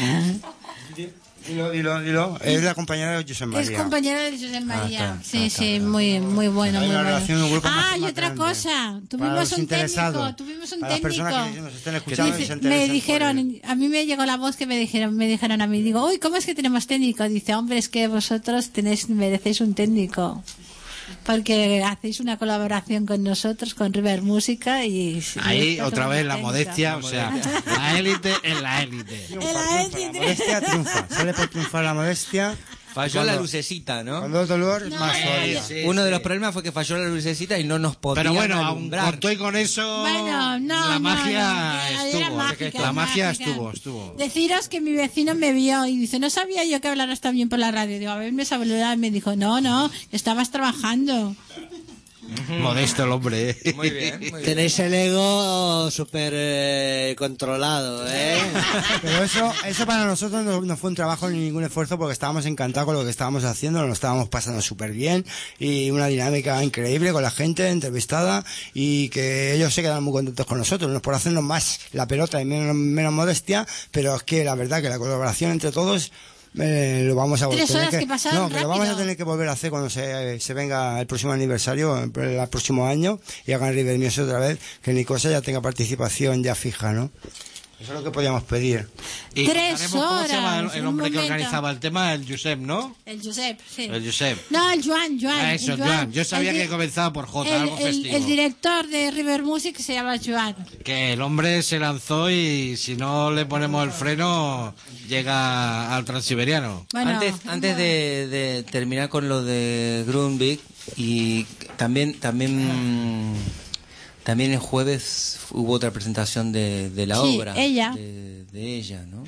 S20: Dilo, dilo, dilo. Es la compañera de Josep María.
S2: Es compañera de Josep María.
S20: Ah, está,
S2: sí,
S20: está,
S2: sí,
S20: está.
S2: muy, muy bueno, muy bueno. Ah, y otra
S20: grande.
S2: cosa. Tuvimos un técnico, tuvimos un
S20: Para las
S2: técnico.
S20: personas que nos estén escuchando y se
S2: me dijeron, a mí me llegó la voz que me dijeron, me dijeron a mí, digo, uy, ¿cómo es que tenemos técnico? Dice, hombre, es que vosotros tenéis, merecéis un técnico. Porque hacéis una colaboración con nosotros, con River Música y...
S8: Ahí
S2: y
S8: otra vez la
S2: técnica.
S8: modestia, o sea, la élite en la élite.
S2: En la élite.
S20: La modestia triunfa. Sale por triunfar la modestia.
S1: Falló
S20: cuando,
S1: la lucecita, ¿no?
S20: Cuando el dolor
S2: No,
S20: más
S2: eh,
S20: odio.
S1: Sí, Uno sí. de los problemas fue que falló la lucecita y no nos podía
S8: Pero bueno, aún
S1: alumbrar.
S8: con todo y con eso,
S2: Bueno, no,
S8: la
S2: no,
S8: magia
S2: no,
S8: estuvo.
S2: era mágica,
S8: la magia
S2: mágica.
S8: estuvo, estuvo.
S2: Deciros que mi vecino me vio y dice, no sabía yo que hablaras tan bien por la radio. Digo, a ver, me saludaba y me dijo, no, no, estabas trabajando.
S8: Modesto el hombre, ¿eh?
S1: Muy bien, muy bien.
S4: Tenéis el ego súper eh, controlado, ¿eh?
S20: Pero eso, eso para nosotros no, no fue un trabajo ni ningún esfuerzo porque estábamos encantados con lo que estábamos haciendo, nos lo estábamos pasando súper bien y una dinámica increíble con la gente entrevistada y que ellos se quedaron muy contentos con nosotros, no es por hacernos más la pelota y menos, menos modestia, pero es que la verdad que la colaboración entre todos eh, lo vamos a
S2: Tres
S20: tener
S2: horas
S20: que,
S2: que pasaron
S20: no, que lo vamos a
S2: rápido.
S20: tener que volver a hacer cuando se, se venga el próximo aniversario, el, el próximo año y hagan River Music otra vez, que Nicosia ya tenga participación ya fija, ¿no? Eso es lo que podíamos pedir.
S8: Y
S2: Tres
S8: contaremos ¿Cómo se llama el,
S2: horas,
S8: el
S2: un
S8: hombre que
S2: momento.
S8: organizaba el tema? El Josep, ¿no?
S2: El Josep, sí.
S8: El Josep.
S2: No, el Joan, Joan.
S8: Ah, eso,
S2: el
S8: Joan. Yo sabía
S2: El di-
S8: que comenzaba por J,
S2: el,
S8: algo
S2: el-
S8: festivo.
S2: el director de River Music se llama Joan.
S8: Que el hombre se lanzó y si no le ponemos el freno, llega al transiberiano.
S2: Bueno,
S1: antes antes de, de terminar con lo de Grundvik y también también también el jueves hubo otra presentación de, de la
S2: Sí,
S1: obra
S2: ella.
S1: De, de ella, ¿no?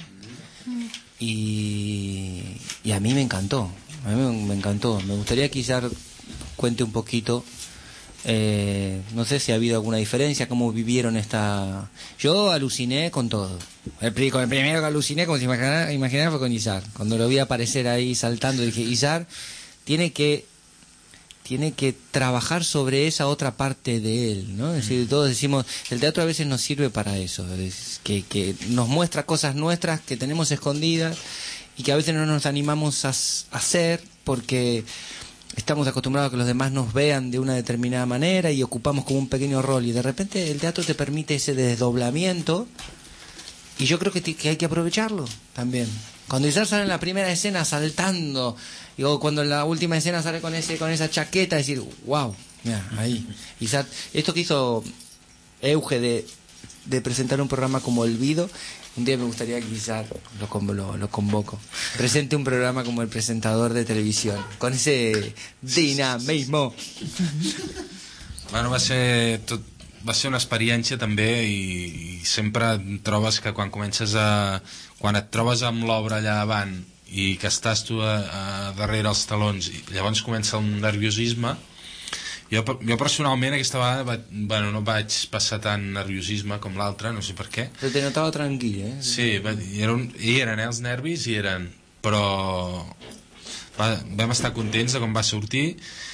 S1: Y, y a mí me encantó, a mí me, me encantó. Me gustaría quizás cuente un poquito, eh, no sé si ha habido alguna diferencia, cómo vivieron esta... Yo aluciné con todo. El, pri- con el primero que aluciné, como se imaginara, imaginara, fue con Izar. Cuando lo vi aparecer ahí saltando, dije, Izar tiene que tiene que trabajar sobre esa otra parte de él, ¿no? Es decir, todos decimos, el teatro a veces nos sirve para eso, es que, que nos muestra cosas nuestras que tenemos escondidas y que a veces no nos animamos a, a hacer porque estamos acostumbrados a que los demás nos vean de una determinada manera y ocupamos como un pequeño rol, y de repente el teatro te permite ese desdoblamiento, y yo creo que, te, que hay que aprovecharlo también. Cuando Isar sale en la primera escena saltando, y o cuando en la última escena sale con ese con esa chaqueta, decir, wow, mira, ahí. Isar, esto que hizo Euge de, de presentar un programa como Olvido, un día me gustaría que Isar lo, convo- lo, lo convoco. Presente un programa como el presentador de televisión, con ese dinamismo.
S15: Bueno, va ser tot, va ser una experiència també, i, i sempre trobes que quan comences a quan et trobes amb l'obra allà davant i que estàs tu a, a darrere els talons, i llavors comença el nerviosisme. Jo, jo personalment aquesta vegada va, bueno, no vaig passar tant nerviosisme com l'altra, no sé per què.
S1: Però te notava tranquil, eh?
S15: Sí, va, hi, era un, hi eren eh, els nervis, hi eren, però va, vam estar contents de com va sortir.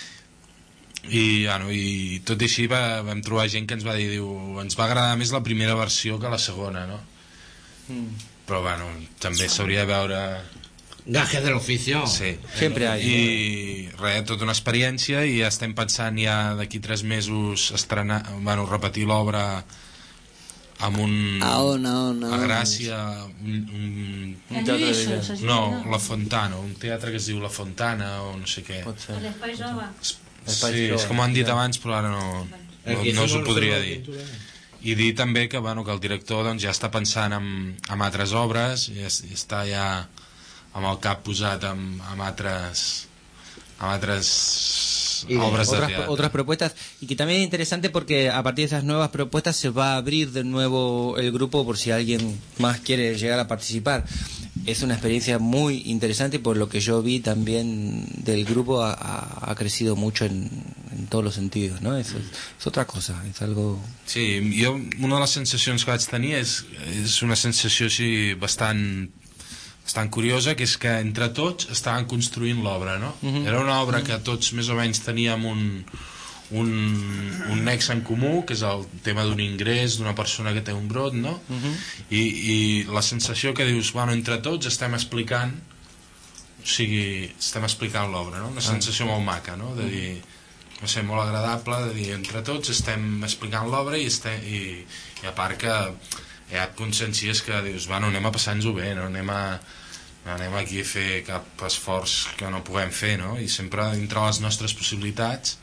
S15: I, bueno, i tot i així va, vam trobar gent que ens va dir, diu, ens va agradar més la primera versió que la segona, no?
S1: Mm.
S15: Però bueno, també s'hauria de veure...
S8: Gajes del oficio.
S15: Sí.
S1: Sempre hay.
S15: I res, tota una experiència, i ja estem pensant ja d'aquí tres mesos estrenar, bueno, repetir l'obra amb un...
S4: A on, a on, a
S15: a
S4: on?
S15: Gràcia, un, un,
S12: un teatre de vida.
S15: no, La Fontana, un teatre que es diu La Fontana o no sé què.
S12: L'espai jove.
S15: Sí, és com han dit abans, però ara no, no, no us ho podria dir. I dir també que, bueno, que el director doncs, ja està pensant en, en altres obres, i es- i està ja amb el cap posat en, en altres, en altres
S1: Y de
S15: obras de
S1: otras,
S15: teatro.
S1: otras propuestas, y que también es interesante porque a partir de esas nuevas propuestas se va a abrir de nuevo el grupo por si alguien más quiere llegar a participar. Es una experiencia muy interesante y por lo que yo vi también del grupo ha, ha- ha crecido mucho en, en todos los sentidos, ¿no? Es, es otra cosa, es algo...
S15: Sí, jo una de les sensacions que vaig tenir és, és una sensació així bastant bastant curiosa, que és que entre tots estaven construint l'obra, no?
S1: Mhm.
S15: Era una obra que tots més o menys teníem un, un, un nexe en comú, que és el tema d'un ingrés d'una persona que té un brot, no? I, i la sensació que dius, bueno, entre tots estem explicant, o sigui, estem explicant l'obra, no? Una sensació molt maca, no? De dir, no sé, molt agradable, de dir, entre tots estem explicant l'obra, i, estem, i, i a part que ja et consciencies que dius, bueno, anem a passar-nos-ho bé, no anem a, no anem aquí a fer cap esforç que no puguem fer, no? I sempre dintre les nostres possibilitats.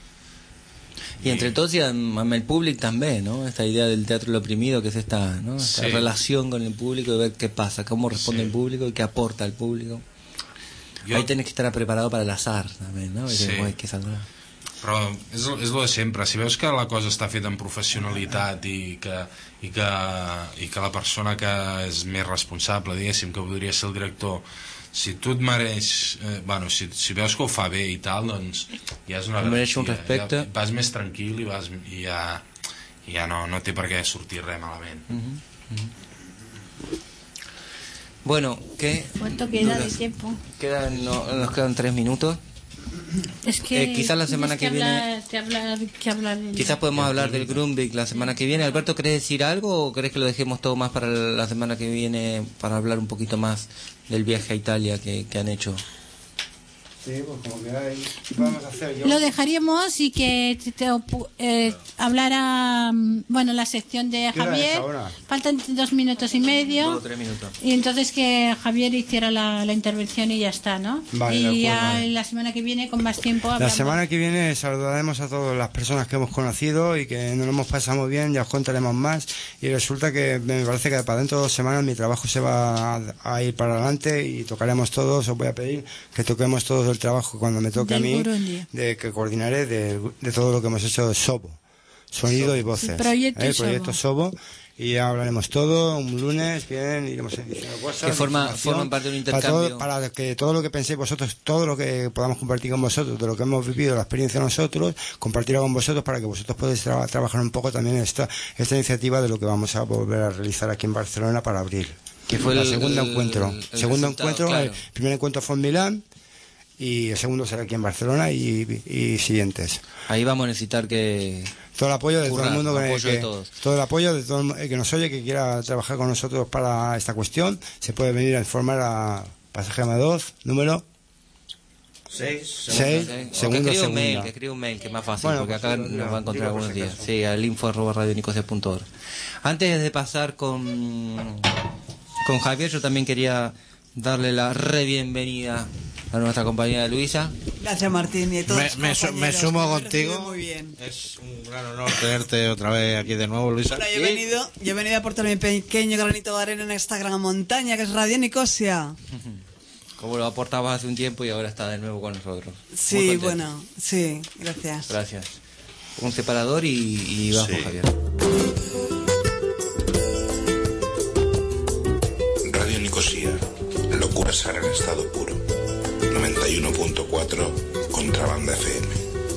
S1: Y entre todos y am- amb el público también, ¿no? Esta idea del teatro del oprimido, que es esta, ¿no? Esta
S15: Sí.
S1: relación con el público, de ver qué pasa, cómo responde
S15: Sí.
S1: el público y qué aporta el público.
S15: Yo-
S1: Ahí tenés que estar preparado para el azar también, ¿no?
S15: Sí.
S1: Porque, uy, que saldrá.
S15: Però és, és lo de sempre, si veus que la cosa està feta amb professionalitat i que, i que, i que la persona que és més responsable, diguéssim, que podria ser el director, si tu et mereix, eh, bueno, si, si veus que ho fa bé i tal, doncs ja és una
S1: Mereix un
S15: garantia.
S1: respecte.
S15: Ja vas més tranquil i, vas, i ja, i ja no, no té per què sortir res malament.
S1: Ujú, ujú. Bueno, ¿qué?
S2: ¿Cuánto queda de
S1: dudas?
S2: tiempo?
S1: Quedan, no, nos quedan tres minutos.
S2: Es que
S1: Eh, quizás la semana
S2: tienes
S1: que viene-
S2: hablar- que hablar, que hablar del-
S1: Quizás podemos hablar del Grundtvig la semana que viene. Alberto, ¿querés decir algo o crees que lo dejemos todo más para la semana que viene para hablar un poquito más del viaje a Italia que, que han hecho?
S20: Sí, pues como queráis. ¿Qué podemos hacer? Yo...
S2: Lo dejaríamos y que te, te opu- eh, hablara, mm, bueno, la sección de
S20: ¿Qué hora es
S2: Javier.
S20: ahora?
S2: Faltan dos minutos y medio.
S1: Dos o tres minutos.
S2: Y entonces que Javier hiciera la, la intervención y ya está, ¿no?
S20: Vale,
S2: y
S20: de acuerdo,
S2: ya
S20: vale.
S2: la semana que viene, con más tiempo,
S20: La
S2: hablamos.
S20: semana que viene saludaremos a todas las personas que hemos conocido y que nos lo hemos pasado muy bien, ya os contaremos más. Y resulta que me parece que para dentro de dos semanas mi trabajo se va a, a ir para adelante y tocaremos todos. Os voy a pedir que toquemos todos el trabajo cuando me toque a
S2: Del
S20: mí,
S2: Burundi.
S20: de que coordinaré de, de todo lo que hemos hecho de Sobo, sonido y voces.
S2: El proyecto
S20: ¿eh? El
S2: Sobo.
S20: proyecto Sobo. Y ya hablaremos todo, un lunes, bien, iremos diciendo cosas.
S1: Que forma-
S20: información,
S1: forman parte de un
S20: para
S1: intercambio.
S20: todo- Para, que todo lo que penséis vosotros, todo lo que podamos compartir con vosotros, de lo que hemos vivido, la experiencia nosotros, compartirlo con vosotros para que vosotros podáis tra- trabajar un poco también esta, esta iniciativa de lo que vamos a volver a realizar aquí en Barcelona para abril.
S1: Que fue
S20: el
S1: el-
S20: segundo
S1: el-
S20: encuentro.
S1: el
S20: segundo
S1: resultado,
S20: encuentro,
S1: claro.
S20: el primer encuentro fue en Milán. y el segundo será aquí en Barcelona y, y siguientes.
S1: Ahí vamos a necesitar que...
S20: Todo el apoyo de
S1: currar,
S20: todo el mundo, que,
S1: apoyo
S20: que-
S1: de todos.
S20: todo el apoyo de todo el que nos oye, que quiera trabajar con nosotros para esta cuestión, se puede venir a informar a Pasaje Gama dos, número
S8: seis,
S20: seis,
S1: O que
S20: segundo,
S1: escriba un mail,
S20: segunda.
S1: que escriba un mail, que es más fácil,
S20: Bueno,
S1: porque
S20: pues
S1: acá
S20: sí,
S1: nos
S20: digo,
S1: va a encontrar
S20: digo por
S1: algunos
S20: si
S1: días.
S20: acaso.
S1: Sí, al info arroba radionicosia punto org. Antes de pasar con, con Javier, yo también quería darle la re bienvenida a nuestra compañera Luisa.
S16: Gracias, Martín, y a todos
S8: Me,
S16: los
S8: me, su- me
S16: compañeros,
S8: sumo
S16: que me
S8: contigo.
S16: reciben muy bien.
S8: Es un gran honor tenerte otra vez aquí de nuevo, Luisa.
S16: Bueno, yo he venido, yo he venido a aportar mi pequeño granito de arena en esta gran montaña que es Radio Nicosia.
S1: Como lo aportabas hace un tiempo y ahora está de nuevo con nosotros. Muy
S16: Sí,
S1: contento.
S16: bueno, sí, gracias.
S1: Gracias. Un separador y, y vamos,
S11: Sí.
S1: Javier.
S11: Radio Nicosia, locura sana en estado puro. noventa y uno punto cuatro, Contrabanda F M.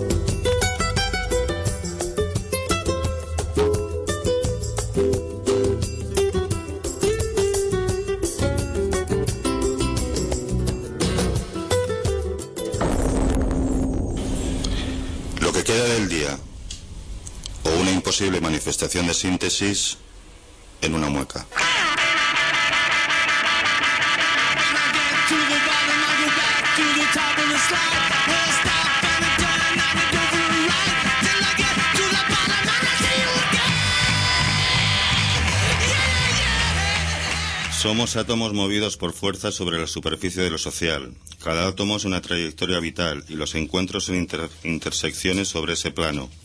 S13: Lo que queda del día, o una imposible manifestación de síntesis en una mueca. Somos átomos movidos por fuerzas sobre la superficie de lo social. Cada átomo es una trayectoria vital y los encuentros son inter- intersecciones sobre ese plano.